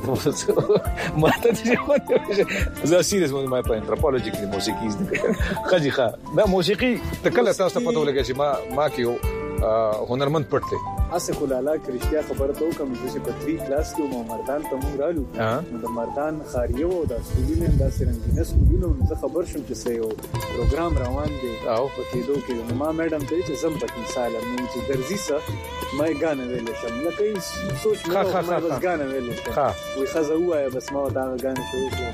تنځه زه سیریس ما په انثروپولوژي کې موسیقي زده کړه خجي ښه دا موسیقي تکله تاسو ته پته ولګی چې ما کې هنرمند پټه اسه خلاله کرشتیا خبره ته کوم چې په 3 کلاس کې مو مردان ته مونږ رالو د مردان خاریو او د سټوډینټ د سرنګینه سټوډینټ زه خبر شوم چې سه یو پروګرام روان دی او په دې دوه کې ما میډم ته چې زم پکې ساله نو چې درځي سه ما غانه ویل شم لکه هیڅ سوچ ما بس غانه ویل شم وي خزه وایا بس ما دا غانه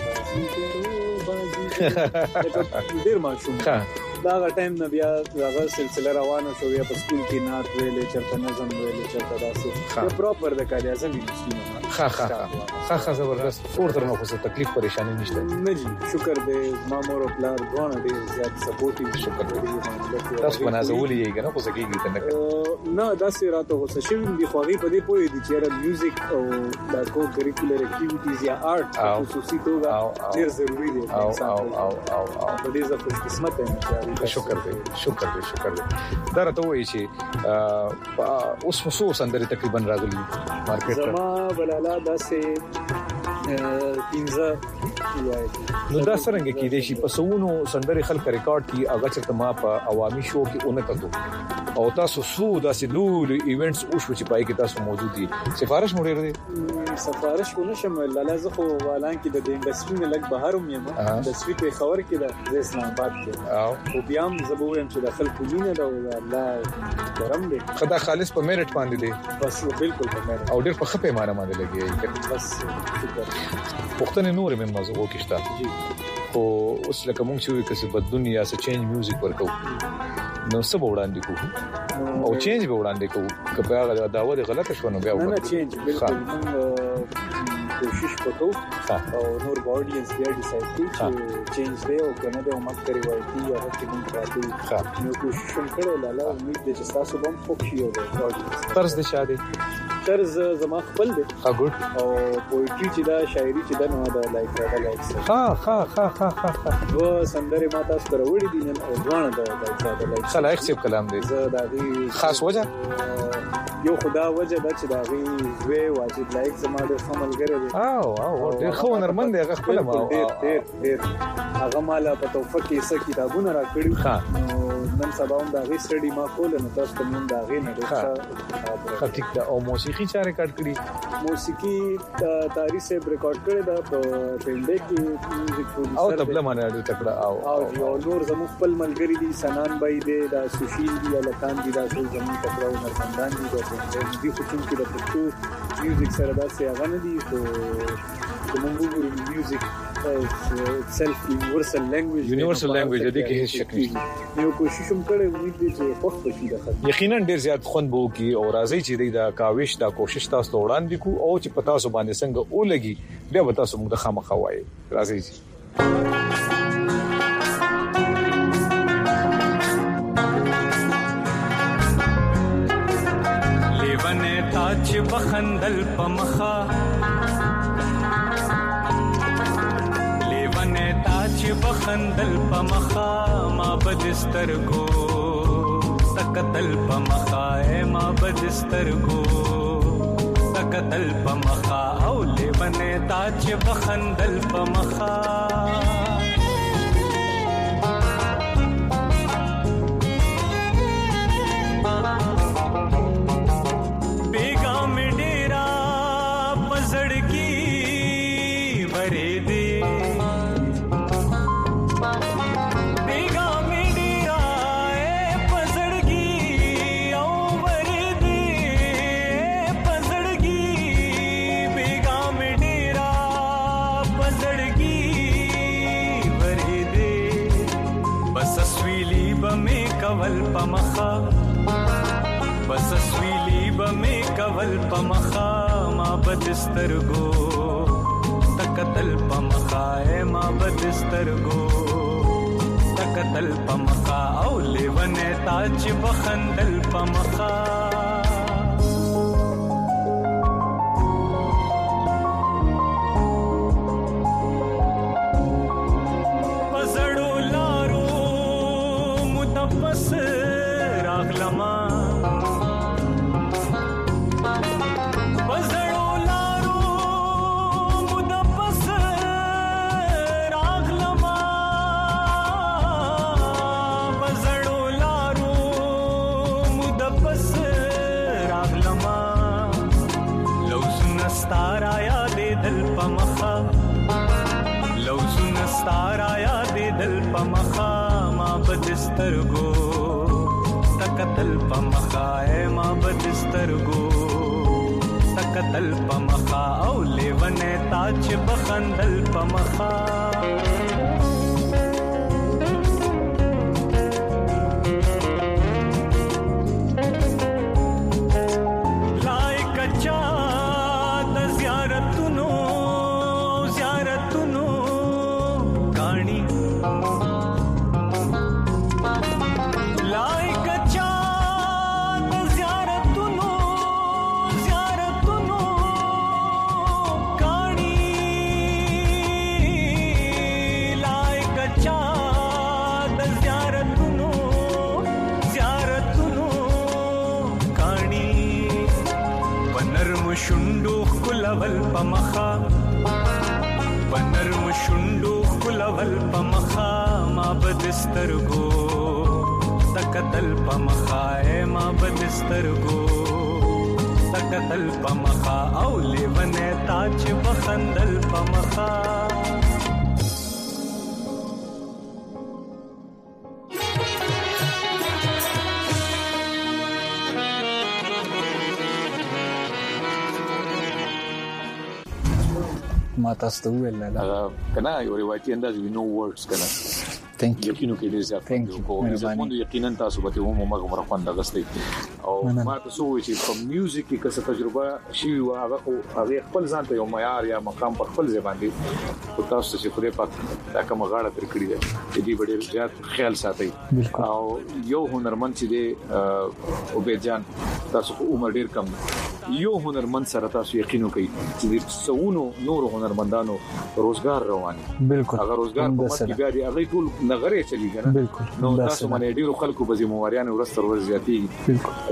شوې ډیر ماشوم دا ټایم نه بیا هغه سلسله روانه شو بیا په سکول کې نات ویلې چرته نظم ویلې چرته داسې پراپر د کاري اعظم یونیورسيټي ښه زبردست اور تر نو څه تکلیف پریشانی نشته نه جی شکر دې ما مور او پلار دوه ډیر زیات سپورټیو شکر دې تاسو بنازولې یې کنه خو سګیږي ته نه دا سیراته هو څه شي دی خو غي په دې پوي دي چې میوزیک او دا کو کریکولر اکټیویټیز یا آرټ خصوصي توګه ډیر ضروری دي او په دې ځکه خوش قسمت یم شکر دې دا راته وایي چې اوس خصوصا سندري تقریبا راغلي مارکیټ زما بلاله داسې 15 نو دا څنګه کې دي چې په سونو سندري خلک ریکارډ کی هغه چې ما په عوامي شو کې اونې کتو او تاسو سو داسې لول ایونټس او شو چې پای کې تاسو موجود دي سفارش مړ لري سفارش کو نشم لاله زه خو والان کې د انډستری نه لګ بهروم یم انډستری په خبر کې د اسلام آباد کې او بیا هم زبویم چې د خلکو مینه دا الله کرم دی خدای خالص په میرټ باندې دی بس بالکل په میرټ او ډېر په خپه معنی باندې لګي بس شکر پښتنې نور مې موضوع کې شته خو اوس لکه مونږ چې کسي په دنیا سره چینج میوزیک ورکو نو څه وړاندې کوو او چینج به وړاندې کوو که هغه داوود غلطه شو نو بیا نه چینج بالکل موږ کوشش وکړو او نور اډینس بیا ډیسایډ کړي چې چینج دی او کنه د امت کوي وایي یا هغه کوم راځي نو کوشش هم کړو لاله امید دې چې تاسو هم خوشي او طرز د شاده طرز زما خپل دی ها ګډ او پوئټری چې دا شاعري چې دا نو دا لایک ها و سندره ما تاسو سره وړي دي نن او ځوان دا لایک خلایق سیب کلام دی زه دا خاص وجه یو خدا وجه دا چې دا وی واجب لایک زما د عمل ګره دي او ډېر خو نرمند دی هغه خپل ما ډېر هغه مالا په توفه کې څه کتابونه را کړی نن سبا هم دا غي سټډي ما کول نو تاسو ته مونږ دا غي نه ښه ټیک دا او موسیقي چا ریکارډ کړی موسیقي تاریخ سے ریکارډ کړی دا په ټینډه کې میوزیک پروډوسر او تبله باندې اړو تکړه او نور زموږ خپل ملګری دي سنان بای دی دا سوشیل دی لکان دی دا ټول زموږ تکړه نرمندان دي دا دي خو چې د پښتو میوزیک سره دا څه هغه نه دي خو کومو میوزیک itself universal language د دې کې هیڅ شک نشته یو کوشش هم کړی امید دي چې وخت شي د خدای یقینا ډیر زیات خوند بو کی او راځي چې دا کاوش دا کوشش تاسو وړاندې کو او چې پتا سو باندې څنګه اولګي بیا به تاسو موږ د خامخا وایي راځي لیونه تاج بخندل پمخا چې بخندل پمخا ما بدسترګو تکتل پمخا ما بدسترګو تکتل پمخا او لیونه تا چې بخندل پمخا بیگا می ډیرا پزړګي ورې دې کول پمخا بس سویلی بمی کول پمخا ما بدسترګو تکتل پمخا ما بدسترګو تکتل پمخا او لیونه تاج بخندل پمخا بس راغلما بزړو لارو مدپس راغلما بزړو لارو مدپس راغلما لو سنستارا یاد دل پمخا لو سنستارا یاد دل پمخا بدسترګو تکتل پمخا ما بدسترګو تکتل پمخا او لیونه تاج بخندل پمخا لایک چا د زیارتونو کانی شوندو خلول پمخا بنرم شوندو خلول پمخا ما بدسترګو تکتل پمخا ما بدسترګو تکتل پمخا او لیونه تاج بخندل پمخا ما تاسو ته ویل نه کنه یو روایتي انداز وینو ورډز کنه ثانک یو یقینو کې ډیر زیات کوم یقینا تاسو به هم موږ مرخوند غستې او ما تاسو وی چې په میوزیک کې څه تجربه شي او هغه خپل ځان ته یو معیار یا مقام په خپل ځای باندې او تاسو چې خوري پات دا کوم غاړه تر کړی دی دې ډیر زیات خیال ساتي او یو هنرمند چې دی او به جان تاسو عمر ډیر کم یو هنرمند سره تاسو یقینو کوي چې څونو نور هنرمندانو روزګار روان بالکل هغه روزګار په مت کې بیا دی هغه ټول نغره چلی کنه بالکل نو تاسو باندې ډیرو خلکو به زمواريان ورستر ورزياتي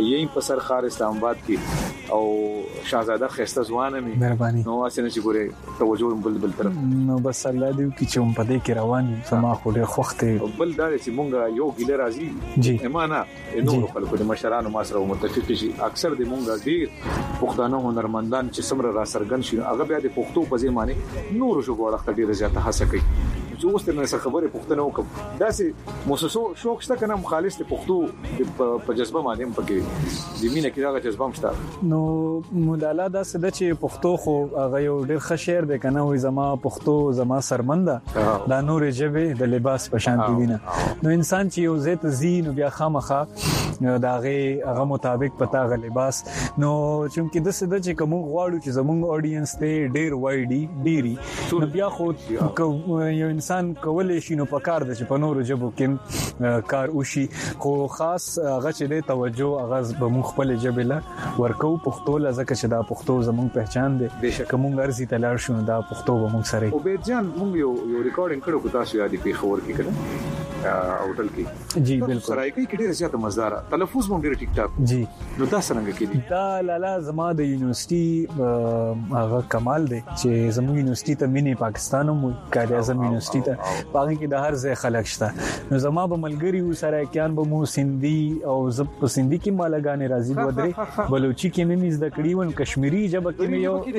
یې په سر خار اسلام آباد کې او شاهزاده خسته ځوانه می مهرباني نو اسنه چې ګوره توجه بل طرف نو بس الله دې کی چې په دې کې روان سما خو ډېر خوخته بل دا چې مونږه یو ګیله راځي جی ایمانه نو خلکو د مشرانو ما سره متفق شي اکثر د مونږه ډېر پښتانه هنرمندان چې سمره را سرګن شي هغه بیا د پښتو په ځمانه نور شو غوړه ډېر زیاته هڅه کوي چې اوس تر نن خبره پښتنه وکم دا سه موسسو شوق شته کنه مخالص ته پښتو په جذبه باندې پکې زمينه کې دا جذبه مشته نو مداله دا سده چې پښتو خو هغه یو ډېر ښه شعر دی کنه وای زما پښتو زما سرمنده دا نور جبه د لباس په شان دي نه نو انسان چې یو زیت زین بیا خامخه دا هغه مطابق پتا غ لباس نو چې د سده چې کوم غواړو چې زموږ اډینس ته ډېر وایډي ډيري نو بیا خو یو انسان کولای شي نو پکار د چې په نورو جبو کې کار وشي خو خاص هغه چې د توجه هغه به مخ خپل جبله ورکو پښتو لزکه چې دا پښتو زموږ پہچان دی بهشکه مونږ ارزي تلار شو دا پښتو به مونږ سره او به ځان مونږ یو ریکارډینګ کړو کو تاسو یادې په خبر کې کړه اوټل کې جی بالکل سره کې ډېر زیات مزدار تلفظ مونږ ډېر ټیک ټاک جی نو تاسو څنګه کې دي دا لالا زما د یونیورسيټي هغه کمال دی چې زموږ یونیورسيټي ته مینی پاکستان مو قائد اعظم یونیورسيټي ته باغې کې د هر ځای خلک شته نو زما به ملګری سره کېان به مو سندي او زب په سندي کې مالګانې راځي ودرې بلوچي کې مې زده کړی ون کشمیری جبه کې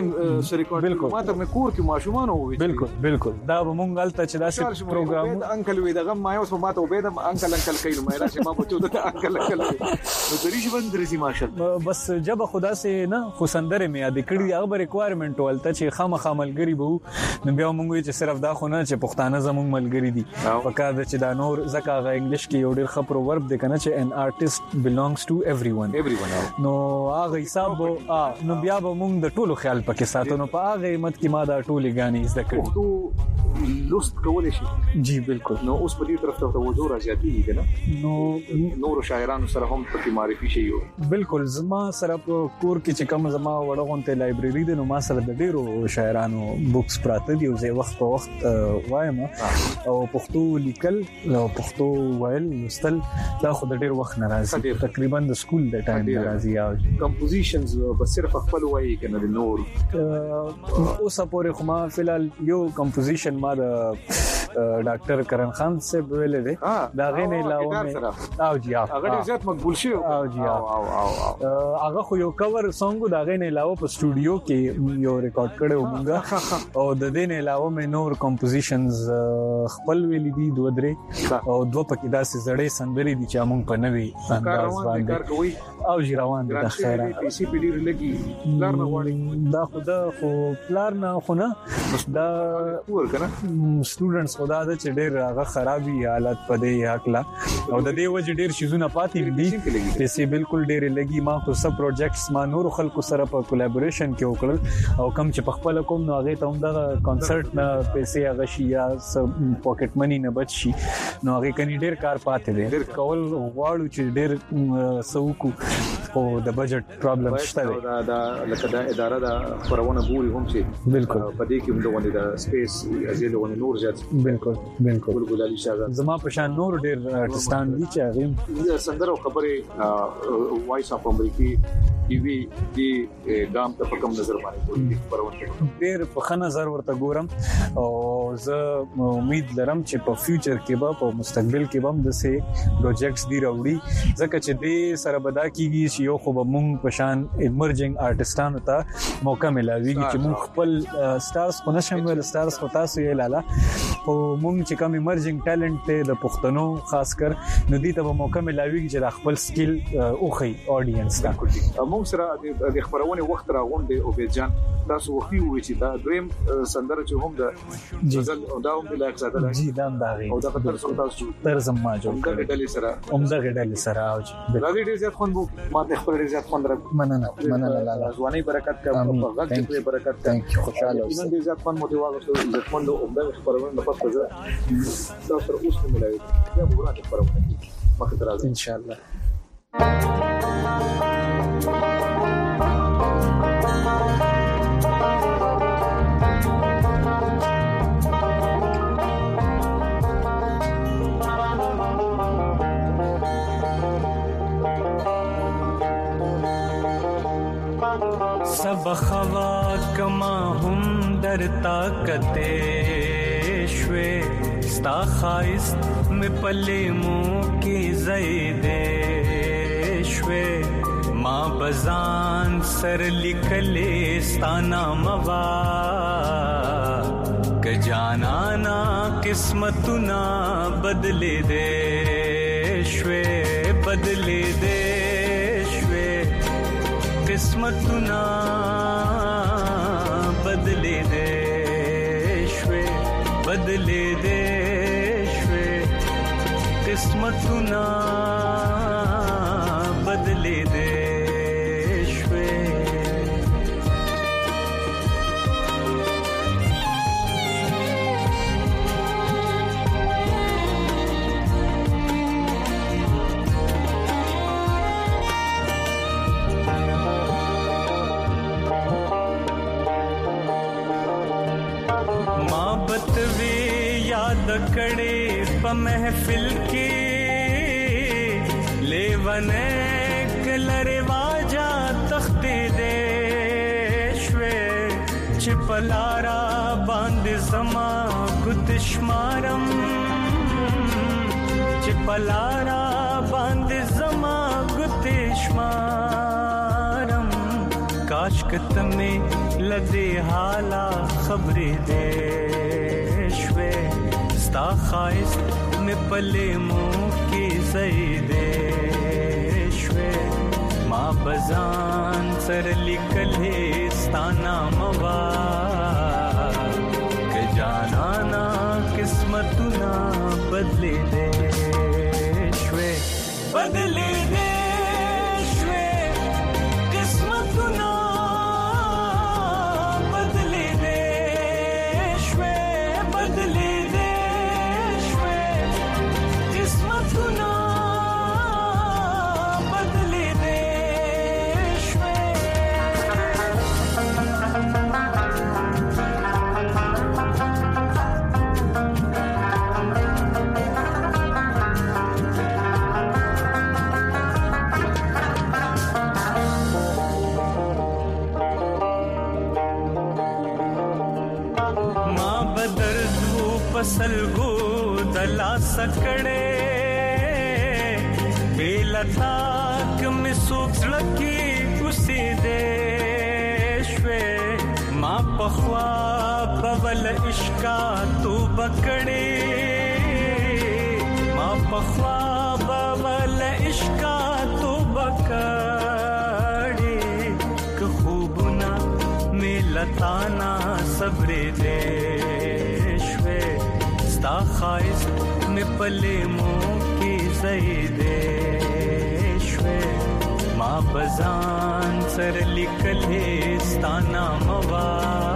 یو بالکل ما ته مې کور کې ماشومان وې بالکل دا به مونږ غلطه چې دا څه پروګرام انکل وې دغه ما اوس ما ته وبېدم انکل کینو مې راشه ما بچو ته انکل نو درې ژوند درې ماشال بس جبه خدا سه نه خو سندره مې یاد کړی هغه ریکوایرمنت ولته چې خامخا ملګری بو نو بیا مونږ چې صرف دا خو نه چې پښتانه زموږ ملګری دي پکاره چې دا نور زکه غا انګلیش کې یو ډېر ښه پروورب دی کنه چې an artist belongs to everyone نو هغه حساب نو بیا به مونږ د ټولو خیال پکې ساتو نو په هغه مت کې ما دا ټولې غانې زده کړې لوست کولای شي جی بالکل نو اوس په دې طرف ته توجه راځي کنه نو نور شاعرانو سره هم پکې معرفي شي بالکل زما سره کور کې چې کوم زما وړغونته لایبرری دی نو ما سره د ډیرو شاعرانو بوکس پراته دي او زه وخت په وخت وایم او پښتو لیکل او پښتو ویل لوستل دا خو د ډیر وخت ناراضي تقریبا د سکول د ټایم ناراضي او کمپوزیشنز به صرف خپل وایي کنه د نور اوس پورې خو ما فلال یو کمپوزیشن ما د ډاکټر کرن خان سے ویل دي دا غینې علاوه او جی هغه زیات مقبول شي او جی هغه خو یو کور سونګ دا غینې علاوه په سټوډیو کې یو ریکارډ کړو مونږه او د دې نه علاوه مې نور کمپوزیشنز خپل ویل دي دوه درې او دوه پکې داسې زړې سندري دي چې مونږ په نوي انداز باندې او جی روان دي د خیره پی سی پی ډیر لګي پلار نه غواړي دا خو پلار نه خو نه دا ور کنه سټوډنټس خدا د چې ډېر هغه خرابي حالت پدې حقلا او د دې وجه ډېر شیزونه پاتې دي چې بالکل ډېر لګي ما خو سب پروجیکټس ما نور خلکو سره په کولیبوریشن کې وکړل او کم چې په خپل کوم نو هغه ته هم د کنسرت نه پیسې هغه شي یا پاکټ منی نه بچ شي نو هغه کني ډېر کار پاتې دي ډېر کول غواړو چې ډېر سوکو او د بجټ پرابلم شته دا لکه دا اداره دا خبرونه ګوري هم چې بالکل په دې کې هم د سپیس ازیلونه نور زیات بالکل ګلالي شاه زما په شان نور ډېر آرټستان دي چې هغه سندره خبره وایس اف امریکي ټي وي دی ګام ته کوم نظر باندې خبرونه ډېر په ښه نظر ورته ګورم او زه امید لرم چې په فیوچر کې به په مستقبل کې به هم د سه پروجیکټس دی راوړي ځکه چې د سره بدا کیږي چې یو خو به مونږ په شان ایمرجنګ آرټستانو ته موقع ملاويږي چې مونږ خپل سټارز کو نشم ول سټارز کو تاسو یې لاله او مونږ چې کوم ایمرجنګ ټالنت ته د پښتنو خاص کر نو دي ته موقع ملاويږي چې خپل سکل اوخی اډینس ته مونږ سره د خبرونه وخت راغونډه او بیجان تاسو وخی وې چې دا دویم سندره چې هم د غزل او دا هم د لایق زاده جی دا داغي او دا تر څو تاسو ترزم ما جوړ کړل ډلې سره ډلې سره او چې دا ډېر زیات خوند وو ما ته خپل ډېر زیات خوند راک مننه لاله ځواني برکت کا په غږ کې برکت ثانک یو خوشاله اوسه ډېر زیات خوند مو دی واغسته عزت مند او د خبرونه په پاتې دا تر اوسه ملایي یا وګورئ خبرونه مخ ته راځي ان شاء الله بخوا کما هم در طاقت شوي ستا خایست می پلیمو کی زیده شوي ما بزان سر لیکلې ستانا موا ک جانانا قسمتنا بدلې دې شوي بدلې دې شوي قسمتنا بدلې دې شوي بدلې دې شوي قسمتنا بدلې دې याद कड़े प महफिल की लेवने कलरे वाजा तख्ती दे शवे चिपलारा बांध जमा गुतश्मारम चिपलारा बांध जमा गुतश्मारम काशकत में लदे हाला खबरे दे शवे स्ता खाइस्त में पले मुँह की ज़ईदे शवे माँ बजान सर लिखले स्ताना मवा के जानाना किस्मतुना बदले दे शवे बदले दे शवे किस्मतुना बदले दे शवे बदले दे शवे किस्मतुना बदले दे शवे माँ बदर्दू फसल गो दला सकड़े बेलताक में सूखलकी उसी देशवे माँ पखवा पवल इश्का तू बकड़े माँ पखवा पवल इश्का तू बकड़े क खूबना में लताना सबरे देशवे स्ता खाइस्त में पले मुँह की ज़ईदे शवे माँ बजान सर लिखले स्ताना मवा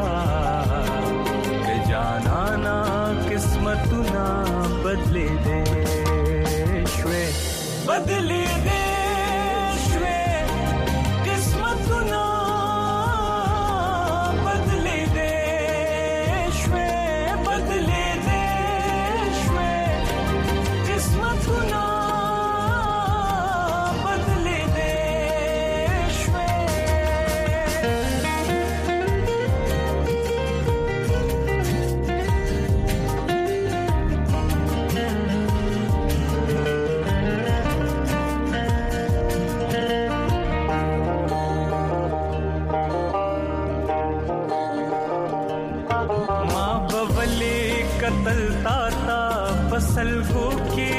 के जानाना किस्मतुना बदले दे शवे बदले दे शवे किस्मतुना बदले दे शवे बदले दे शवे किस्मतुना बदले दे शवे माँ बवले कतल ताता फसल को के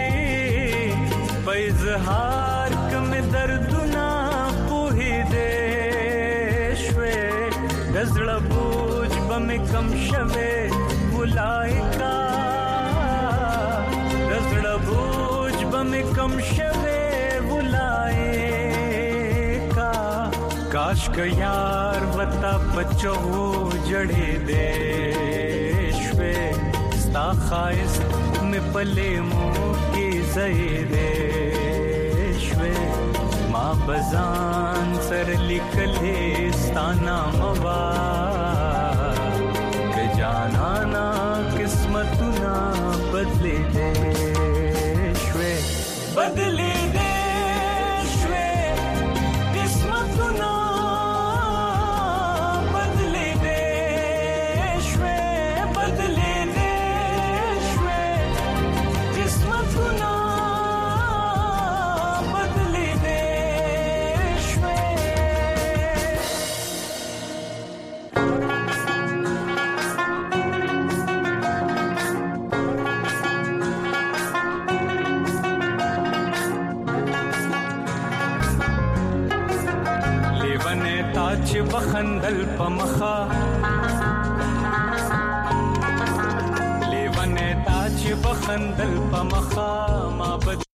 पैजहार कम दर्दुना पोही दे शवे गजड़ बोझ बम कम शवे बुलाएका गजड़ बोझ बम कम शवे बुलाएका काश का यार बता बच्चों जड़े दे शवे स्ता खाइस्त में पले मुँह की ज़ईदे शवे माँ बजान सर लिखले स्ताना मवा के जानाना किस्मतुना बदले दे शवे बदले दे शवे किस्मतुना چې بخندل پمخا لیونه تا چې بخندل پمخا ما